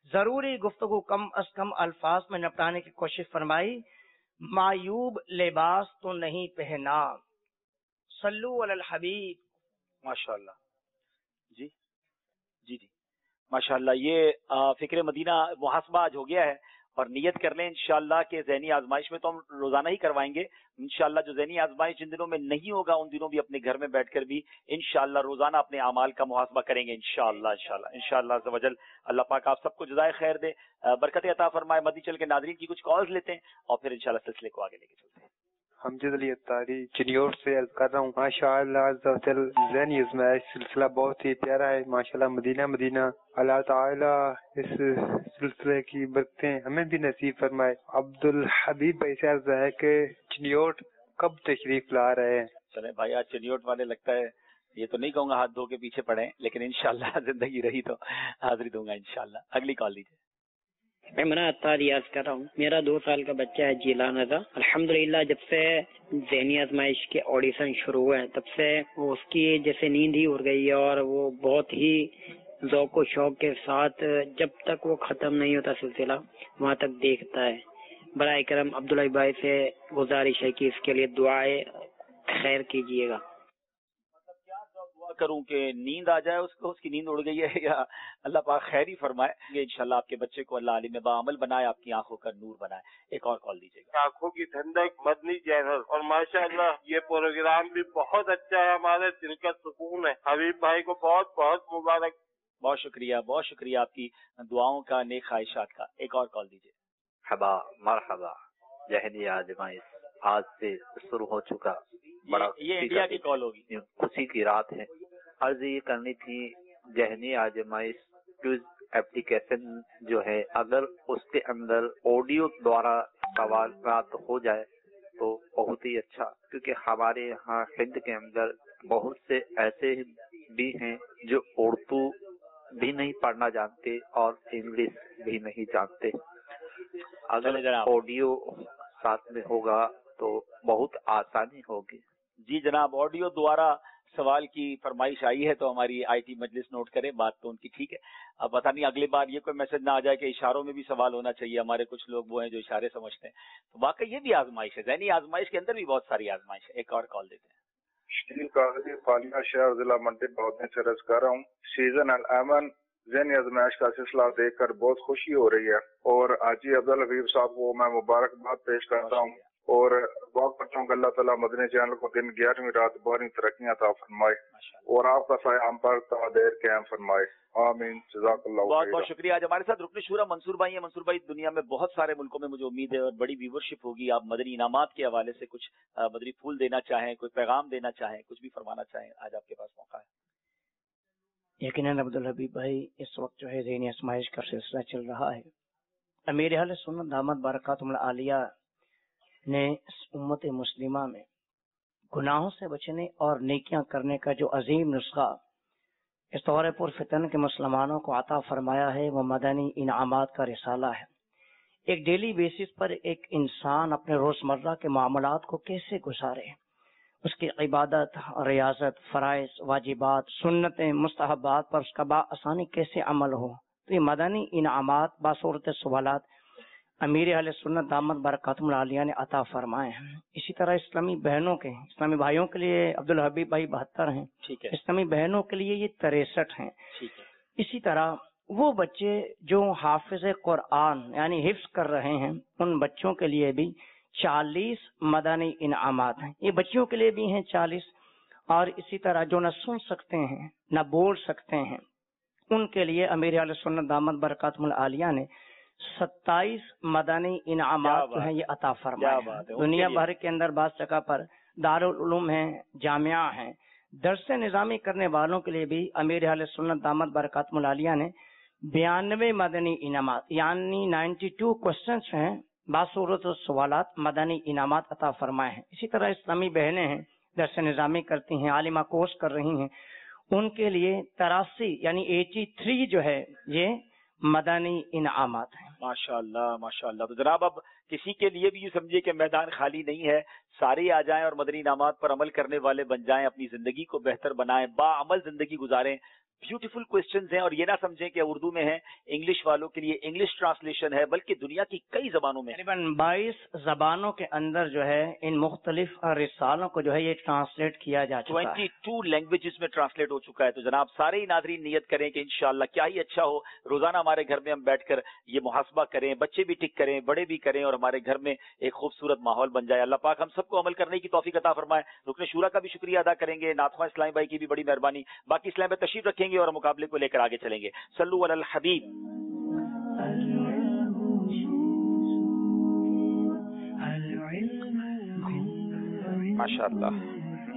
ज़रूरी गुफ्तगू कम अज कम अल्फाज में निपटाने की कोशिश फरमाई। मायूब लिबास तो नहीं पहना, सल्लू अलल हबीब। माशाल्लाह जी जी जी माशाल्लाह। ये आ, फिक्र मदीना मुहासबा आज हो गया है और नियत कर लें इंशाअल्लाह के ज़हनी आजमाइश में तो हम रोजाना ही करवाएंगे इंशाअल्लाह। जो ज़हनी आजमाइश जिन दिनों में नहीं होगा उन दिनों भी अपने घर में बैठकर भी इंशाअल्लाह रोजाना अपने अमाल का मुहासबा करेंगे इंशाअल्लाह इंशाअल्लाह इंशाअल्लाह अज़्ज़ वजल। अल्लाह पाक आप सबको जज़ाए खैर दे, बरकत अता फरमाए। मदी चल के नाज़रीन की कुछ कॉल्स लेते हैं और फिर इंशाअल्लाह सिलसिले को आगे लेके चलते हैं। हमजद अली अत्तारी चिन्योर से अर्ज कर रहा हूँ। माशाअल्लाह ज़हनी आज़माइश सिलसिला बहुत ही प्यारा है माशाअल्लाह। मदीना मदीना अल्लाह ताला इस सिलसिले की बरकतें हमें भी नसीब फरमाए। अब्दुल हबीब भाई से अर्ज है कि चिन्योट कब तशरीफ ला रहे हैं? चले भाई आज चिन्योट वाले लगता है ये तो नहीं कहूंगा हाथ धो के पीछे पड़े, लेकिन इंशाअल्लाह जिंदगी रही तो हाजिरी दूंगा इंशाअल्लाह। अगली कॉल लीजिए। मैं मना अत्ता रियाज कर रहा हूँ। मेरा दो साल का बच्चा है जीलान रजा। अल्हम्दुलिल्लाह जब से ज़हनी आजमाइश के ऑडिशन शुरू हुए हैं तब से वो उसकी जैसे नींद ही उड़ गई है और वो बहुत ही ज़ौक़ व शौक के साथ जब तक वो ख़त्म नहीं होता सिलसिला वहाँ तक देखता है। बराए करम अब्दुल्ला भाई से गुजारिश है कि इसके लिए दुआएं खैर कीजिएगा। करूं कि नींद आ जाए उसको, उसकी नींद उड़ गई है या अल्लाह पाक खैर ही फरमाए। इंशाल्लाह आपके बच्चे को अल्लाह आलिम बाअमल बनाए, आपकी आंखों का नूर बनाए। एक और कॉल दीजिएगा। आंखों की ठंडक मदनी चैनल और माशाल्लाह ये प्रोग्राम भी बहुत अच्छा है, हमारे दिल का सुकून है। हबीब भाई को बहुत बहुत मुबारक। बहुत शुक्रिया बहुत शुक्रिया आपकी दुआओं का, नेक ख्वाहिशात का। एक और कॉल दीजिए। हबा मरहबा ज़हनी आज़माइश आज से शुरू हो चुका। बड़ा ये, ये इंडिया की कॉल होगी, खुशी की रात है। अर्ज ये करनी थी ज़हनी आज़माइश क्विज एप्लीकेशन जो है अगर उसके अंदर ऑडियो द्वारा सवाल हो जाए तो बहुत ही अच्छा, क्योंकि हमारे यहाँ हिंद के अंदर बहुत से ऐसे भी हैं जो उर्दू भी नहीं पढ़ना जानते और इंग्लिश भी नहीं जानते। अगर ऑडियो साथ में होगा तो बहुत आसानी होगी। जी जनाब, ऑडियो द्वारा सवाल की फरमाइश आई है तो हमारी आईटी मजलिस नोट करे, बात तो उनकी ठीक है। अब पता नहीं अगली बार ये कोई मैसेज ना आ जाए कि इशारों में भी सवाल होना चाहिए। हमारे कुछ लोग वो हैं जो इशारे समझते हैं, तो वाकई ये भी आजमाइश है। ज़हनी आजमाइश के अंदर भी बहुत सारी आजमाइश है। एक और कॉल देते हैं। शकील कागजी फालिया शहर जिला मंडी बहुत से अर्ज कर रहा हूँ। सीजन अल अमन ज़हनी आजमाइश का सिलसिला देखकर बहुत खुशी हो रही है और हाजी अब्दुल हबीब साहब को मैं मुबारकबाद पेश करता हूँ और दुआ करता हूँ कि अल्लाह ताला मदनी चैनल को दिन ग्यारहवीं रात बारहवीं तरक्कियां अता फरमाए और आपका साया हम पर तादेर कायम फरमाए। आमीन। जज़ाकल्लाहु बहुत बहुत शुक्रिया। आज हमारे साथ रुकन शूरा मंसूर भाई हैं। मंसूर भाई, दुनिया में बहुत सारे मुल्कों में मुझे उम्मीद है और बड़ी व्यूवरशिप होगी। आप मदनी इनामात के हवाले से कुछ मदनी फूल देना चाहें, कोई पैगाम देना चाहें, कुछ भी फरमाना चाहें, आज आपके पास मौका है। यकीनन अब्दुल हबीब भाई, इस वक्त जो है ज़हनी आज़माइश का सिलसिला चल रहा है। अमीर अहले सुन्नत दामत बरकातुहुल आलिया ने उम्मत मुस्लिमा में गुनाहों से बचने और नेकियां करने का जो अजीम नुस्खा इस दौरे पर फितन के मुसलमानों को अता फरमाया है वो मदनी इनामात का रिसाला है। एक डेली बेसिस पर एक इंसान अपने रोजमर्रा के मामलात को कैसे गुजारे, उसकी इबादत, रियाजत, फराइज, वाजिबात, सुन्नतें, मुस्तहबात पर उसका बाआसानी कैसे अमल हो, तो ये मदनी इनामात बासूरत सवालात अमीर अहले सुन्नत दामत बरकातुहुल आलिया ने अता फरमाए हैं। इसी तरह इस्लामी बहनों के, इस्लामी भाइयों के लिए अब्दुल हबीब भाई बहत्तर हैं, ठीक है। इस्लामी बहनों के लिए ये तिरसठ हैं, ठीक है। इसी तरह वो बच्चे जो हाफिज कुरान यानी हिफ्ज कर रहे हैं उन बच्चों के लिए भी चालीस मदनी इनामात हैं। ये बच्चों के लिए भी हैं चालीस, और इसी तरह जो न सुन सकते हैं न बोल सकते हैं उनके लिए अमीर अहले सुन्नत दामत बरकातुहुल आलिया ने सत्ताईस मदनी इनामात जो है ये अता फरमाए। दुनिया भर के अंदर बास जगह पर दारुल उलूम है, जामिया है, दर्स निजामी करने वालों के लिए भी अमीर अहले सुन्नत दामत बरकातुहुल आलिया ने बयानवे मदनी इनामात यानी बानवे क्वेश्चंस हैं बासूरत सवालात मदनी इनामात अता फरमाए हैं। इसी तरह इस्लामी बहनें हैं, दर्स निजामी करती हैं, आलिमा कोर्स कर रही हैं, उनके लिए तिरासी यानी तिरासी जो है ये मदनी इनामात है। माशाअल्लाह माशाअल्लाह। तो जनाब अब किसी के लिए भी ये समझिए कि मैदान खाली नहीं है, सारे आ जाएं और मदनी इनामात पर अमल करने वाले बन जाएं, अपनी जिंदगी को बेहतर बनाएं, बाअमल जिंदगी गुजारें, ब्यूटीफुल क्वेश्चंस हैं, और ये ना समझें कि उर्दू में है, इंग्लिश वालों के लिए इंग्लिश ट्रांसलेशन है, बल्कि दुनिया की कई जबानों में, तकरीबन बाईस जबानों के अंदर जो है इन मुख्तलिफ रिसालों को जो है ये ट्रांसलेट किया जा चुका है। बाईस लैंग्वेजेस में ट्रांसलेट हो चुका है। तो जनाब सारे ही नाज़रीन नियत करें कि इंशाअल्लाह क्या ही अच्छा हो, रोजाना हमारे घर में हम बैठकर ये मुहासबा करें, बच्चे भी टिक करें, बड़े भी करें, और हमारे घर में एक खूबसूरत माहौल बन जाए। अल्लाह पाक हम सबको अमल करने की तौफीक अता फरमाए। रुकने शूरा का भी शुक्रिया अदा करेंगे, नाथवा इस्लामी भाई की भी बड़ी मेहरबानी। बाकी इस्लाम में तशरीफ रखेंगे और मुकाबले को लेकर आगे चलेंगे। सल्लु अलल हबीब। माशाअल्लाह।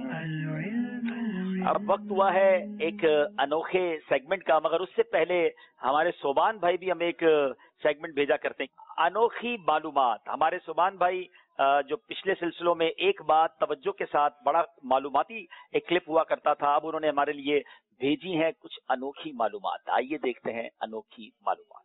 अब वक्त हुआ है एक अनोखे सेगमेंट का, मगर उससे पहले हमारे सोबान भाई भी हमें एक सेगमेंट भेजा करते हैं, अनोखी मालूमात। हमारे सोबान भाई जो पिछले सिलसिलों में एक बात तवज्जो के साथ बड़ा मालूमाती एक क्लिप हुआ करता था, अब उन्होंने हमारे लिए भेजी हैं कुछ अनोखी मालूमात। आइए देखते हैं अनोखी मालूमात।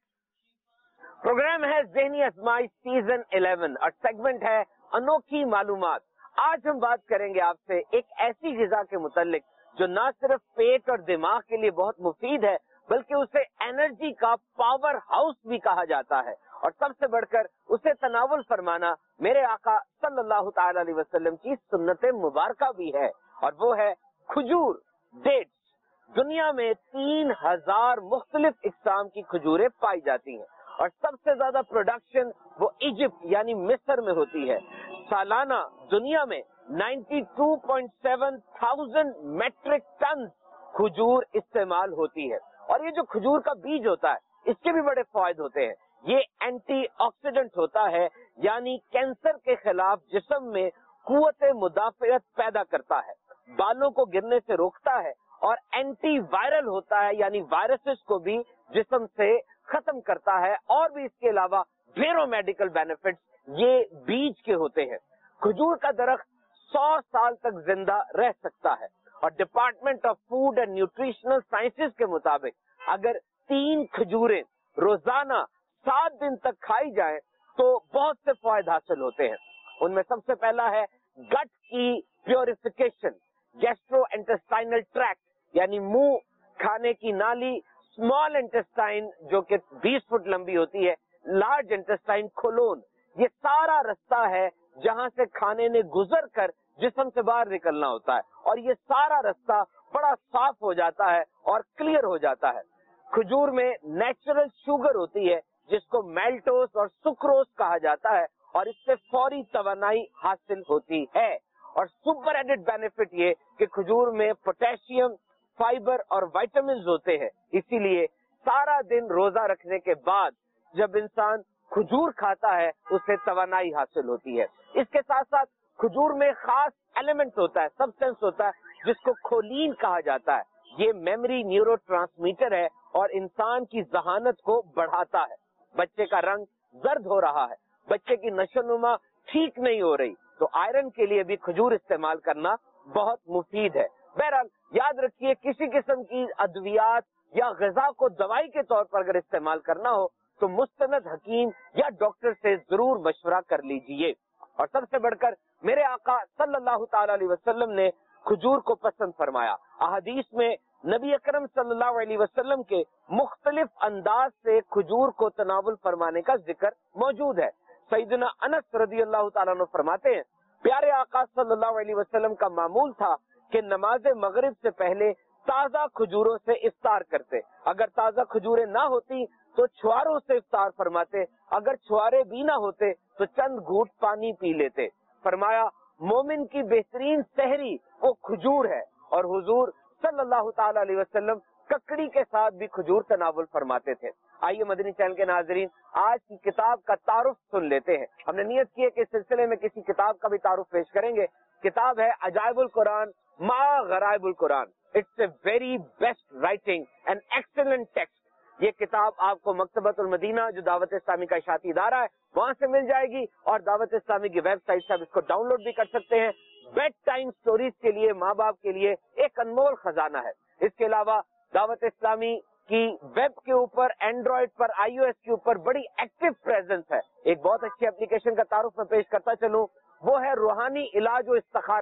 प्रोग्राम है ज़हनी आज़माइश सीजन इलेवन और सेगमेंट है अनोखी मालूमात। आज हम बात करेंगे आपसे एक ऐसी ग़िज़ा के मुतालिक जो ना सिर्फ पेट और दिमाग के लिए बहुत मुफीद है, बल्कि उसे एनर्जी का पावर हाउस भी कहा जाता है, और सबसे बढ़कर उसे तनावुल फरमाना मेरे आका सल्लल्लाहु ताला अलैहि वसल्लम की सुन्नत मुबारका भी है, और वो है खजूर, डेट्स। दुनिया में तीन हजार मुख्तलिफ इक़साम की खजूरें पाई जाती हैं, और सबसे ज्यादा प्रोडक्शन वो इजिप्ट यानी मिस्र में होती है। सालाना दुनिया में बानवे पॉइंट सात थाउजेंड मेट्रिक टन खजूर इस्तेमाल होती है, और ये जो खजूर का बीज होता है इसके भी बड़े फायदे होते हैं। ये एंटीऑक्सीडेंट होता है, यानी कैंसर के खिलाफ जिस्म में कुव्वत मुदाफ़ियत पैदा करता है, बालों को गिरने से रोकता है, और एंटी वायरल होता है, यानी वायरसेस को भी जिस्म से खत्म करता है, और भी इसके अलावा ढेरों मेडिकल बेनिफिट्स ये बीज के होते हैं। खजूर का दरख्त सौ साल तक जिंदा रह सकता है, और department of food and nutritional sciences के मुताबिक अगर तीन खजूरें रोजाना सात दिन तक खाई जाए तो बहुत से फायदे हासिल होते हैं। उनमें सबसे पहला है गट की प्योरिफिकेशन, गैस्ट्रो इंटेस्टाइनल ट्रैक्ट यानी मुंह, खाने की नाली, स्मॉल इंटेस्टाइन जो कि बीस फुट लंबी होती है, लार्ज इंटेस्टाइन, कोलोन, ये सारा रास्ता है जहां से खाने ने गुजर कर जिस्म से बाहर निकलना होता है, और ये सारा रास्ता बड़ा साफ हो जाता है और क्लियर हो जाता है। खजूर में नेचुरल शुगर होती है जिसको मेल्टोस और सुक्रोस कहा जाता है, और इससे फौरी तवानाई हासिल होती है। और सुपर एडेड बेनिफिट ये कि खजूर में पोटेशियम, फाइबर और विटामिन होते हैं, इसीलिए सारा दिन रोजा रखने के बाद जब इंसान खजूर खाता है उसे तवानाई हासिल होती है। इसके साथ साथ खजूर में खास एलिमेंट होता है, सब्सटेंस होता है जिसको खोलीन कहा जाता है। ये मेमोरी न्यूरो ट्रांसमीटर है और इंसान की जहानत को बढ़ाता है। बच्चे का रंग जर्द हो रहा है, बच्चे की नशोनुमा ठीक नहीं हो रही, तो आयरन के लिए भी खजूर इस्तेमाल करना बहुत मुफीद है। बहरहाल याद रखिए, किसी किस्म की अद्वियात या ग़िज़ा को दवाई के तौर पर अगर इस्तेमाल करना हो तो मुस्तनद हकीम या डॉक्टर से जरूर मशवरा कर लीजिए। और सबसे बढ़कर मेरे आका सल्लल्लाहु ताला अलैहि वसल्लम ने खजूर को पसंद फरमाया। अहदीस में नबी अकरम सल्लल्लाहु अलैहि वसल्लम के मुख्तलिफ अंदाज से खजूर को तनावुल फरमाने का जिक्र मौजूद है। सैयदना अनस रज़ियल्लाहु ताला अन्हु फरमाते हैं, प्यारे आका सल्लल्लाहु अलैहि वसल्लम का मामूल था कि नमाज मगरिब से पहले ताजा खजूरों से इफ्तार करते, अगर ताजा खजूरें ना होती तो छुआरों से इफ्तार फरमाते, अगर छुआरे भी ना होते तो चंद घूंट पानी पी लेते। फरमाया मोमिन की बेहतरीन सहरी वो खजूर है, और हुजूर सल्लल्लाहु ताला अलैहि वसल्लम ककड़ी के साथ भी खजूर तनावुल फरमाते थे। आइए मदनी चैनल के नाजरीन आज की किताब का तारुफ सुन लेते हैं। हमने नियत की है कि इस सिलसिले में किसी किताब का भी तारुफ पेश करेंगे। किताब है अजाइबुल कुरान मा Gharaibul Quran. It's a very best writing and excellent text. ये किताब आपको मकतबतुल मदीना जो दावत इस्लामी का इशाती इदारा है वहां से मिल जाएगी, और दावत इस्लामी की वेबसाइट से आप इसको डाउनलोड भी कर सकते हैं। बेड टाइम स्टोरीज के लिए, माँ बाप के लिए एक अनमोल खजाना है। इसके अलावा दावत इस्लामी की वेब के ऊपर, एंड्रॉइड पर, आईओएस के ऊपर बड़ी एक्टिव प्रेजेंस है। एक बहुत अच्छी एप्लीकेशन का तारुफ में पेश करता चलूं, वो है रूहानी इलाज व इस्तिखारा।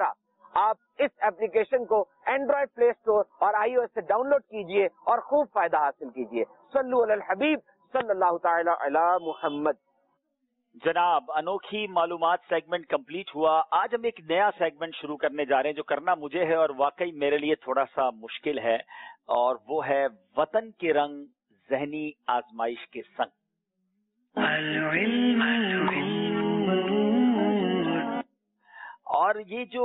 آپ اس ایپلیکیشن کو اینڈرائڈ پلے اسٹور اور آئی او ایس سے ڈاؤن لوڈ کیجئے اور خوب فائدہ حاصل کیجئے. صلو علی الحبیب صلی اللہ تعالی علی محمد. جناب انوکھی معلومات سیگمنٹ کمپلیٹ ہوا. آج ہم ایک نیا سیگمنٹ شروع کرنے جا رہے ہیں جو کرنا مجھے ہے اور واقعی میرے لیے تھوڑا سا مشکل ہے, اور وہ ہے وطن کے رنگ ذہنی آزمائش کے سنگ. اور یہ جو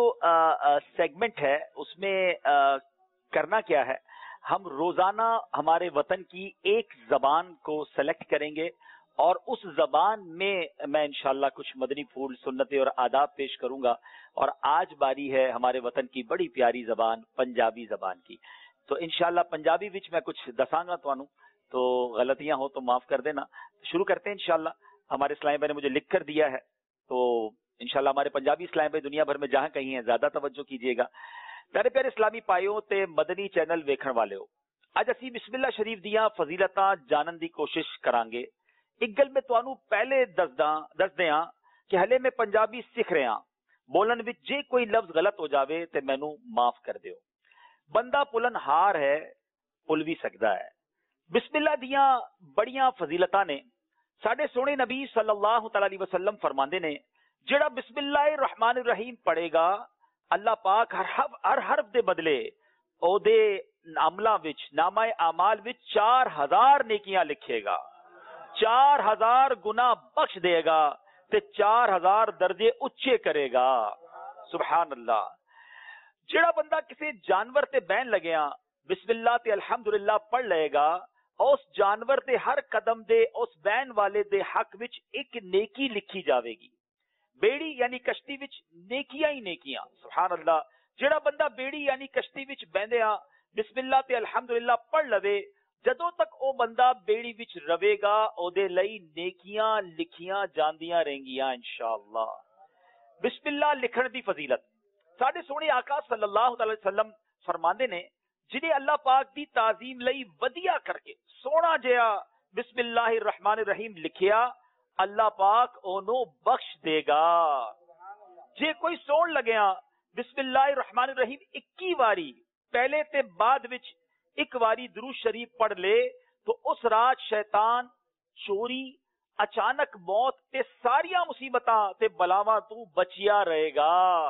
سیگمنٹ ہے اس میں آ, کرنا کیا ہے, ہم روزانہ ہمارے وطن کی ایک زبان کو سلیکٹ کریں گے اور اس زبان میں میں انشاءاللہ کچھ مدنی پھول سنتیں اور آداب پیش کروں گا. اور آج باری ہے ہمارے وطن کی بڑی پیاری زبان پنجابی زبان کی. تو انشاءاللہ پنجابی وچ میں کچھ دساں گا تانوں, تو غلطیاں ہو تو معاف کر دینا. شروع کرتے ہیں انشاءاللہ. ہمارے اسلام بھائی نے مجھے لکھ کر دیا ہے, تو انشاءاللہ ہمارے پنجابی اسلام بھائی دنیا بھر میں جہاں کہیں ہیں زیادہ توجہ کیجیے گا. پیارے پیارے اسلامی پائیوں تے مدنی چینل ویکھن والے ہو, اج اسی بسم اللہ شریف دیاں فضیلتاں جانن دی کوشش کران گے. ایک گل میں تانوں پہلے دسداں دس دیاں کہ ہلے میں پنجابی سکھ رہا, بولن وچ جے کوئی لفظ غلط ہو جاوے تے مینوں معاف کر دیو. بندہ پلن ہار ہے, پل بھی سکدا ہے. بسم اللہ دیاں بڑیاں فضیلتاں نے. ساڈے سونے نبی صلی اللہ تعالی علیہ وسلم فرماندے نے, جڑا بسم اللہ الرحمن الرحیم پڑھے گا اللہ پاک ہر حرف ہر حرف دے بدلے او دے عملاں وچ نامہ اعمال وچ چار ہزار نیکیاں لکھے گا, چار ہزار گناہ بخش دے گا تے چار ہزار درجے اچے کرے گا. سبحان اللہ. جڑا بندہ کسی جانور تے بہن لگیا بسم اللہ تے الحمدللہ پڑھ لے گا, اس جانور دے ہر قدم دے اس بہن والے دے حق وچ ایک نیکی لکھی جاوے گی. بیڑی یعنی کشتی وچ نیکیاں ہی نیکیاں. سبحان اللہ. جڑا بندہ بیڑی یعنی کشتی وچ بہندیا بسم اللہ تے الحمدللہ پڑھ لوے, جدوں تک او بندہ بیڑی وچ روے گا او دے لئی نیکیاں لکھیاں جاندیاں رہنگیاں انشاءاللہ. بسم اللہ لکھن دی فضیلت. ساڈے سونے آقا صلی اللہ علیہ وسلم فرماندے نے, جنہیں اللہ پاک دی تعظیم لئی ودیا کر کے سونا جہا بسم اللہ الرحمن الرحیم لکھیا, اللہ پاک اونوں بخش دے گا. جے کوئی سون لگیا بسم اللہ الرحمن الرحیم اکی واری پہلے تے بعد وچ ایک واری درود شریف پڑھ لے, تو اس رات شیطان, چوری, اچانک موت تے ساریاں مصیبتاں تے بلاواں تو بچیا رہے گا.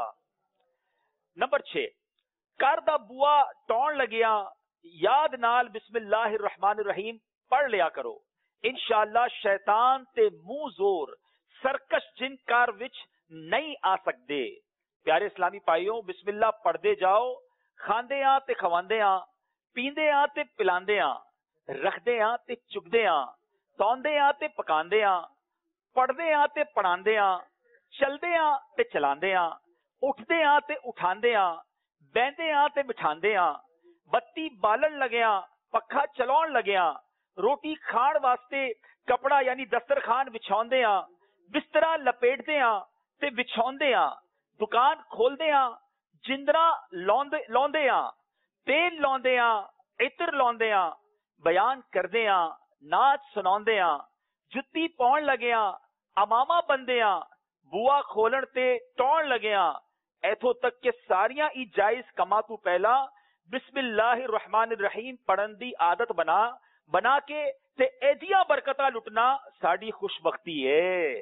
نمبر چھ, کر دا بوا ٹون لگیا یاد نال بسم اللہ الرحمن الرحیم پڑھ لیا کرو, انشاءاللہ شیطان تے منہ زور سرکش جن کار وچ نہیں آ سکتے. پیارے اسلامی پائیوں, بسم اللہ پڑھدے جاؤ, کھاندے آں تے کھواندے آں, پیندے آں تے پلاندے آں, رکھدے آں تے چکدے آں, توندے آں تے پکاندے آں, پڑھدے آں تے پڑھاندے آں, چلدے آں تے چلاندے آں, اٹھدے آں تے اٹھاندے آں, بیندے آں تے بٹھاندے آں, بتی بالن لگیاں, پکھا چلاؤن لگیاں, روٹی کھان واسطے کپڑا یعنی دسترخوان بچھاؤندے آں, بسترا لپیٹدے آں تے بچھاؤندے آں, دکان کھولدے آں, جندرا لاؤندے آں, تیل لاؤندے آں, عطر لاؤندے آں, بیان کردے آں, ناچ سناؤندے آں, جتی پاؤن لگے آں, اماما بندے آں, بوا کھولن تے ٹون لگے آں. ایتھوں تک کہ ساریاں ای جائز کما تو پہلا بسم اللہ الرحمن الرحیم پڑھن دی عادت بنا بنا کے تے ایدیاں برکتاں لٹنا ساڈی خوش بختی ہے.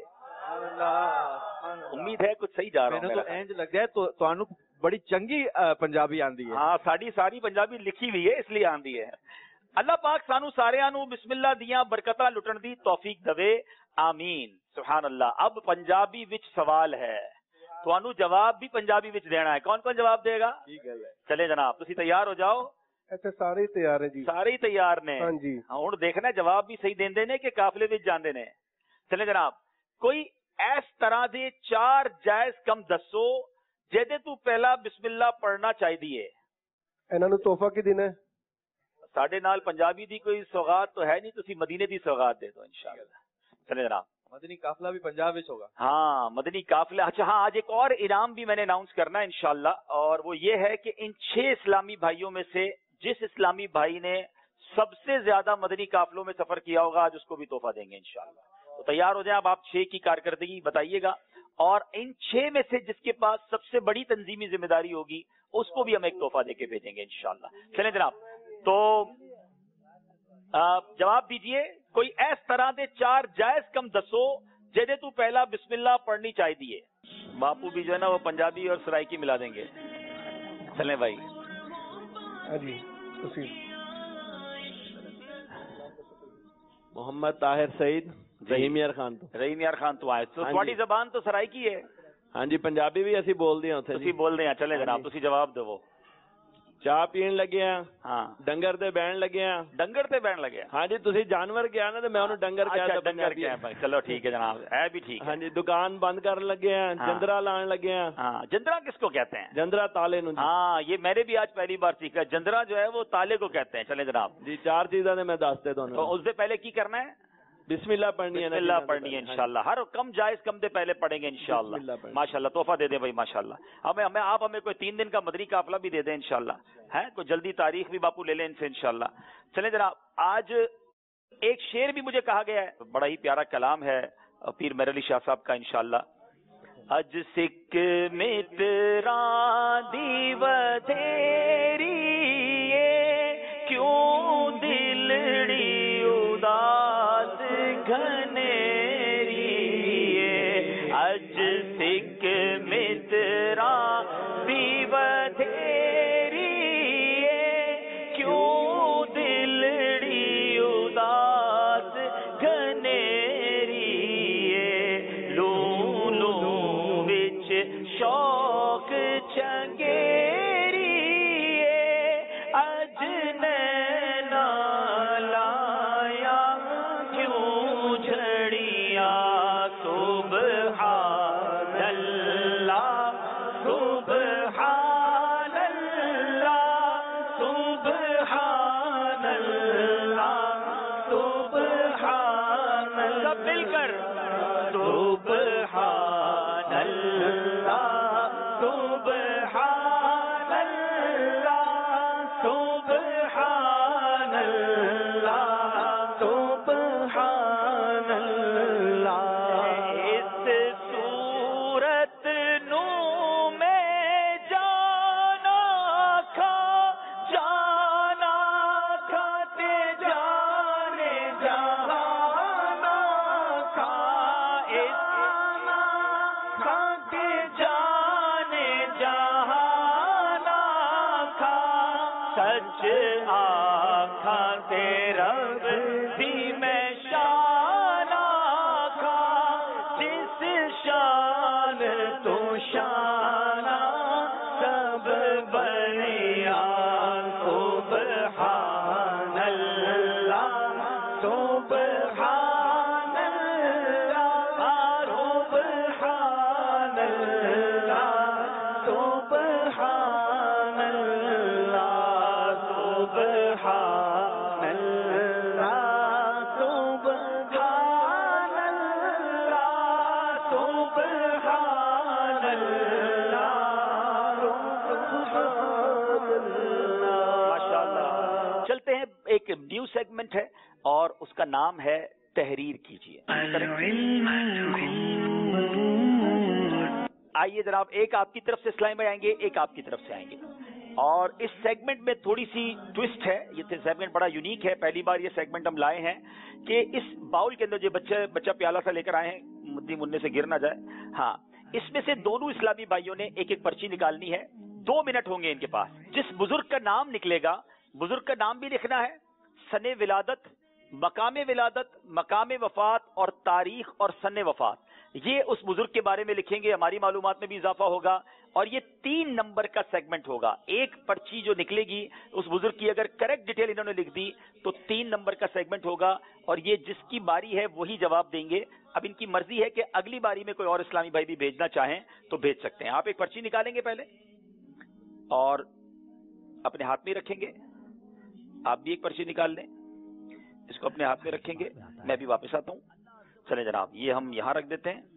امید ہے کچھ صحیح جا رہا ہوں. میں تو انج لگ ہے تو تانوں بڑی چنگی پنجابی آندی ہے. ہاں ساڈی ساری پنجابی لکھی ہوئی ہے اس لیے آندی ہے. اللہ پاک سانو ساریاں نو بسم اللہ دیاں برکتاں لٹن دی توفیق دے, آمین. سبحان اللہ. اب پنجابی وچ سوال ہے, تانوں جواب بھی پنجابی وچ دینا ہے. کون کون جواب دے گا؟ ٹھیک ہے, چلے جناب تسی تیار ہو جاؤ. ایسے سارے تیار ہیں جی. سارے تیار نے. ہاں جی. ہن دیکھنا جواب بھی صحیح دیندے نے کہ قافلے وچ جاندے نے. چلے جناب, کوئی اس طرح دے چار جائز کم دسو جہدے تو پہلا بسم اللہ پڑھنا چاہیے. انہاں نوں تحفہ کی دینا ہے؟ ساڈے نال پنجابی دی کوئی سوغات تو ہے نہیں, تسی مدینے دی سوغات دے دو انشاءاللہ. چلے جناب. مدنی قافلہ بھی پنجاب وچ ہوگا. ہاں مدنی قافلہ. اچھا ہاں, آج ایک اور انعام بھی میں نے اناؤنس کرنا ہے انشاءاللہ, اور وہ یہ ہے کہ ان چھ اسلامی بھائیوں میں سے جس اسلامی بھائی نے سب سے زیادہ مدنی قافلوں میں سفر کیا ہوگا آج اس کو بھی تحفہ دیں گے انشاءاللہ. تو تیار ہو جائیں اب آپ چھ کی کارکردگی بتائیے گا, اور ان چھ میں سے جس کے پاس سب سے بڑی تنظیمی ذمہ داری ہوگی اس کو بھی ہم ایک تحفہ دے کے بھیجیں گے انشاءاللہ. چلیں جناب, تو جواب دیجئے. کوئی ایس طرح دے چار جائز کم دسو جہدے تو پہلا بسم اللہ پڑھنی چاہیے دیے. باپو بھی جو ہے نا وہ پنجابی اور سرائکی ملا دیں گے. چلیں بھائی. جی محمد طاہر سعید, رحیم یار خان. تو رحیم یار خان تو آئے تو تھوڑی زبان تو سرائکی ہے. ہاں جی, پنجابی بھی اسی بول دیا اتنے. تسی بول دے ہیں. چلے جناب تسی جواب دو. چاہ پین لگے ہیں, ہاں. ڈنگر تے بہن لگے ہیں. ڈنگر تے بہن لگے ہیں. ہاں جی, تسی جانور کیا نا تو میں انہوں ڈنگر کیا تھا. ڈنگر کیا ہے. چلو ٹھیک ہے جناب, ہے بھی ٹھیک. ہاں جی, دکان بند کرنے لگے ہیں, جندرا لان لگے ہیں. ہاں, جندرا کس کو کہتے ہیں؟ جندرا تالے نو. ہاں, یہ میں نے بھی آج پہلی بار سیکھا. جندرا جو ہے وہ تالے کو کہتے ہیں. چلے جناب جی, چار چیزیں میں دستے دونوں. تو اس سے پہلے کی کرنا ہے؟ بسم اللہ پڑھنی ہے. بسم اللہ پڑھنی ہے انشاءاللہ. ہر کم جائز کم دے پہلے پڑھیں گے انشاءاللہ. ماشاءاللہ, تحفہ دے دیں بھائی ماشاءاللہ. ہمیں ہمیں آپ ہمیں کوئی تین دن کا مدنی قافلہ بھی دے دیں انشاءاللہ. ہے کوئی جلدی تاریخ بھی باپو لے لیں ان سے انشاءاللہ. چلیں جناب, آج ایک شعر بھی مجھے کہا گیا ہے, بڑا ہی پیارا کلام ہے پیر میر علی شاہ صاحب کا انشاءاللہ. اج سکھ متران دیو تیری کیوں دلڑی اداس گھنیری. اج سکھ متران دیو تیری کیوں دلڑی اداس گھنیری. لو لو وچ شوق چنگیری اج نینا لایا کیوں جھڑیاں. سبحان اللہ سبحان اللہ سبحان اللہ سبحان اللہ. سب مل کر سبحان اللہ سبحان اللہ سبحان اللہ سبحان اللہ. اس صورت نو میں جانا کھا جانا کھاتے جانے جانا کھا. اس کھاتے جانے جانا کھا. سچ آنکھاں سے رب دی میں شان آکھا. جس شان تو شان سب بنیا. سبحان اللہ سبحان اللہ سبحان اللہ سبحان اللہ سبحان اللہ سبحان اللہ سبحان اللہ. ماشاءاللہ. چلتے ہیں, ایک نیو سیگمنٹ ہے اور اس کا نام ہے تحریر کیجیے. آئیے جناب, ایک آپ کی طرف سے اسلام بھائی آئیں گے, ایک آپ کی طرف سے آئیں گے. اور اس سیگمنٹ میں تھوڑی سی ٹوسٹ ہے. یہ سیگمنٹ بڑا یونیک ہے, پہلی بار یہ سیگمنٹ ہم لائے ہیں کہ اس باؤل کے اندر جو بچے بچہ پیالہ سا لے کر آئے ہیں, مدی منہ سے گر نہ جائے. ہاں, اس میں سے دونوں اسلامی بھائیوں نے ایک ایک پرچی نکالنی ہے. دو منٹ ہوں گے ان کے پاس. جس بزرگ کا نام نکلے گا, بزرگ کا نام بھی لکھنا ہے, سن ولادت, مقام ولادت, مقام وفات اور تاریخ اور سن وفات. یہ اس بزرگ کے بارے میں لکھیں گے, ہماری معلومات میں بھی اضافہ ہوگا. اور یہ تین نمبر کا سیگمنٹ ہوگا. ایک پرچی جو نکلے گی اس بزرگ کی اگر کریکٹ ڈیٹیل انہوں نے لکھ دی تو تین نمبر کا سیگمنٹ ہوگا. اور یہ جس کی باری ہے وہی جواب دیں گے. اب ان کی مرضی ہے کہ اگلی باری میں کوئی اور اسلامی بھائی بھی بھیجنا چاہیں تو بھیج سکتے ہیں. آپ ایک پرچی نکالیں گے پہلے اور اپنے ہاتھ میں رکھیں گے. آپ بھی ایک پرچی نکال لیں, اس کو اپنے ہاتھ میں رکھیں گے. میں بھی واپس آتا ہوں. چلیں جناب, یہ ہم یہاں رکھ دیتے ہیں.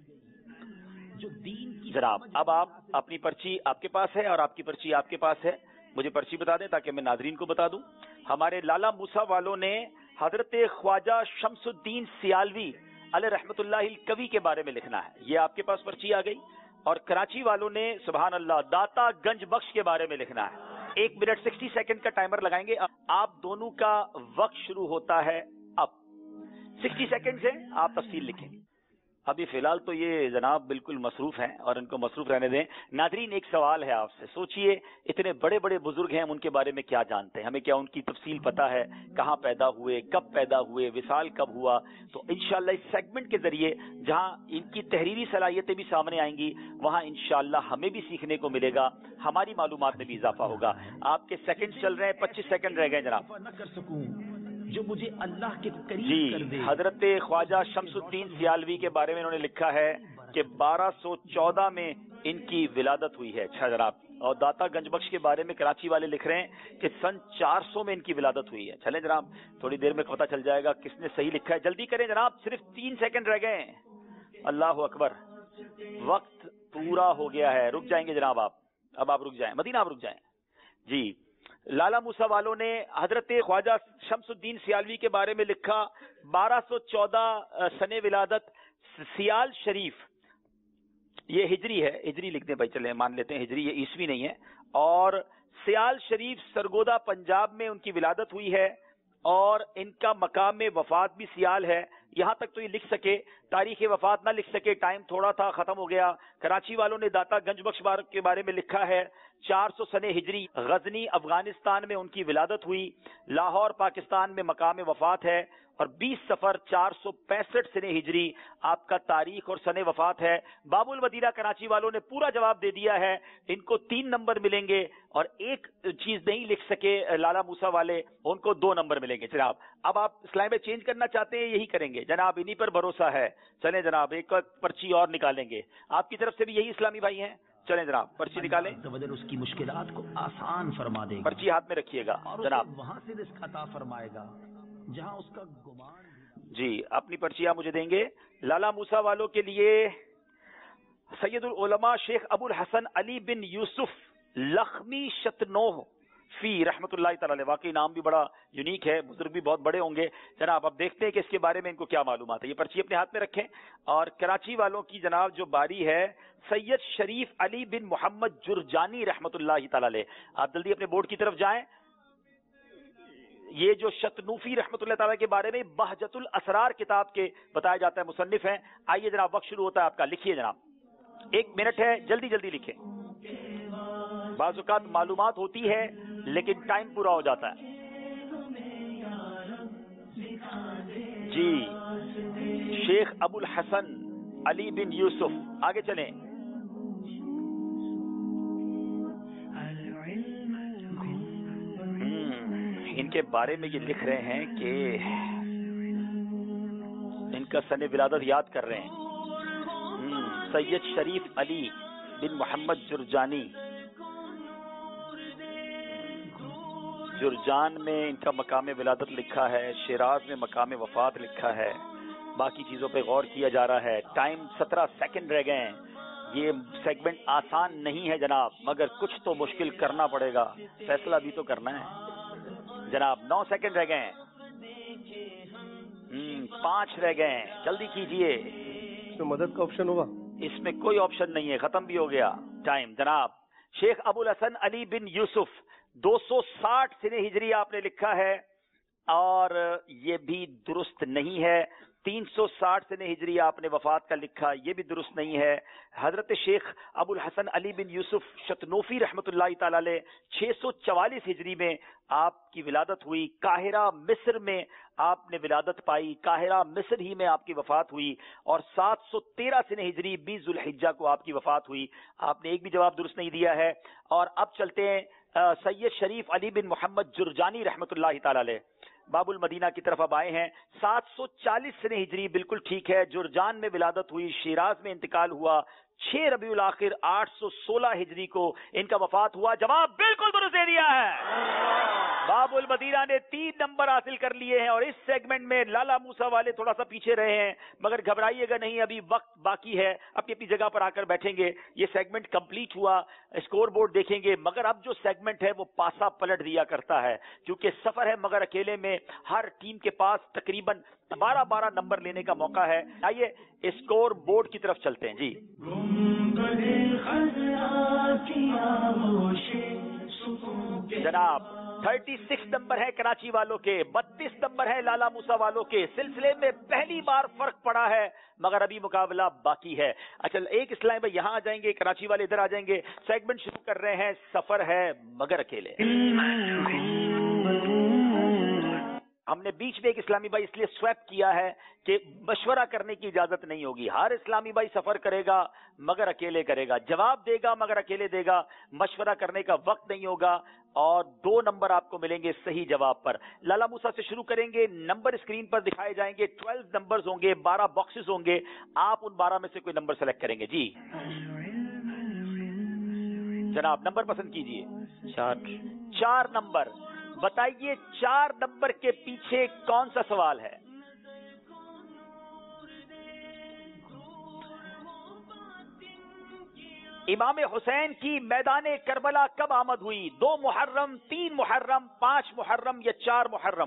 جناب اب آپ اپنی پرچی آپ کے پاس ہے اور آپ کی پرچی آپ کے پاس ہے. مجھے پرچی بتا دیں تاکہ میں ناظرین کو بتا دوں. ہمارے لالا موسیٰ والوں نے حضرت خواجہ شمس الدین سیالوی علیہ رحمت اللہ الکوی کے بارے میں لکھنا ہے. یہ آپ کے پاس پرچی آ گئی. اور کراچی والوں نے سبحان اللہ داتا گنج بخش کے بارے میں لکھنا ہے. ایک منٹ سکسٹی سیکنڈ کا ٹائمر لگائیں گے. آپ دونوں کا وقت شروع ہوتا ہے اب. سکسٹی سیکنڈ سے آپ تفصیل لکھیں. ابھی فی الحال تو یہ جناب بالکل مصروف ہیں اور ان کو مصروف رہنے دیں. ناظرین ایک سوال ہے آپ سے. سوچئے اتنے بڑے بڑے بزرگ ہیں, ہم ان کے بارے میں کیا جانتے ہیں؟ ہمیں کیا ان کی تفصیل پتا ہے؟ کہاں پیدا ہوئے, کب پیدا ہوئے, وصال کب ہوا؟ تو انشاءاللہ اس سیگمنٹ کے ذریعے جہاں ان کی تحریری صلاحیتیں بھی سامنے آئیں گی, وہاں انشاءاللہ ہمیں بھی سیکھنے کو ملے گا, ہماری معلومات میں بھی اضافہ ہوگا. آپ کے سیکنڈ چل رہے ہیں, پچیس سیکنڈ رہ گئے جناب. نہ کر سکوں جو مجھے اللہ کے قریب جی کر دے. حضرت خواجہ شمس الدین سیالوی کے بارے میں انہوں نے لکھا ہے کہ بارہ سو چودہ میں ان کی ولادت ہوئی ہے. اچھا جناب. اور داتا گنج بخش کے بارے میں کراچی والے لکھ رہے ہیں کہ سن چار سو میں ان کی ولادت ہوئی ہے. چلیں جناب, تھوڑی دیر میں پتہ چل جائے گا کس نے صحیح لکھا ہے. جلدی کریں جناب, صرف تین سیکنڈ رہ گئے ہیں. اللہ اکبر, وقت پورا ہو گیا ہے. رک جائیں گے جناب آپ, اب آپ رک جائیں. مدینہ آپ رک جائیں. جی لالا موسیٰ والوں نے حضرت خواجہ شمس الدین سیالوی کے بارے میں لکھا بارہ سو چودہ سن ولادت, سیال شریف. یہ ہجری ہے, ہجری لکھتے بھائی, چلیں مان لیتے ہیں ہجری, یہ عیسوی نہیں ہے. اور سیال شریف سرگودا پنجاب میں ان کی ولادت ہوئی ہے اور ان کا مقام وفات بھی سیال ہے. یہاں تک تو یہ لکھ سکے, تاریخ وفات نہ لکھ سکے, ٹائم تھوڑا تھا, ختم ہو گیا. کراچی والوں نے داتا گنج بخش کے بارے میں لکھا ہے چار سو سن ہجری, غزنی افغانستان میں ان کی ولادت ہوئی, لاہور پاکستان میں مقام وفات ہے, اور بیس سفر چار سو پینسٹھ سن ہجری آپ کا تاریخ اور سن وفات ہے. باب المدینہ کراچی والوں نے پورا جواب دے دیا ہے, ان کو تین نمبر ملیں گے, اور ایک چیز نہیں لکھ سکے لالا موسیٰ والے, ان کو دو نمبر ملیں گے. جناب اب آپ اسلام میں چینج کرنا چاہتے ہیں, یہی کریں گے جناب, انہی پر بھروسہ ہے. چلیں جناب, ایک پرچی اور نکالیں گے. آپ کی طرف سے بھی یہی اسلامی بھائی ہیں, چلیں جناب پرچی نکالیں. اس کی مشکلات کو آسان فرما دے گا. پرچی ہاتھ میں رکھیے گا جناب. وہاں سے رزق عطا فرمائے گا جہاں اس کا گمان. جی اپنی پرچی آپ مجھے دیں گے. لالا موسیٰ والوں کے لیے سید العلماء شیخ ابو الحسن علی بن یوسف لخمی شتنوہ فی رحمت اللہ تعالی. واقعی نام بھی بڑا یونیک ہے, بزرگ بھی بہت بڑے ہوں گے. جناب اب دیکھتے ہیں کہ اس کے بارے میں ان کو کیا معلومات ہے. یہ پرچی اپنے ہاتھ میں رکھیں. اور کراچی والوں کی جناب جو باری ہے سید شریف علی بن محمد جرجانی رحمت اللہ تعالی علیہ. آپ جلدی اپنے بورڈ کی طرف جائیں. یہ جو شتنوفی رحمت اللہ تعالیٰ کے بارے میں بہجت الاسرار کتاب کے بتایا جاتا ہے, مصنف ہیں. آئیے جناب, وقت شروع ہوتا ہے آپ کا, لکھیے جناب, ایک منٹ ہے, جلدی جلدی لکھیں. بعض اوقات معلومات ہوتی ہے لیکن ٹائم پورا ہو جاتا ہے. جی شیخ ابو الحسن علی بن یوسف, آگے چلیں. ان کے بارے میں یہ لکھ رہے ہیں کہ ان کا سن ولادت یاد کر رہے ہیں. سید شریف علی بن محمد جرجانی, جرجان میں ان کا مقام ولادت لکھا ہے, شیراز میں مقام وفات لکھا ہے. باقی چیزوں پہ غور کیا جا رہا ہے. ٹائم سترہ سیکنڈ رہ گئے ہیں. یہ سیگمنٹ آسان نہیں ہے جناب, مگر کچھ تو مشکل کرنا پڑے گا, فیصلہ بھی تو کرنا ہے جناب. نو سیکنڈ رہ گئے ہیں, پانچ رہ گئے ہیں, جلدی کیجئے. اس میں مدد کا آپشن ہوگا؟ اس میں کوئی آپشن نہیں ہے, ختم بھی ہو گیا ٹائم. جناب شیخ ابو الحسن علی بن یوسف دو سو ساٹھ سن ہجری آپ نے لکھا ہے, اور یہ بھی درست نہیں ہے. تین سو ساٹھ سن ہجری آپ نے وفات کا لکھا, یہ بھی درست نہیں ہے. حضرت شیخ ابو الحسن علی بن یوسف شتنوفی رحمت اللہ تعالی علیہ چھ سو چوالیس ہجری میں آپ کی ولادت ہوئی. قاہرہ مصر میں آپ نے ولادت پائی, قاہرہ مصر ہی میں آپ کی وفات ہوئی. اور سات سو تیرہ سن ہجری بیس ذوالحجہ کو آپ کی وفات ہوئی. آپ نے ایک بھی جواب درست نہیں دیا ہے. اور اب چلتے ہیں سید شریف علی بن محمد جرجانی رحمت اللہ تعالی علیہ, باب المدینہ کی طرف اب آئے ہیں. سات سو چالیس سن ہجری بالکل ٹھیک ہے. جرجان میں ولادت ہوئی, شیراز میں انتقال ہوا, چھ ربیع الاخر آٹھ سو سولہ ہجری کو ان کا وفات ہوا. جواب بالکل درست دے دیا ہے. باب المدینہ نے تین نمبر حاصل کر لیے ہیں اور اس سیگمنٹ میں لالا موسیٰ والے تھوڑا سا پیچھے رہے ہیں, مگر گھبرائیے گا نہیں, ابھی وقت باقی ہے, اپنی اپنی جگہ پر آ کر بیٹھیں گے. یہ سیگمنٹ کمپلیٹ ہوا, اسکور بورڈ دیکھیں گے, مگر اب جو سیگمنٹ ہے وہ پاسا پلٹ دیا کرتا ہے کیونکہ سفر ہے مگر اکیلے میں. ہر ٹیم کے پاس تقریباً بارہ بارہ نمبر لینے کا موقع ہے. آئیے اسکور بورڈ کی طرف چلتے ہیں. جی جناب تھرٹی سکس نمبر ہے کراچی والوں کے, بتیس نمبر ہے لالا موسیٰ والوں کے. سلسلے میں پہلی بار فرق پڑا ہے مگر ابھی مقابلہ باقی ہے. اچھا ایک اسلام بھائی یہاں آ جائیں گے, کراچی والے ادھر آ جائیں گے. سیگمنٹ شروع کر رہے ہیں, سفر ہے مگر اکیلے. ہم نے بیچ میں ایک اسلامی بھائی اس لیے سویپ کیا ہے کہ مشورہ کرنے کی اجازت نہیں ہوگی. ہر اسلامی بھائی سفر کرے گا مگر اکیلے کرے گا, جواب دے گا مگر اکیلے دے گا, مشورہ کرنے کا وقت نہیں ہوگا, اور دو نمبر آپ کو ملیں گے صحیح جواب پر. لالا موسیٰ سے شروع کریں گے, نمبر اسکرین پر دکھائے جائیں گے, ٹویلو نمبرز ہوں گے, بارہ باکسز ہوں گے, آپ ان بارہ میں سے کوئی نمبر سلیکٹ کریں گے. جی جناب نمبر پسند کیجئے. چار چار نمبر بتائیے, چار نمبر کے پیچھے کون سا سوال ہے؟ امام حسین کی میدان کربلا کب آمد ہوئی؟ دو محرم, تین محرم, پانچ محرم یا چار محرم؟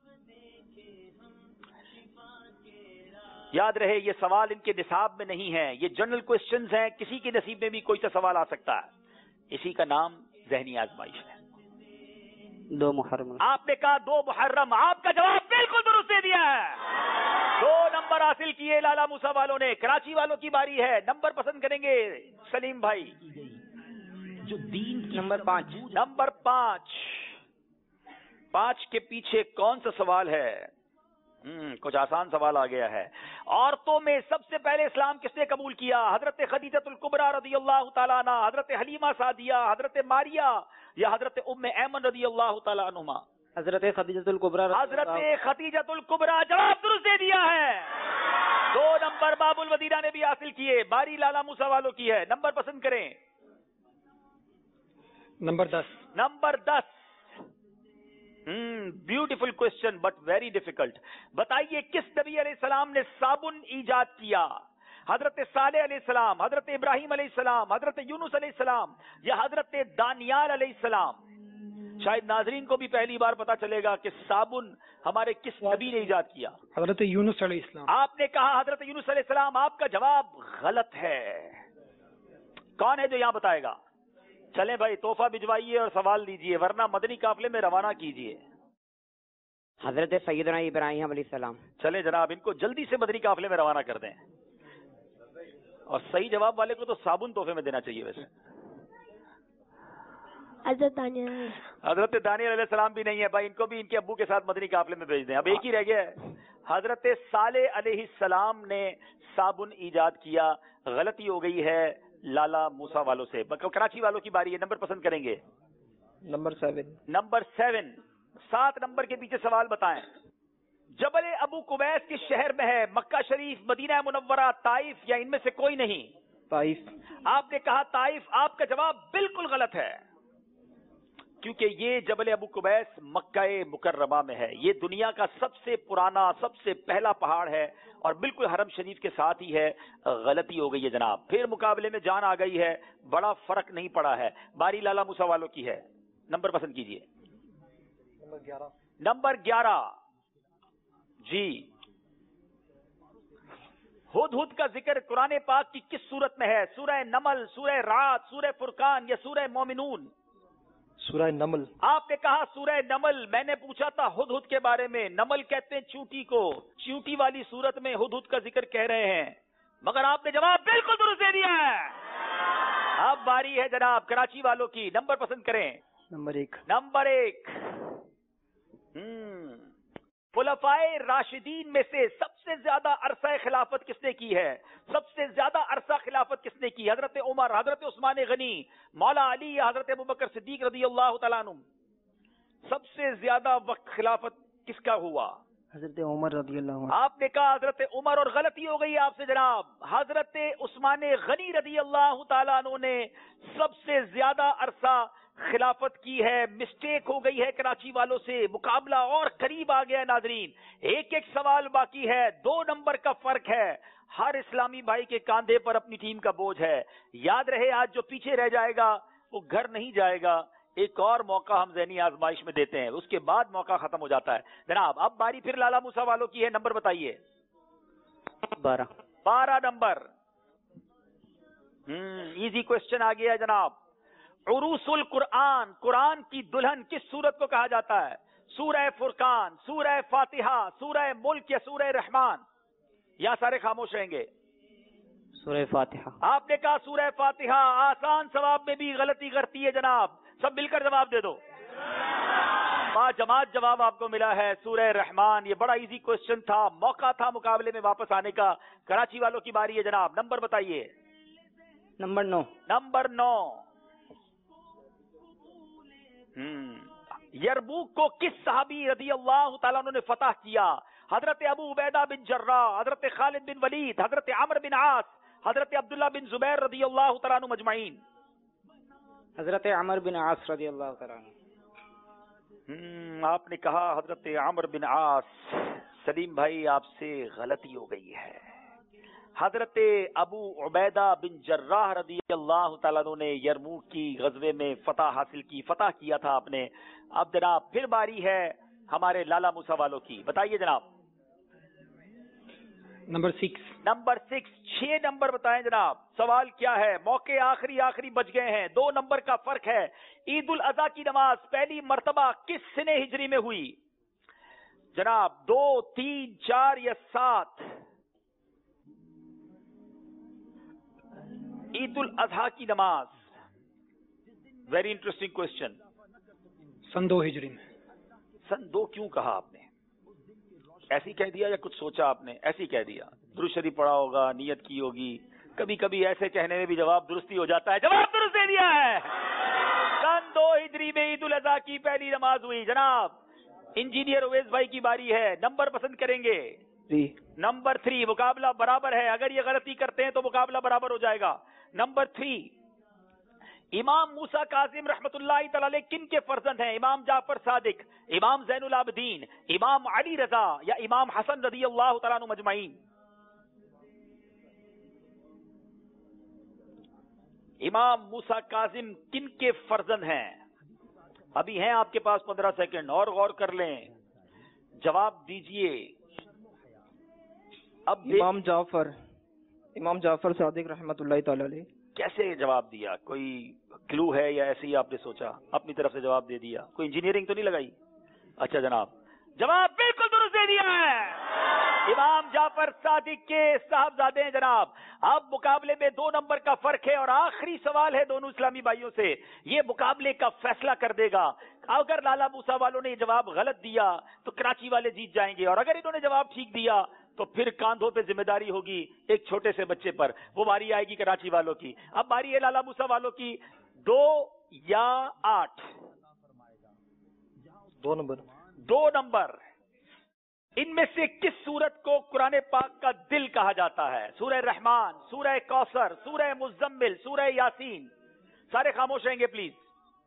یاد رہے یہ سوال ان کے نصاب میں نہیں ہے, یہ جنرل کوسچنز ہیں, کسی کے نصیب میں بھی کوئی سا سوال آ سکتا ہے. اسی کا نام ذہنی آزمائش ہے. دو محرم. آپ نے کہا دو محرم, آپ کا جواب بالکل درست دے دیا ہے. دو نمبر حاصل کیے لالا موسیٰ والوں نے. کراچی والوں کی باری ہے, نمبر پسند کریں گے سلیم بھائی. جو دین نمبر پانچ. نمبر پانچ, پانچ کے پیچھے کون سا سوال ہے؟ ہم کچھ آسان سوال آ گیا ہے. عورتوں میں سب سے پہلے اسلام کس نے قبول کیا؟ حضرت خدیجۃ الکبریٰ رضی اللہ تعالیٰ عنہ, حضرت حلیمہ سعدیہ, حضرت ماریہ یا حضرت ام ایمن رضی اللہ تعالیٰ عنہما؟ حضرت خدیجۃ الکبریٰ. حضرت خدیجۃ الکبریٰ. جواب درست دے دیا ہے. دو نمبر باب المدینہ نے بھی حاصل کیے. باری لالا موسیٰ والوں کی ہے, نمبر پسند کریں. نمبر دس. نمبر دس. Beautiful question but very difficult. بتائیے کس نبی علیہ السلام نے صابن ایجاد کیا؟ حضرت صالح علیہ السلام, حضرت ابراہیم علیہ السلام, حضرت یونس علیہ السلام یا حضرت دانیال علیہ السلام؟ شاید ناظرین کو بھی پہلی بار پتا چلے گا کہ صابن ہمارے کس نبی نے ایجاد کیا. حضرت یونس علیہ السلام. آپ نے کہا حضرت یونس علیہ السلام, آپ کا جواب غلط ہے. کون ہے جو یہاں بتائے گا؟ چلیں بھائی تحفہ بھجوائیے اور سوال دیجئے ورنہ مدنی قافلے میں روانہ کیجئے. حضرت سیدنا ابراہیم علیہ السلام. چلیں جناب ان کو جلدی سے مدنی قافلے میں روانہ کر دیں, اور صحیح جواب والے کو تو صابن تحفے میں دینا چاہیے. ویسے حضرت دانیال حضرت دانیال علیہ السلام بھی نہیں ہے بھائی, ان کو بھی ان کے ابو کے ساتھ مدنی قافلے میں بھیج دیں. اب ایک ہی رہ گیا ہے. حضرت صالح علیہ السلام نے صابن ایجاد کیا. غلطی ہو گئی ہے لالا موسیٰ والوں سے. کراچی والوں کی باری ہے, نمبر پسند کریں گے. Number seven. نمبر سیون, سات نمبر کے پیچھے سوال بتائیں. جبل ابو قبیس کس شہر میں ہے؟ مکہ شریف, مدینہ منورہ, طائف یا ان میں سے کوئی نہیں؟ طائف. آپ نے کہا طائف. آپ کا جواب بالکل غلط ہے کیونکہ یہ جبل ابو قبیس مکہ مکرمہ میں ہے. یہ دنیا کا سب سے پرانا, سب سے پہلا پہاڑ ہے اور بالکل حرم شریف کے ساتھ ہی ہے. غلطی ہو گئی ہے جناب. پھر مقابلے میں جان آ گئی ہے, بڑا فرق نہیں پڑا ہے. باری لالا موسیٰ والوں کی ہے, نمبر پسند کیجئے. نمبر گیارہ. نمبر گیارہ. جی ہد ہد کا ذکر قرآن پاک کی کس سورت میں ہے؟ سورہ نمل, سورہ رعد, سورہ فرقان یا سورہ مومنون؟ سورہ نمل. آپ نے کہا سورہ نمل. میں نے پوچھا تھا ہد ہد کے بارے میں. نمل کہتے ہیں چونٹی کو, چونٹی والی سورت میں ہد ہد کا ذکر کہہ رہے ہیں, مگر آپ نے جواب بالکل درست دے دیا ہے. اب باری ہے جناب کراچی والوں کی, نمبر پسند کریں. نمبر ایک. نمبر ایک. ہم خلفائے راشدین میں سے سب سے زیادہ عرصہ خلافت کس نے کی ہے؟ سب سے زیادہ عرصہ خلافت کس نے کی؟ حضرت عمر, حضرت عثمان غنی, مولا علی یا حضرت ابوبکر صدیق رضی اللہ تعالیٰ عنہ؟ سب سے زیادہ وقت خلافت کس کا ہوا؟ حضرت عمر رضی اللہ عنہ. آپ نے کہا حضرت عمر، اور غلطی ہو گئی آپ سے جناب. حضرت عثمان غنی رضی اللہ تعالیٰ عنہ نے سب سے زیادہ عرصہ خلافت کی ہے. مسٹیک ہو گئی ہے کراچی والوں سے، مقابلہ اور قریب آ گیا ہے. ناظرین ایک ایک سوال باقی ہے، دو نمبر کا فرق ہے. ہر اسلامی بھائی کے کاندھے پر اپنی ٹیم کا بوجھ ہے. یاد رہے آج جو پیچھے رہ جائے گا وہ گھر نہیں جائے گا. ایک اور موقع ہم ذہنی آزمائش میں دیتے ہیں، اس کے بعد موقع ختم ہو جاتا ہے. جناب اب باری پھر لالا موسیٰ والوں کی ہے. نمبر بتائیے. بارہ. بارہ نمبر. ایزی کوشچن آ گیا ہے جناب. عروس القرآن، قرآن کی دلہن کس سورت کو کہا جاتا ہے؟ سورہ فرقان، سورہ فاتحہ، سورہ ملک یا سورہ رحمان؟ یا سارے خاموش رہیں گے؟ سورہ فاتحہ. آپ نے کہا سورہ فاتحہ. آسان ثواب میں بھی غلطی کرتی ہے جناب، سب مل کر جواب دے دو. با جماعت جواب آپ کو ملا ہے سورہ رحمان. یہ بڑا ایزی کوشچن تھا، موقع تھا مقابلے میں واپس آنے کا. کراچی والوں کی باری ہے جناب. نمبر بتائیے. نمبر نو. نمبر نو. یرموک کو کس صحابی رضی اللہ تعالیٰ عنہ نے فتح کیا؟ حضرت ابو عبیدہ بن جراح، حضرت خالد بن ولید، حضرت عمرو بن عاص، حضرت عبداللہ بن زبیر رضی اللہ تعالیٰ عنہ مجمعین؟ حضرت عمرو بن عاص رضی اللہ تعالیٰ عنہ. آپ نے کہا حضرت عمرو بن عاص. سلیم بھائی آپ سے غلطی ہو گئی ہے. حضرت ابو عبیدہ بن جراح رضی اللہ تعالیٰ عنہ نے یرموک کی غزوے میں فتح حاصل کی، فتح کیا تھا آپ نے. اب جناب پھر باری ہے ہمارے لالا موسیٰ والوں کی. بتائیے جناب. Number six. Number six. چھ نمبر بتائیں جناب. سوال کیا ہے؟ موقع آخری آخری بچ گئے ہیں، دو نمبر کا فرق ہے. عید الاضحیٰ کی نماز پہلی مرتبہ کس سنہ ہجری میں ہوئی جناب؟ دو، تین، چار یا سات؟ عید الاضحیٰ کی نماز. Very interesting question. سن دو ہجری میں. سن دو کیوں کہا آپ نے؟ ایسی کہہ دیا یا کچھ سوچا آپ نے؟ ایسی کہہ دیا. درود شریف پڑھا ہوگا، نیت کی ہوگی. کبھی کبھی ایسے کہنے میں بھی جواب درستی ہو جاتا ہے. جواب درست دے دیا ہے. سن دو ہجری میں عید الاضحیٰ کی پہلی نماز ہوئی. جناب انجینئر اویس بھائی کی باری ہے. نمبر پسند کریں گے؟ Number three. مقابلہ برابر ہے، اگر یہ غلطی کرتے ہیں تو مقابلہ برابر ہو جائے گا. Number three. امام موسیٰ کاظم رحمت اللہ تعالی علیہ کن کے فرزند ہیں؟ امام جعفر صادق، امام زین العابدین، امام علی رضا یا امام حسن رضی اللہ تعالیٰ عنہ مجمعین؟ امام موسیٰ کاظم کن کے فرزند ہیں؟ ابھی ہیں آپ کے پاس پندرہ سیکنڈ اور غور کر لیں، جواب دیجئے. اب امام جعفر امام جعفر صادق رحمت اللہ تعالی علیہ. کیسے جواب دیا؟ کوئی کلو ہے یا ایسے ہی آپ نے سوچا اپنی طرف سے جواب دے دیا؟ کوئی انجینئرنگ تو نہیں لگائی؟ اچھا جناب جواب بالکل درست دے دیا ہے. امام جعفر صادق کے صاحبزادے ہیں جناب. اب مقابلے میں دو نمبر کا فرق ہے اور آخری سوال ہے دونوں اسلامی بھائیوں سے. یہ مقابلے کا فیصلہ کر دے گا. اگر لالا موسیٰ والوں نے یہ جواب غلط دیا تو کراچی والے جیت جائیں گے، اور اگر انہوں نے جواب ٹھیک دیا تو پھر کاندھوں پہ ذمہ داری ہوگی ایک چھوٹے سے بچے پر. وہ باری آئے گی کراچی والوں کی. اب باری ہے لالا موسیٰ والوں کی. دو یا آٹھ؟ دو نمبر. دو نمبر. ان میں سے کس سورت کو قرآن پاک کا دل کہا جاتا ہے؟ سورہ رحمان، سورہ کوثر، سورہ مزمل، سورہ یاسین؟ سارے خاموش رہیں گے پلیز.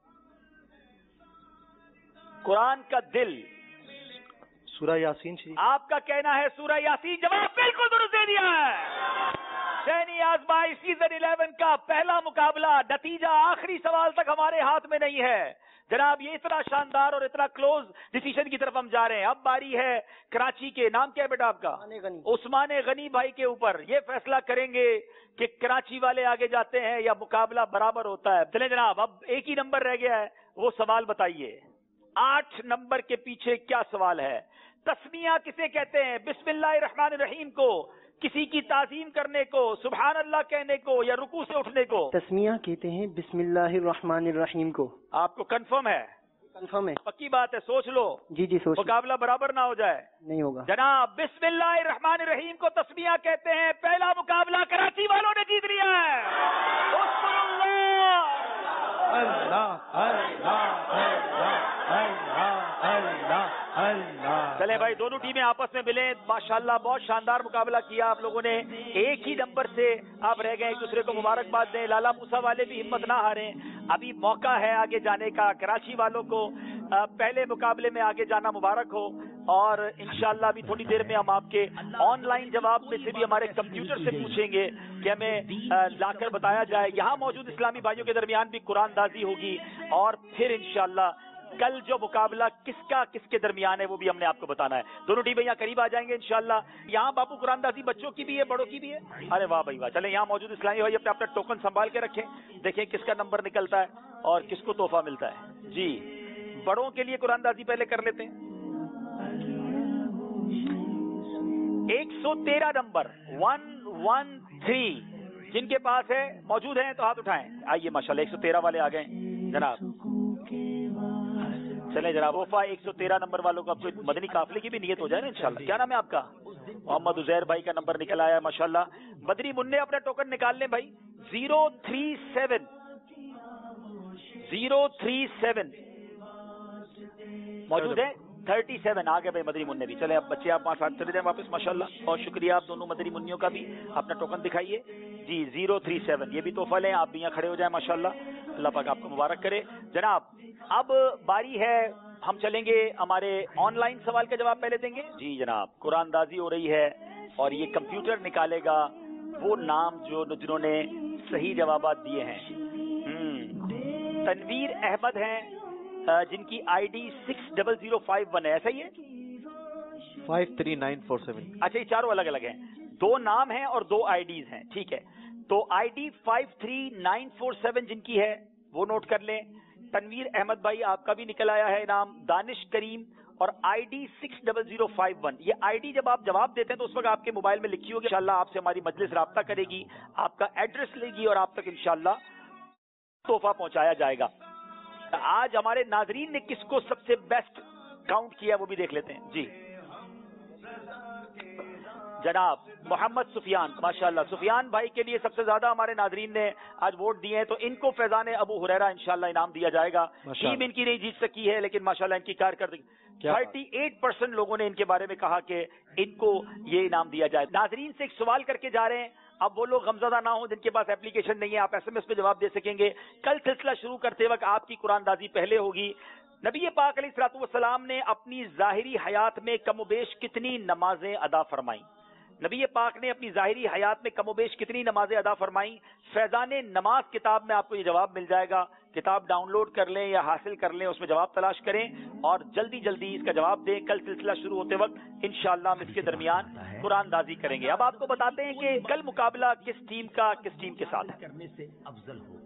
قرآن کا دل سورہ یاسین. آپ کا کہنا ہے سورہ یاسین. جواب بالکل درست دے دیا ہے. ذہنی آزمائش سیزن الیون کا پہلا مقابلہ، نتیجہ آخری سوال تک ہمارے ہاتھ میں نہیں ہے جناب. یہ اتنا شاندار اور اتنا کلوز ڈیسیشن کی طرف ہم جا رہے ہیں. اب باری ہے کراچی کے، نام کیا ہے بیٹا آپ کا؟ عثمان غنی بھائی کے اوپر. یہ فیصلہ کریں گے کہ کراچی والے آگے جاتے ہیں یا مقابلہ برابر ہوتا ہے. چلیں جناب اب ایک ہی نمبر رہ گیا ہے، وہ سوال بتائیے. آٹھ نمبر کے پیچھے کیا سوال ہے؟ تسمیہ کسے کہتے ہیں؟ بسم اللہ الرحمن الرحیم کو، کسی کی تعظیم کرنے کو، سبحان اللہ کہنے کو، یا رکوع سے اٹھنے کو؟ تسمیہ کہتے ہیں بسم اللہ الرحمن الرحیم کو. آپ کو کنفرم ہے؟ کنفرم ہے. پکی بات ہے، سوچ لو. جی جی سوچ. مقابلہ برابر نہ ہو جائے. نہیں ہوگا جناب. بسم اللہ الرحمن الرحیم کو تسمیہ کہتے ہیں. پہلا مقابلہ کراچی والوں نے جیت لیا ہے. اللہ اللہ اللہ اللہ اللہ اللہ अल्लाह। चले भाई, दोनों टीमें आपस में मिले, माशाल्लाह बहुत शानदार मुकाबला किया आप लोगों ने। एक ही नंबर से आप रह गए, एक दूसरे को मुबारकबाद दें। लाला मूसा वाले भी हिम्मत ना हारें, अभी मौका है आगे जाने का। कराची वालों को पहले मुकाबले में आगे जाना मुबारक हो, और इंशाल्लाह अभी थोड़ी देर में हम आपके ऑनलाइन जवाब में से भी हमारे कंप्यूटर से पूछेंगे कि हमें लाकर बताया जाए। यहाँ मौजूद इस्लामी भाइयों के दरमियान भी कुरानदाजी होगी, और फिर इंशाल्लाह कल जो मुकाबला किसका किसके दरमियान है वो भी हमने आपको बताना है। दोनों टीमें यहाँ करीब आ जाएंगे इंशाल्लाह। यहाँ बापू कुरानदाजी बच्चों की भी है, बड़ों की भी है। अरे वाह भाई वाह। चले, यहाँ मौजूद इस्लामी भाई अपने अपना टोकन संभाल के रखें, देखें किसका नंबर निकलता है और किसको तोहफा मिलता है। जी, बड़ों के लिए कुरानदाजी पहले कर लेते हैं। एक सौ तेरह नंबर वन वन थ्री जिनके पास है, मौजूद है तो हाथ उठाएं। आइए माशाल्लाह, एक सौ तेरह वाले आ गए जनाब। चले जनाब, वफा एक सौ तेरह नंबर वालों को आपको मदनी काफले की भी नियत हो जाए ना इंशाल्लाह। क्या नाम है आपका? मोहम्मद उजैर भाई का नंबर निकल आया माशाल्लाह। बदरी मुन्ने अपना टोकन निकाल लें भाई। Zero three seven zero three seven मौजूद है। थर्टी सेवन आ गए भाई मदरी मुन्ने भी। चले अब बच्चे आप पांच हाथ चले जाए वापस माशाल्लाह, और शुक्रिया आप दोनों मदरी मुन्नियों का भी। अपना टोकन दिखाइए जी। जीरो थ्री सेवन ये भी तोहफा लें, आप भी यहाँ खड़े हो जाए माशाल्लाह। अल्लाह पाक आपको मुबारक करे जनाब। अब बारी है, हम चलेंगे हमारे ऑनलाइन सवाल का जवाब पहले देंगे। जी जनाब, कुरानदाजी हो रही है और ये कंप्यूटर निकालेगा वो नाम जो जिन्होंने सही जवाब दिए हैं। तनवीर अहमद हैं जिनकी ID six double zero five one है, ऐसा ही है? Five three nine four seven. अच्छा, ये चारों अलग अलग हैं, दो नाम हैं और दो आईडीज हैं, ठीक है। तो ID five three nine four seven जिनकी है वो नोट कर लें। तनवीर अहमद भाई आपका भी निकल आया है नाम। दानिश करीम और ID six double zero five one. ये आईडी जब आप जवाब देते हैं तो उस वक्त आपके मोबाइल में लिखी होगी, इंशाल्लाह आपसे हमारी मजलिस राब्ता करेगी, आपका एड्रेस लेगी और आप तक इंशाल्लाह तोहफा पहुंचाया जाएगा। आज हमारे नाजरीन ने किसको सबसे बेस्ट काउंट किया वो भी देख लेते हैं। जी जनाब, मोहम्मद सुफियान माशाल्लाह। सुफियान भाई के लिए सबसे ज्यादा हमारे नाजरीन ने आज वोट दिए हैं, तो इनको फैजान अबू हुरैरा इंशाल्लाह इनाम दिया जाएगा। टीम इनकी नहीं जीत सकी है, लेकिन माशाल्लाह इनकी कारकर्दगी, थर्टी एट परसेंट लोगों ने इनके बारे में कहा कि इनको ये इनाम दिया जाए। नाजरीन से एक सवाल करके जा रहे हैं, अब वो लोग गमज़दा ना हो जिनके पास एप्लीकेशन नहीं है, आप एसएमएस पे जवाब दे सकेंगे। कल सिलसिला शुरू करते वक्त आपकी कुरानदाजी पहले होगी। नबी पाक अलैहिस्सलातु वस्सलाम ने अपनी जाहिरी हयात में कमोबेश कितनी नमाजें अदा फरमाई? नबी पाक ने अपनी जाहिरी हयात में कमोबेश कितनी नमाजें अदा फरमाई? फैजान नमाज किताब में आपको ये जवाब मिल जाएगा। किताब डाउनलोड कर लें या हासिल कर लें, उसमें जवाब तलाश करें और जल्दी जल्दी इसका जवाब दें। कल सिलसिला शुरू होते वक्त इंशाअल्लाह हम इसके दरमियान कुरानदाजी करेंगे। अब आपको बताते हैं कि कल मुकाबला किस टीम का किस टीम के साथ है। करने से अफजल हो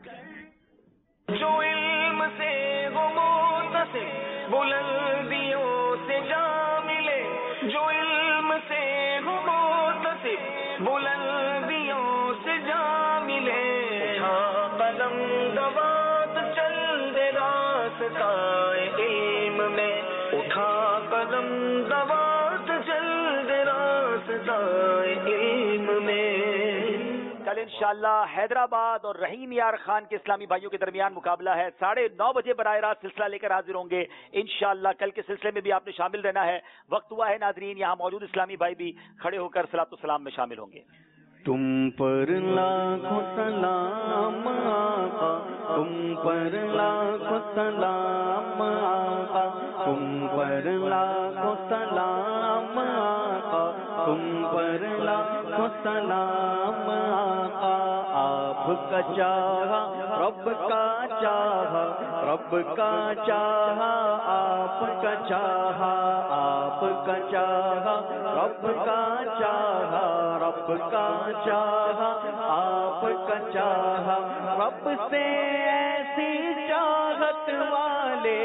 जो इल्म से वो मुत्तसिफ बुलंदियों से जा मिले, जो इल्म से वो मुत्तसिफ बुलंदियों से जा मिले। उठा कलम दवात चल दे रास्ताए इल्म में, उठा कलम दवात चल दे रास्ताए इल्म में। कल इंशाअल्लाह हैदराबाद और रहीम यार खान के इस्लामी भाइयों के दरमियान मुकाबला है। साढ़े नौ बजे बराह रास्त सिलसिला लेकर हाजिर होंगे इंशाअल्लाह। कल के सिलसिले में भी आपने शामिल रहना है। वक्त हुआ है नाजरीन, यहाँ मौजूद इस्लामी भाई भी खड़े होकर सलातो सलाम में शामिल होंगे। तुम पर लाखों सलाम आका, तुम पर लाखों सलाम आका, तुम पर लाखों सलाम आका, तुम पर लाखों सलाम आका। आपका चाहा रब का चाहा, रब का चाहा आपका चाहा, आपका चाहा रब का चाहा, रब का चाहा आपका चाहा। रब से ऐसी चाहत वाले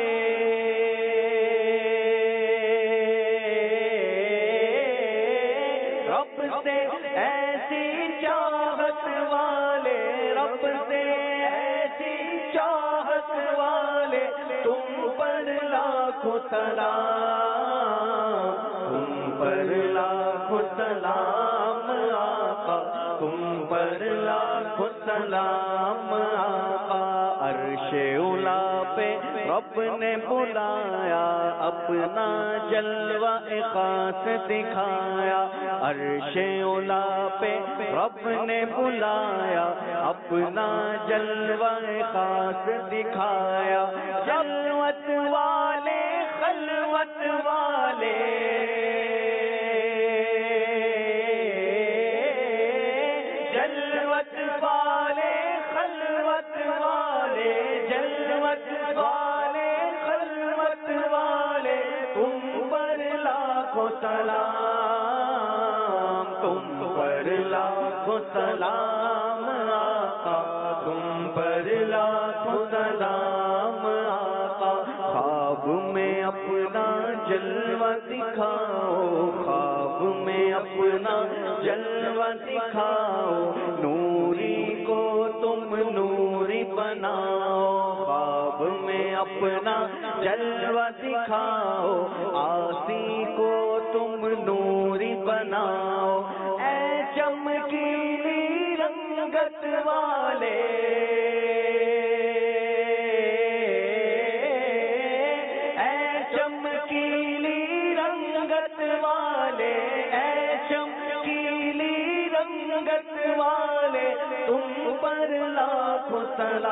रब से ऐसी चाहत वाले, रब से ऐसी चाहत वाले, तुम पर लाखों सलाम, तुम पर लाखों सलाम आका, तुम पर लाखों सलाम आका। अर्शे उला पे رب نے بلایا اپنا جلوہ خاص دکھایا عرش اولا پہ رب نے بلایا اپنا جلوہ خاص دکھایا جلوت والے خلوت والے جلوت والے خلوت والے جلوت والے خلوت والے تم پر لاکھوں سلام تم پر لاکھوں سلام آقا تم پر لاکھوں سلام آقا خواب میں اپنا جلوہ دکھاؤ خواب میں اپنا جلوہ دکھاؤ نوری کو تم نوری بناؤ خواب میں اپنا جلوہ دکھاؤ آسی کو تم نوری بناؤ اے چمکیلی رنگت والے اے چمکیلی رنگت والے اے چمکیلی رنگت والے تم پر لاکھوں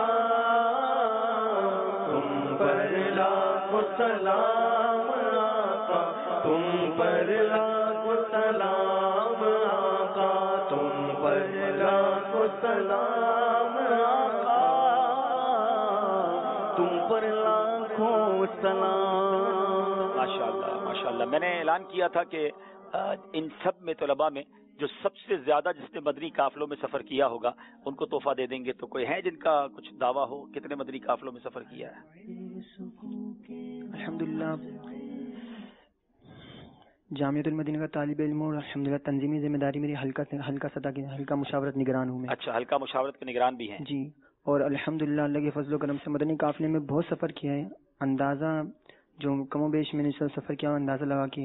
سلام تم پر لاکھوں سلام آقا تم پر لاکھوں سلام آقا تم پر لاکھوں سلام آقا تم پر لاکھوں سلام. ماشاءاللہ ماشاءاللہ. میں نے اعلان کیا تھا کہ ان سب میں طلباء میں جو سب سے زیادہ جس نے مدنی قافلوں میں سفر کیا ہوگا ان کو تحفہ دے دیں گے. تو کوئی ہے جن کا کچھ دعویٰ ہو کتنے مدنی قافلوں میں سفر کیا ہے؟ الحمدللہ جامعۃ المدینہ کا طالب علم اور الحمدللہ تنظیمی ذمہ داری میری حلقہ حلقہ سطح کی حلقہ مشاورت نگران ہوں میں. اچھا حلقہ مشاورت کے نگران بھی ہیں جی. اور الحمدللہ اللہ کے فضل و کرم سے مدنی قافلے میں بہت سفر کیا ہے. اندازہ جو کم و بیش میں نے سفر کیا اندازہ لگا کے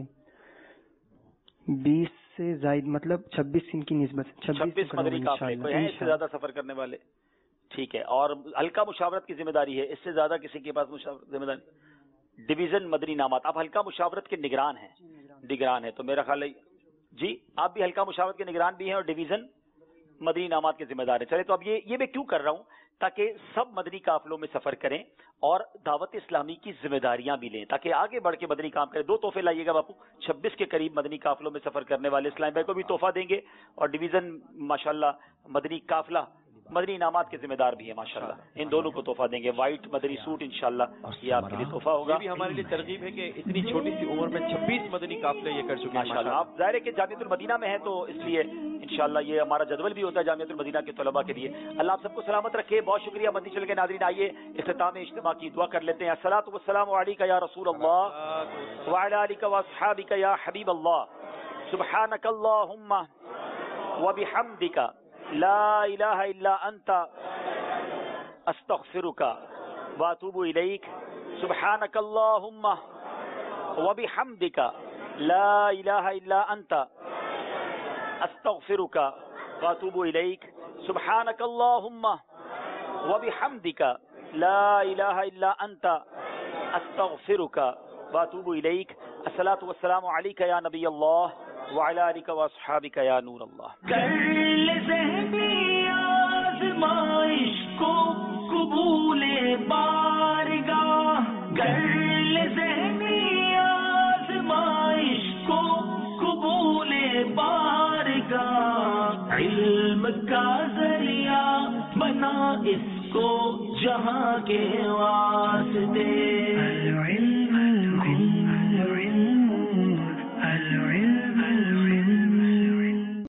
بیس سے زائد مطلب چھبیس ان کی نسبت چھبیس مدنی قافلے. کوئی ہیں اس سے زیادہ سفر کرنے والے؟ ٹھیک ہے. اور حلقہ مشاورت کی ذمہ داری ہے اس سے زیادہ کسی کے پاس مشاورت ذمہ داری؟ ڈویژن مدنی نامات. آپ حلقہ مشاورت کے نگران ہیں؟ نگران ہے. تو میرا خیال ہے جی آپ بھی حلقہ مشاورت کے نگران بھی ہیں اور ڈویژن مدنی نامات کے ذمہ دار ہیں. چلے تو اب یہ یہ میں کیوں کر رہا ہوں تاکہ سب مدنی قافلوں میں سفر کریں اور دعوت اسلامی کی ذمہ داریاں بھی لیں تاکہ آگے بڑھ کے مدنی کام کریں. دو تحفے لائیے گا باپو. چھبیس کے قریب مدنی قافلوں میں سفر کرنے والے اسلام بھائی کو بھی تحفہ دیں گے اور ڈویژن ماشاءاللہ مدنی قافلہ مدنی انعامات کے ذمہ دار بھی ہیں ماشاءاللہ. ان دونوں کو تحفہ دیں گے. وائٹ مدنی سوٹ انشاءاللہ یہ آپ کے لیے تحفہ ہوگا. یہ بھی ہمارے لیے ترغیب ہے کہ اتنی چھوٹی سی عمر میں چھبیس مدنی قافلے یہ کر چکے ہیں ماشاءاللہ. آپ ظاہر ہے کہ جامعۃ المدینہ میں ہیں تو اس لیے انشاءاللہ یہ ہمارا جدول بھی ہوتا ہے جامعۃ المدینہ کے طلباء کے لیے. اللہ آپ سب کو سلامت رکھے. بہت شکریہ. مدنی چل کے ناظرین آئیے اختتام اجتماع کی دعا کر لیتے ہیں. الصلاۃ والسلام علیک یا رسول اللہ وعلی آلک واصحابک یا حبیب اللہ. سبحانک اللہم وبحمدک لا الہ الا انت استغفرک واتوب الیک. سبحانک اللہم وبحمدک لا الہ الا انت استغفرک واتوب الیک. سبحانک اللہم وبحمدک لا الہ الا انت استغفرک واتوب الیک. الصلاۃ والسلام علیک یا نبی اللہ وعلی آلک واصحابک یا نور اللہ. کر لے ذہنی آزمائش کو قبول بارگاہ کر لے ذہنی آزمائش کو قبول بارگاہ. علم کا ذریعہ بنا اس کو جہاں کے واسطے